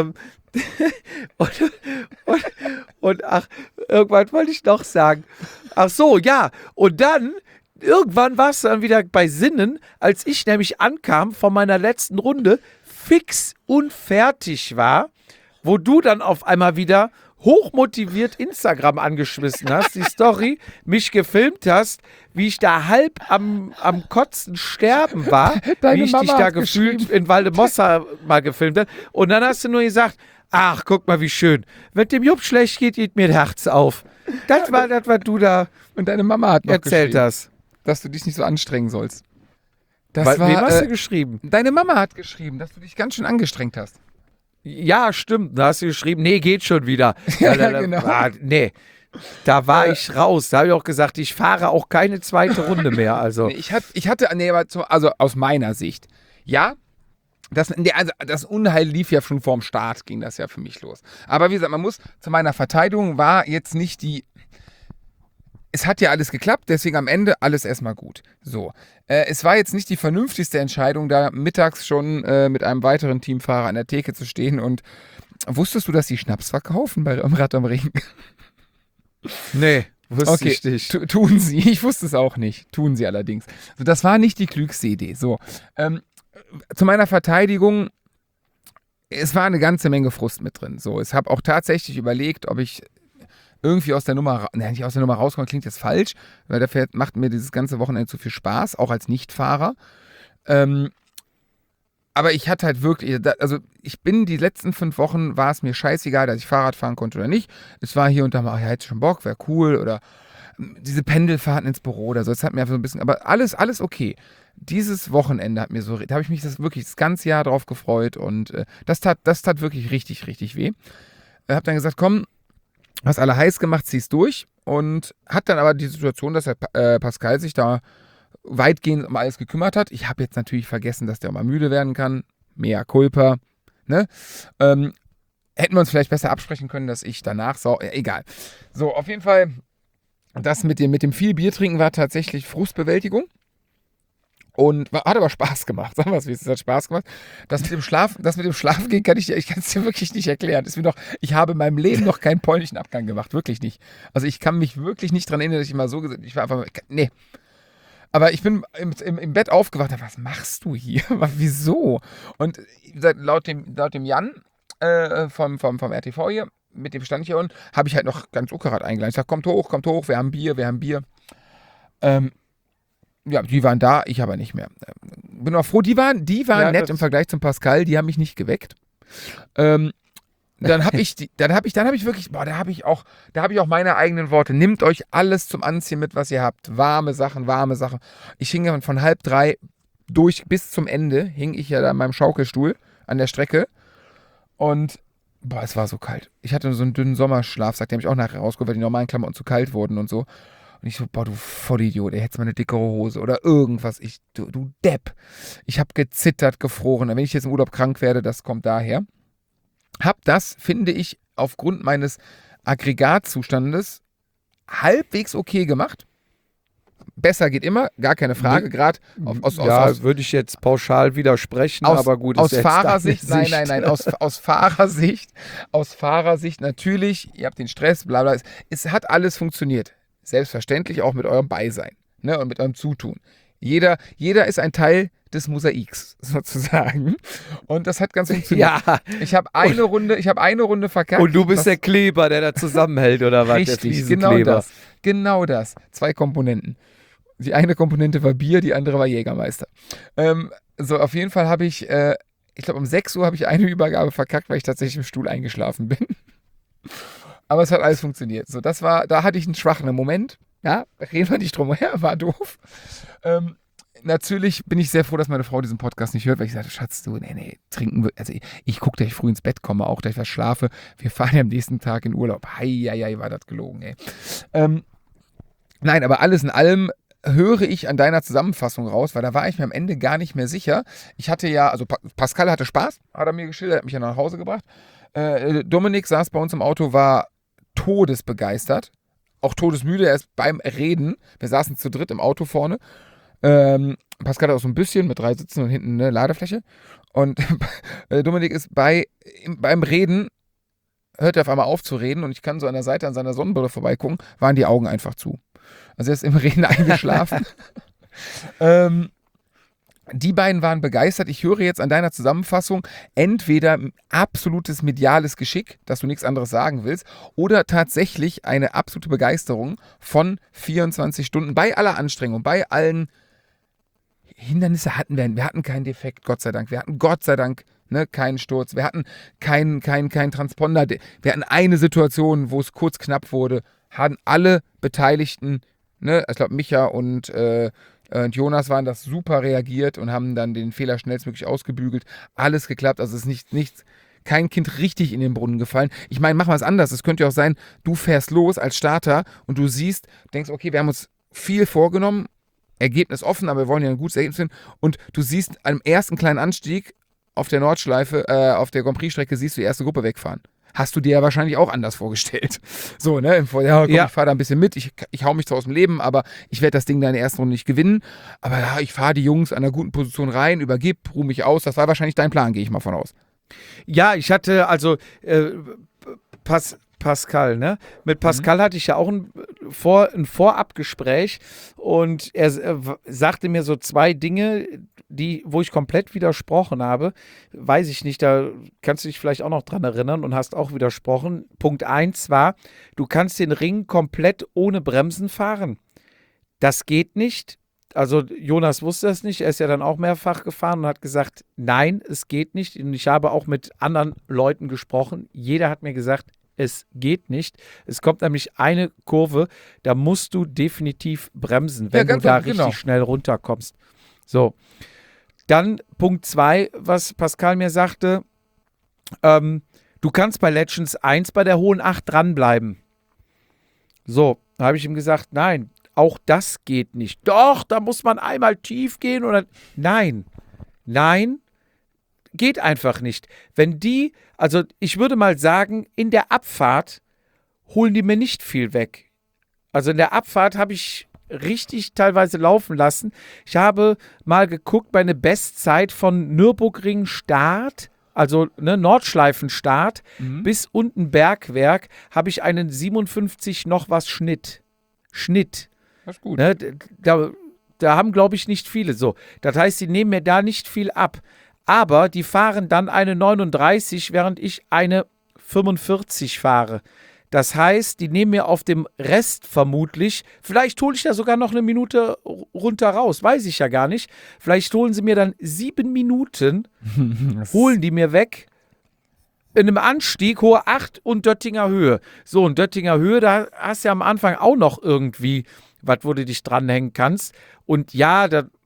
und ach, irgendwann wollte ich noch sagen. Ach so, ja. Und dann, irgendwann war es dann wieder bei Sinnen, als ich nämlich ankam von meiner letzten Runde, fix und fertig war, wo du dann auf einmal wieder hochmotiviert Instagram angeschmissen hast, die Story, mich gefilmt hast, wie ich da halb am Kotzen sterben war, wie ich dich da gefühlt in Valdemossa mal gefilmt habe. Und dann hast du nur gesagt, ach, guck mal, wie schön. Wenn dem Jupp schlecht geht mir das Herz auf. Das war das, was du da Und deine Mama hat noch erzählt hast. Dass du dich nicht so anstrengen sollst. Wem hast du geschrieben? Deine Mama hat geschrieben, dass du dich ganz schön angestrengt hast. Ja, stimmt. Da hast du geschrieben, nee, geht schon wieder. Ja, genau. Nee, da war ich raus. Da habe ich auch gesagt, ich fahre auch keine zweite Runde mehr. Also. Nee, also aus meiner Sicht, ja, das Unheil lief ja schon vorm Start, ging das ja für mich los. Aber wie gesagt, zu meiner Verteidigung war jetzt nicht es hat ja alles geklappt, deswegen am Ende alles erstmal gut. So, es war jetzt nicht die vernünftigste Entscheidung, da mittags schon mit einem weiteren Teamfahrer an der Theke zu stehen. Und wusstest du, dass die Schnaps verkaufen beim Rad am Ring? Nee, wusste ich nicht. Tun sie. Ich wusste es auch nicht. Tun sie allerdings. So, das war nicht die klügste Idee. So, zu meiner Verteidigung, es war eine ganze Menge Frust mit drin. So, ich habe auch tatsächlich überlegt, ob ich irgendwie nicht aus der Nummer rauskommen, klingt jetzt falsch, weil dafür macht mir dieses ganze Wochenende zu viel Spaß, auch als Nichtfahrer. Aber ich hatte halt wirklich, die letzten 5 Wochen war es mir scheißegal, dass ich Fahrrad fahren konnte oder nicht. Es war hier und da mal, ja, hätte schon Bock, wäre cool, oder diese Pendelfahrten ins Büro oder so, es hat mir einfach so ein bisschen, aber alles okay. Dieses Wochenende da habe ich mich das ganze Jahr drauf gefreut und das tat wirklich richtig, richtig weh. Habe dann gesagt, komm, hast alle heiß gemacht, zieh's durch und hat dann aber die Situation, dass der Pascal sich da weitgehend um alles gekümmert hat. Ich habe jetzt natürlich vergessen, dass der auch mal müde werden kann. Mea culpa. Ne? Hätten wir uns vielleicht besser absprechen können, dass ich danach egal. So, auf jeden Fall, das mit dem viel Bier trinken war tatsächlich Frustbewältigung. Und hat aber Spaß gemacht, sagen wir es, es hat Spaß gemacht. Das mit dem Schlafgehen kann ich es dir wirklich nicht erklären. Ich habe in meinem Leben noch keinen polnischen Abgang gemacht, wirklich nicht. Also ich kann mich wirklich nicht daran erinnern, dass ich mal so gesagt habe, ich war einfach, nee. Aber ich bin im Bett aufgewacht, was machst du hier? Wieso? Und laut dem Jan vom RTV hier, mit dem stand ich hier unten, habe ich halt noch ganz Uckerrad eingeladen. Ich sage, kommt hoch, wir haben Bier. Ja, die waren da, ich aber nicht mehr. Bin auch froh, die waren ja, nett im Vergleich zum Pascal, die haben mich nicht geweckt. Dann habe ich wirklich, da habe ich auch meine eigenen Worte. Nehmt euch alles zum Anziehen mit, was ihr habt. Warme Sachen. Ich hing ja von 2:30 durch bis zum Ende, hing ich ja da in meinem Schaukelstuhl an der Strecke. Und es war so kalt. Ich hatte so einen dünnen Sommerschlafsack, der mich auch nachher rausgeholt, weil die normalen Klamotten zu kalt wurden und so. Und ich so, du Vollidiot, hättest mal eine dickere Hose oder irgendwas. Du Depp. Ich habe gezittert, gefroren. Wenn ich jetzt im Urlaub krank werde, das kommt daher. Hab das, finde ich, aufgrund meines Aggregatzustandes halbwegs okay gemacht. Besser geht immer, gar keine Frage. Gerade würde ich jetzt pauschal widersprechen, aber gut. Aus Fahrersicht, nein, aus Fahrersicht natürlich, ihr habt den Stress, bla bla. Es hat alles funktioniert. Selbstverständlich auch mit eurem Beisein, ne, und mit eurem Zutun. Jeder ist ein Teil des Mosaiks, sozusagen. Und das hat ganz funktioniert. Ja. Ich habe eine Runde verkackt. Und du bist der Kleber, der da zusammenhält, oder was? Richtig, genau das. 2 Komponenten. Die eine Komponente war Bier, die andere war Jägermeister. Auf jeden Fall habe ich glaube um 6 Uhr habe ich eine Übergabe verkackt, weil ich tatsächlich im Stuhl eingeschlafen bin. Aber es hat alles funktioniert. So, da hatte ich einen schwachen Moment. Ja, reden wir nicht drum her, war doof. Natürlich bin ich sehr froh, dass meine Frau diesen Podcast nicht hört, weil ich sagte, Schatz, trinken wir. Also ich gucke, dass ich früh ins Bett komme, auch, dass ich was schlafe. Wir fahren ja am nächsten Tag in Urlaub. Hei, war das gelogen, ey. Nein, aber alles in allem höre ich an deiner Zusammenfassung raus, weil da war ich mir am Ende gar nicht mehr sicher. Ich hatte ja, also Pascal hatte Spaß, hat er mir geschildert, hat mich ja nach Hause gebracht. Dominik saß bei uns im Auto, war todesbegeistert, auch todesmüde, er ist beim Reden. Wir saßen zu dritt im Auto vorne. Pascal hat auch so ein bisschen mit 3 Sitzen und hinten eine Ladefläche. Und Dominik ist beim Reden, hört er auf einmal auf zu reden und ich kann so an der Seite an seiner Sonnenbrille vorbeigucken, waren die Augen einfach zu. Also er ist im Reden eingeschlafen. Die beiden waren begeistert. Ich höre jetzt an deiner Zusammenfassung entweder absolutes mediales Geschick, dass du nichts anderes sagen willst, oder tatsächlich eine absolute Begeisterung von 24 Stunden bei aller Anstrengung, bei allen Hindernisse hatten wir. Wir hatten keinen Defekt, Gott sei Dank. Wir hatten Gott sei Dank keinen Sturz. Wir hatten keinen Transponder. Wir hatten eine Situation, wo es kurz knapp wurde. Hatten alle Beteiligten, ich glaube Micha und Jonas waren das super reagiert und haben dann den Fehler schnellstmöglich ausgebügelt. Alles geklappt. Also es ist kein Kind richtig in den Brunnen gefallen. Ich meine, machen wir es anders. Es könnte ja auch sein, du fährst los als Starter und du denkst, okay, wir haben uns viel vorgenommen, Ergebnis offen, aber wir wollen ja ein gutes Ergebnis finden. Und du siehst am ersten kleinen Anstieg auf der Nordschleife, auf der Grand Prix-Strecke, siehst du die erste Gruppe wegfahren. Hast du dir ja wahrscheinlich auch anders vorgestellt. So, ne? Ich fahre da ein bisschen mit, ich hau mich zwar aus dem Leben, aber ich werde das Ding da in der ersten Runde nicht gewinnen. Aber ja, ich fahre die Jungs an einer guten Position rein, ruhe mich aus. Das war wahrscheinlich dein Plan, gehe ich mal von aus. Ja, ich hatte Pascal, ne? Mit Pascal hatte ich ja auch ein Vorabgespräch und er sagte mir so 2 Dinge, wo ich komplett widersprochen habe. Weiß ich nicht, da kannst du dich vielleicht auch noch dran erinnern und hast auch widersprochen. Punkt 1 war, du kannst den Ring komplett ohne Bremsen fahren. Das geht nicht. Also Jonas wusste das nicht, er ist ja dann auch mehrfach gefahren und hat gesagt, nein, es geht nicht. Und ich habe auch mit anderen Leuten gesprochen. Jeder hat mir gesagt, es geht nicht. Es kommt nämlich eine Kurve, da musst du definitiv bremsen, wenn du da richtig schnell runterkommst. So. Dann Punkt 2, was Pascal mir sagte, du kannst bei Legends 1 bei der hohen 8 dranbleiben. So, da habe ich ihm gesagt, nein, auch das geht nicht. Doch, da muss man einmal tief gehen oder. Nein, geht einfach nicht. Also ich würde mal sagen, in der Abfahrt holen die mir nicht viel weg. Also in der Abfahrt habe ich richtig teilweise laufen lassen. Ich habe mal geguckt bei einer Bestzeit von Nürburgring Start, also Nordschleifen-Start, bis unten Bergwerk, habe ich einen 57 noch was Schnitt. Das ist gut. Ne, da haben, glaube ich, nicht viele so. Das heißt, die nehmen mir da nicht viel ab. Aber die fahren dann eine 39, während ich eine 45 fahre. Das heißt, die nehmen mir auf dem Rest vermutlich, vielleicht hole ich da sogar noch eine Minute runter raus, weiß ich ja gar nicht. Vielleicht holen sie mir dann 7 Minuten, holen die mir weg. In einem Anstieg, hohe 8 und Döttinger Höhe. So, und Döttinger Höhe, da hast du ja am Anfang auch noch irgendwie was, wo du dich dranhängen kannst. Und ja,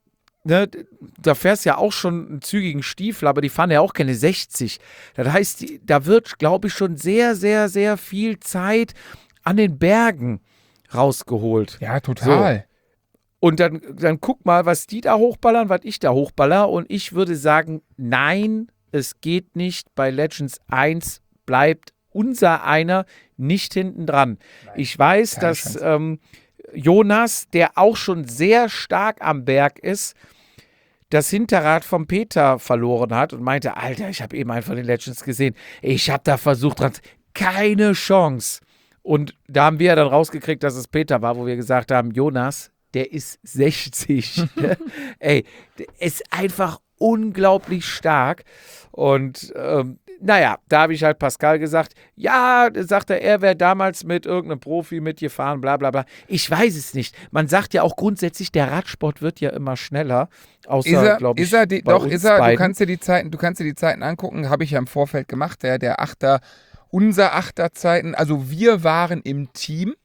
da fährst du ja auch schon einen zügigen Stiefel, aber die fahren ja auch keine 60. Das heißt, da wird, glaube ich, schon sehr, sehr, sehr viel Zeit an den Bergen rausgeholt. Ja, total. So. Und dann guck mal, was die da hochballern, was ich da hochballer. Und ich würde sagen, nein, es geht nicht. Bei Legends 1 bleibt unser einer nicht hinten dran. Ich weiß, dass Jonas, der auch schon sehr stark am Berg ist, das Hinterrad vom Peter verloren hat und meinte, Alter, ich habe eben einen von den Legends gesehen. Ich habe da versucht, keine Chance. Und da haben wir ja dann rausgekriegt, dass es Peter war, wo wir gesagt haben, Jonas, der ist 60. Ey, der ist einfach unglaublich stark. Und da habe ich halt Pascal gesagt, ja, sagt er wäre damals mit irgendeinem Profi mitgefahren, bla bla bla. Ich weiß es nicht. Man sagt ja auch grundsätzlich, der Radsport wird ja immer schneller. Außer, glaube ich, du kannst dir die Zeiten angucken, habe ich ja im Vorfeld gemacht, der Achter, unser Achterzeiten, also wir waren im Team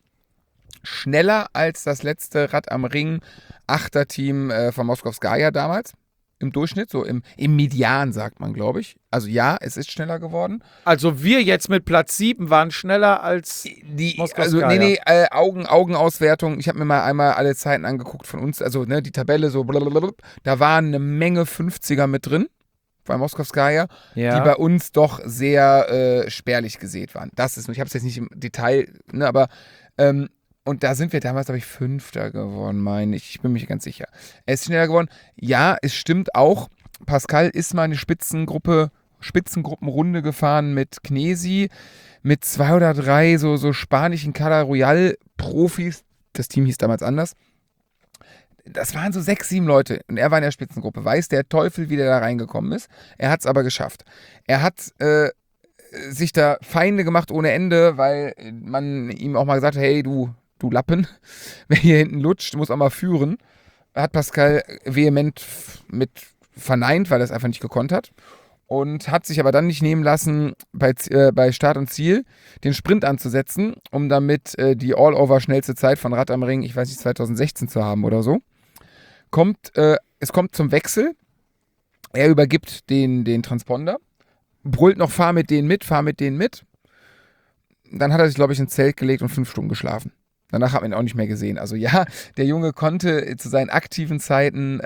schneller als das letzte Rad am Ring Achterteam von Moskowskaja damals. im Durchschnitt, so im Median, sagt man, glaube ich. Also ja, es ist schneller geworden. Also wir jetzt mit Platz 7 waren schneller als Augenauswertung. Ich habe mir mal einmal alle Zeiten angeguckt von uns, also die Tabelle so blablabla. Da waren eine Menge 50er mit drin, bei Moskowskaja, die bei uns doch sehr spärlich gesät waren. Ich habe es jetzt nicht im Detail, aber und da sind wir damals, glaube ich, Fünfter geworden, meine ich. Ich bin mir ganz sicher. Er ist schneller geworden. Ja, es stimmt auch. Pascal ist mal eine Spitzengruppenrunde gefahren mit Knesi, mit 2 oder 3 so spanischen Cadar Royal Profis. Das Team hieß damals anders. Das waren so 6, 7 Leute und er war in der Spitzengruppe. Weiß der Teufel, wie der da reingekommen ist. Er hat es aber geschafft. Er hat sich da Feinde gemacht ohne Ende, weil man ihm auch mal gesagt hat, hey, du Lappen, wer hier hinten lutscht, muss auch mal führen. Hat Pascal vehement mit verneint, weil er es einfach nicht gekonnt hat. Und hat sich aber dann nicht nehmen lassen, bei Start und Ziel den Sprint anzusetzen, um damit die All-Over schnellste Zeit von Rad am Ring, ich weiß nicht, 2016 zu haben oder so. Es kommt zum Wechsel. Er übergibt den Transponder, brüllt noch, fahr mit denen mit. Dann hat er sich, glaube ich, ins Zelt gelegt und 5 Stunden geschlafen. Danach hat man ihn auch nicht mehr gesehen. Also ja, der Junge konnte zu seinen aktiven Zeiten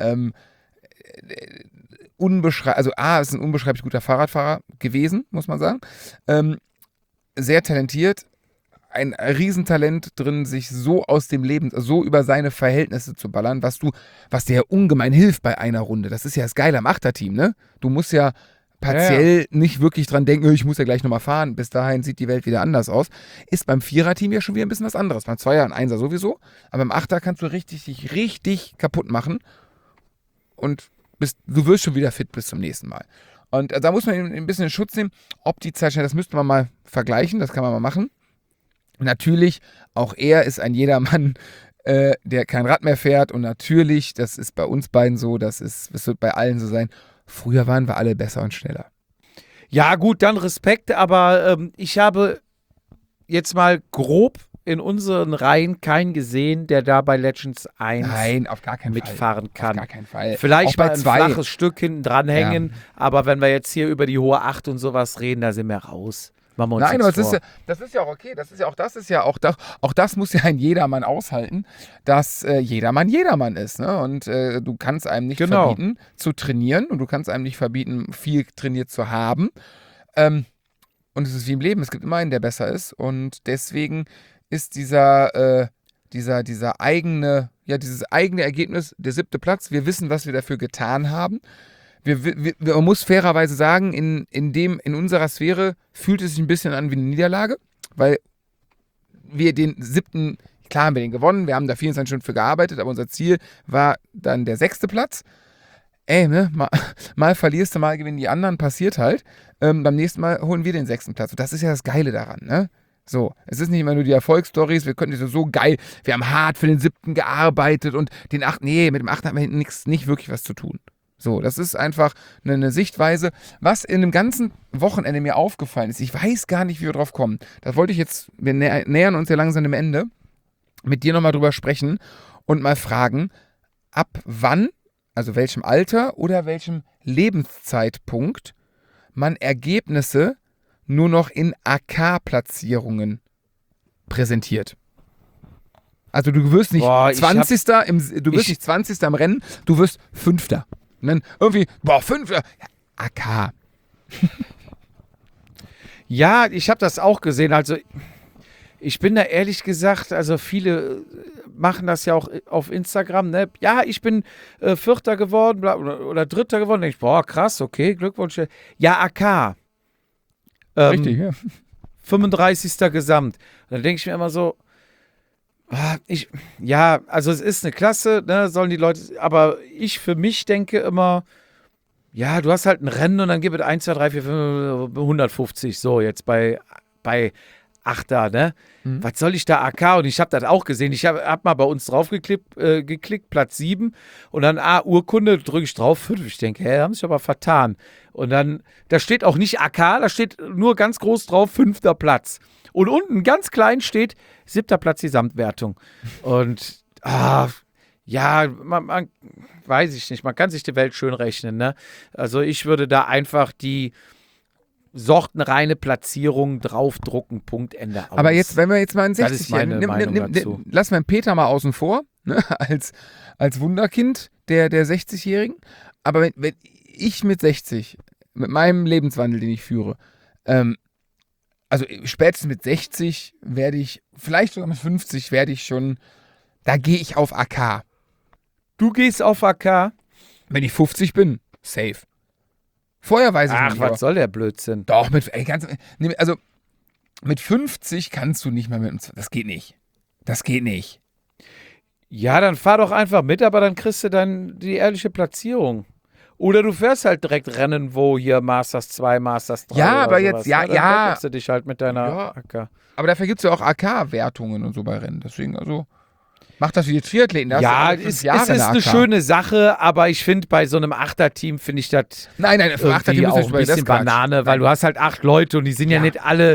ist ein unbeschreiblich guter Fahrradfahrer gewesen, muss man sagen. Sehr talentiert, ein Riesentalent drin, sich so aus dem Leben, so über seine Verhältnisse zu ballern, was dir ungemein hilft bei einer Runde. Das ist ja das Geile am Achterteam, ne? Du musst ja partiell nicht wirklich dran denken, ich muss ja gleich nochmal fahren, bis dahin sieht die Welt wieder anders aus. Ist beim Viererteam ja schon wieder ein bisschen was anderes. Beim Zweier und Einser sowieso, aber im Achter kannst du dich richtig kaputt machen und du wirst schon wieder fit bis zum nächsten Mal. Und da muss man ein bisschen in Schutz nehmen, ob die Zeit schnell, das müsste man mal vergleichen, das kann man mal machen. Natürlich, auch er ist ein Jedermann, der kein Rad mehr fährt und natürlich, das ist bei uns beiden so, das wird bei allen so sein, früher waren wir alle besser und schneller. Ja gut, dann Respekt, aber ich habe jetzt mal grob in unseren Reihen keinen gesehen, der da bei Legends 1 auf gar keinen mitfahren Fall. kann. Auf gar keinen Fall. Vielleicht auch mal bei ein 2. flaches Stück hinten dranhängen, aber wenn wir jetzt hier über die hohe 8 und sowas reden, da sind wir raus. Machen wir uns Nein, aber vor. das ist ja auch okay. Auch das muss ja ein Jedermann aushalten, dass Jedermann ist. Ne? Und du kannst einem nicht verbieten, zu trainieren und du kannst einem nicht verbieten, viel trainiert zu haben. Und es ist wie im Leben, es gibt immer einen, der besser ist. Und deswegen ist dieses eigene Ergebnis der 7. Platz. Wir wissen, was wir dafür getan haben. Man muss fairerweise sagen, in unserer Sphäre fühlt es sich ein bisschen an wie eine Niederlage, weil wir den 7., klar haben wir den gewonnen, wir haben da 24 Stunden für gearbeitet, aber unser Ziel war dann der 6. Platz. Mal verlierst du, mal gewinnen die anderen, passiert halt. Beim nächsten Mal holen wir den 6. Platz. Und das ist ja das Geile daran, ne? So, es ist nicht immer nur die Erfolgsstories, wir könnten so geil, wir haben hart für den 7. gearbeitet und den 8., mit dem 8. haben wir nicht wirklich was zu tun. So, das ist einfach eine Sichtweise. Was in dem ganzen Wochenende mir aufgefallen ist, ich weiß gar nicht, wie wir drauf kommen. Das wollte ich jetzt, wir nähern uns ja langsam dem Ende, mit dir nochmal drüber sprechen und mal fragen, ab wann, also welchem Alter oder welchem Lebenszeitpunkt man Ergebnisse nur noch in AK-Platzierungen präsentiert. Also du wirst nicht 20. nicht 20. im Rennen, du wirst 5. Und dann irgendwie, 5. Ja, AK. Ja, ich habe das auch gesehen. Also ich bin da ehrlich gesagt, also viele machen das ja auch auf Instagram, ne? Ja, ich bin 4. geworden oder 3. geworden. Denke ich, boah, krass, okay, Glückwunsch. Ja, AK. Richtig, ja. 35. Gesamt. Und dann denke ich mir immer so, also es ist eine Klasse, ne, sollen die Leute, aber ich für mich denke immer, ja, du hast halt ein Rennen und dann gibt es 1, 2, 3, 4, 5, 150, so jetzt bei 8er, ne? Was soll ich da AK? Und ich habe das auch gesehen, ich hab mal bei uns drauf geklickt, Platz 7 und dann Urkunde, drücke ich drauf, 5. Ich denke, haben sich aber vertan. Und dann, da steht auch nicht AK, da steht nur ganz groß drauf, 5. Platz. Und unten ganz klein steht 7. Platz Gesamtwertung. Und Ja, man weiß ich nicht, man kann sich die Welt schön rechnen, ne? Also ich würde da einfach die sortenreine Platzierung draufdrucken, Punkt, Ende aus. Aber jetzt, wenn wir jetzt mal einen Das 60 ist meine Meinung dazu. lass mal den Peter mal außen vor, ne, als Wunderkind der 60-Jährigen. Aber wenn ich mit 60, mit meinem Lebenswandel, den ich führe, also spätestens mit 60 werde ich, vielleicht sogar mit 50 werde ich schon, da gehe ich auf AK. Du gehst auf AK? Wenn ich 50 bin, safe. Vorher weiß ich Ach, nicht. was aber- soll der Blödsinn? Doch, also mit 50 kannst du nicht mehr das geht nicht. Das geht nicht. Ja, dann fahr doch einfach mit, aber dann kriegst du dann die ehrliche Platzierung. Oder du fährst halt direkt Rennen, wo hier Masters 2, Masters 3 Ja, oder aber sowas. jetzt, ja. Dann kriegst du dich halt mit deiner Ja. AK. Aber dafür gibt es ja auch AK-Wertungen und so bei Rennen. Deswegen, also, macht das wie die Triathleten. Da hast du Ja, alle 5 es ist Jahre eine AK. schöne Sache, aber ich finde, bei so einem Achterteam finde ich das Nein, für irgendwie auch ein bisschen Banane, weil du hast halt 8 Leute und die sind ja nicht alle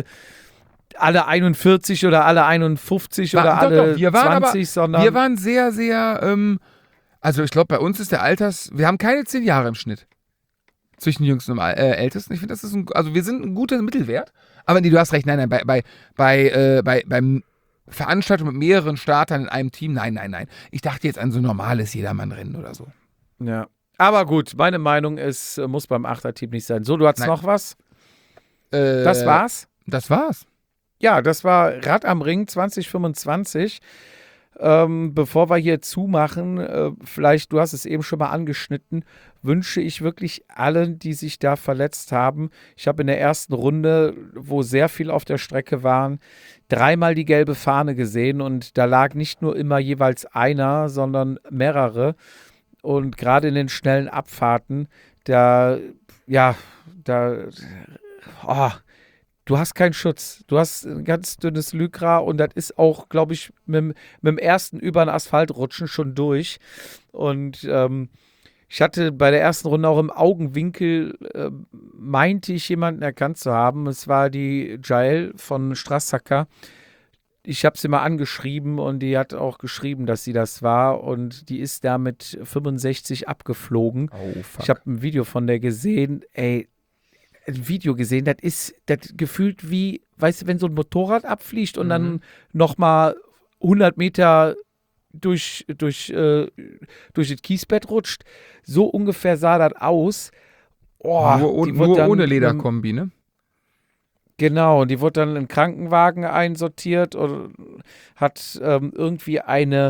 41 oder alle 51 oder alle wir waren 20, sondern wir waren sehr, sehr, also ich glaube, bei uns ist wir haben keine 10 Jahre im Schnitt zwischen Jüngsten und Ältesten. Ich finde, das ist also wir sind ein guter Mittelwert. Aber nee, du hast recht, nein, beim Veranstaltung mit mehreren Startern in einem Team, nein. Ich dachte jetzt an so normales Jedermann-Rennen oder so. ja. Aber gut, meine Meinung ist, muss beim Achterteam nicht sein. So, du hast Nein. noch was? Das war's? Das war's. Ja, das war Rad am Ring 2025. Bevor wir hier zumachen, vielleicht, du hast es eben schon mal angeschnitten, wünsche ich wirklich allen, die sich da verletzt haben. Ich habe in der ersten Runde, wo sehr viel auf der Strecke waren, 3-mal die gelbe Fahne gesehen und da lag nicht nur immer jeweils einer, sondern mehrere. Und gerade in den schnellen Abfahrten, du hast keinen Schutz. Du hast ein ganz dünnes Lycra und das ist auch, glaube ich, mit dem ersten über den Asphalt rutschen schon durch. Und ich hatte bei der ersten Runde auch im Augenwinkel, meinte ich, jemanden erkannt zu haben. Es war die Jael von Strassacker. Ich habe sie mal angeschrieben und die hat auch geschrieben, dass sie das war. Und die ist da mit 65 abgeflogen. Oh, fuck. Ich habe ein Video von der gesehen. Ey, ein Video gesehen, das ist das gefühlt wie, weißt du, wenn so ein Motorrad abfliegt und dann nochmal 100 Meter durch das Kiesbett rutscht. So ungefähr sah das aus. Oh, nur ohne Lederkombi, ne? Genau, und die wurde dann in einen Krankenwagen einsortiert und hat irgendwie eine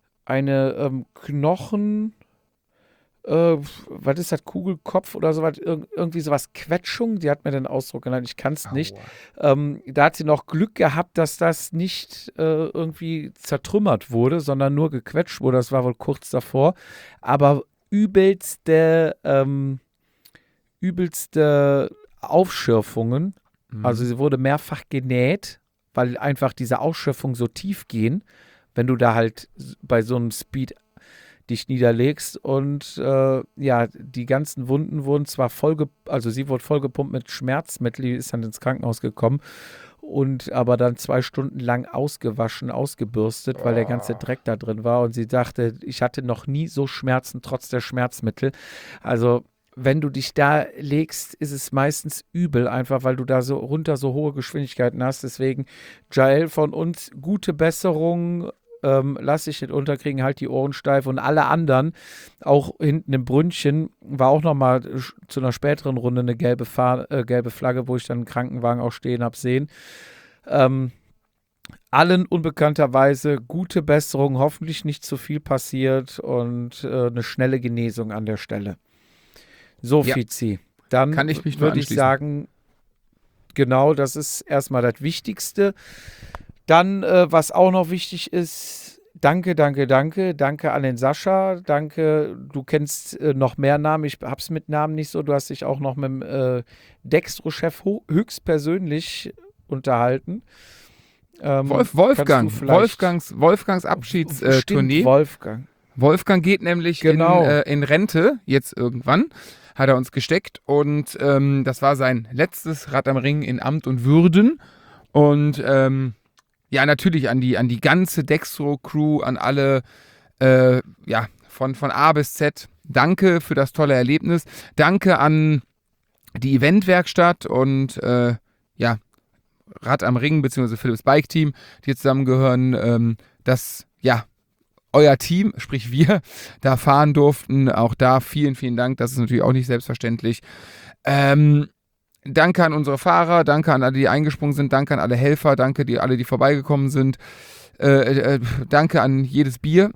Knochen, was ist das, Kugelkopf oder sowas, irgendwie sowas, Quetschung, die hat mir den Ausdruck genannt, ich kann es nicht. Da hat sie noch Glück gehabt, dass das nicht irgendwie zertrümmert wurde, sondern nur gequetscht wurde, das war wohl kurz davor, aber übelste Aufschürfungen. Also sie wurde mehrfach genäht, weil einfach diese Ausschürfungen so tief gehen, wenn du da halt bei so einem Speed dich niederlegst. Und die ganzen Wunden wurden zwar also sie wurde vollgepumpt mit Schmerzmittel, die ist dann ins Krankenhaus gekommen und aber dann 2 Stunden lang ausgewaschen, ausgebürstet, weil der ganze Dreck da drin war. Und sie dachte, ich hatte noch nie so Schmerzen trotz der Schmerzmittel. Also wenn du dich da legst, ist es meistens übel, einfach weil du da so runter so hohe Geschwindigkeiten hast. Deswegen, Jael, von uns gute Besserung, lass dich nicht unterkriegen, halt die Ohren steif. Und alle anderen, auch hinten im Brünnchen, war auch nochmal zu einer späteren Runde eine gelbe Flagge, wo ich dann einen Krankenwagen auch stehen habe sehen. Allen unbekannterweise gute Besserung, hoffentlich nicht zu viel passiert und eine schnelle Genesung an der Stelle. So, Ja. Fizi. Dann Kann ich mich nur würde ich anschließen. sagen, genau, das ist erstmal das Wichtigste. Dann, was auch noch wichtig ist, danke an den Sascha, danke, du kennst noch mehr Namen, ich hab's mit Namen nicht so, du hast dich auch noch mit dem Dextro-Chef höchstpersönlich unterhalten. Wolfgangs Abschiedstournee. Stimmt, Wolfgang. Wolfgang geht nämlich Genau. in Rente, jetzt irgendwann, hat er uns gesteckt. Und das war sein letztes Rad am Ring in Amt und Würden. Und natürlich an die ganze Dextro-Crew, an alle von A bis Z. Danke für das tolle Erlebnis. Danke an die Eventwerkstatt und Rad am Ring bzw. Philips Bike Team, die zusammengehören, dass euer Team, sprich wir, da fahren durften. Auch da vielen, vielen Dank. Das ist natürlich auch nicht selbstverständlich. Danke an unsere Fahrer, danke an alle, die eingesprungen sind, danke an alle Helfer, danke an alle, die vorbeigekommen sind. Danke an jedes Bier.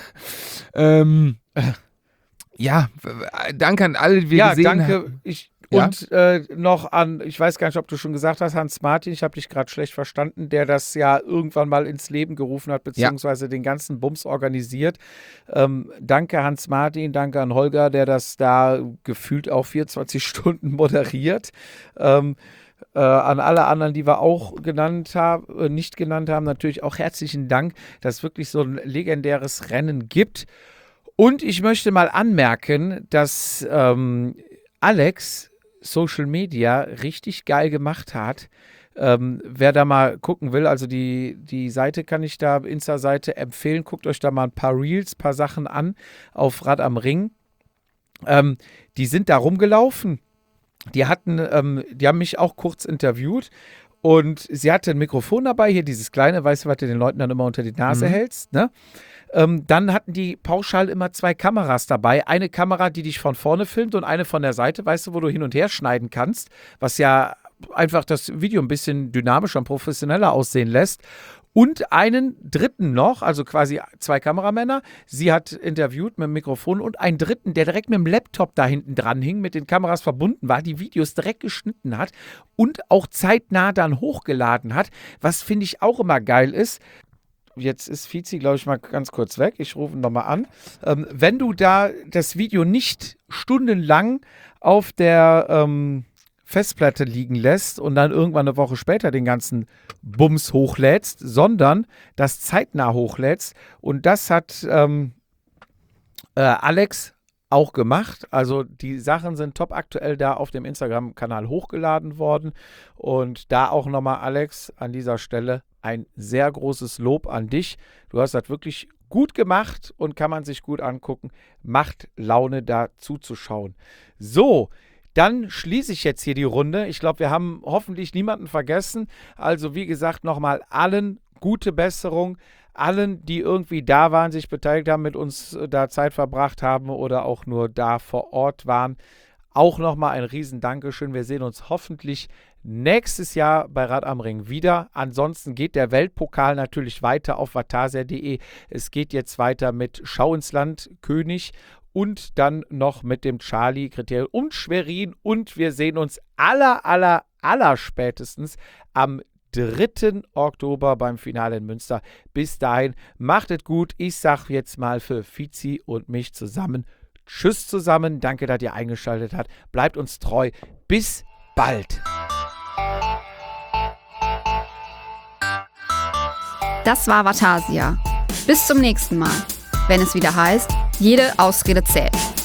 Danke an alle, die wir gesehen haben. Und noch an, ich weiß gar nicht, ob du schon gesagt hast, Hans Martin, ich habe dich gerade schlecht verstanden, der das ja irgendwann mal ins Leben gerufen hat, beziehungsweise den ganzen Bums organisiert. Danke Hans Martin, danke an Holger, der das da gefühlt auch 24 Stunden moderiert. An alle anderen, die wir auch nicht genannt haben, natürlich auch herzlichen Dank, dass es wirklich so ein legendäres Rennen gibt. Und ich möchte mal anmerken, dass Alex Social Media richtig geil gemacht hat. Wer da mal gucken will, also die Seite kann ich da, Insta-Seite empfehlen. Guckt euch da mal ein paar Reels, paar Sachen an auf Rad am Ring. Die sind da rumgelaufen. Die haben mich auch kurz interviewt und sie hatte ein Mikrofon dabei, hier dieses kleine, weißt du, was du den Leuten dann immer unter die Nase hältst, ne? Dann hatten die pauschal immer 2 Kameras dabei. Eine Kamera, die dich von vorne filmt und eine von der Seite, weißt du, wo du hin und her schneiden kannst, was ja einfach das Video ein bisschen dynamischer und professioneller aussehen lässt. Und einen dritten noch, also quasi 2 Kameramänner. Sie hat interviewt mit dem Mikrofon und einen dritten, der direkt mit dem Laptop da hinten dran hing, mit den Kameras verbunden war, die Videos direkt geschnitten hat und auch zeitnah dann hochgeladen hat, was finde ich auch immer geil ist. Jetzt ist Fizi, glaube ich, mal ganz kurz weg. Ich rufe ihn nochmal an. Wenn du da das Video nicht stundenlang auf der Festplatte liegen lässt und dann irgendwann eine Woche später den ganzen Bums hochlädst, sondern das zeitnah hochlädst. Und das hat Alex auch gemacht. Also die Sachen sind top aktuell da auf dem Instagram-Kanal hochgeladen worden. Und da auch nochmal, Alex, an dieser Stelle ein sehr großes Lob an dich. Du hast das wirklich gut gemacht und kann man sich gut angucken. Macht Laune, da zuzuschauen. So, dann schließe ich jetzt hier die Runde. Ich glaube, wir haben hoffentlich niemanden vergessen. Also wie gesagt, nochmal allen gute Besserung. Allen, die irgendwie da waren, sich beteiligt haben, mit uns da Zeit verbracht haben oder auch nur da vor Ort waren. Auch nochmal ein riesen Dankeschön. Wir sehen uns hoffentlich nächstes Jahr bei Rad am Ring wieder. Ansonsten geht der Weltpokal natürlich weiter auf vatasia.de. Es geht jetzt weiter mit Schau ins Land König und dann noch mit dem Charlie-Kriterium und Schwerin. Und wir sehen uns aller spätestens am 3. Oktober beim Finale in Münster. Bis dahin, macht es gut. Ich sage jetzt mal für Fizi und mich zusammen Tschüss zusammen. Danke, dass ihr eingeschaltet habt. Bleibt uns treu. Bis bald. Das war Vatasia. Bis zum nächsten Mal, wenn es wieder heißt, jede Ausrede zählt.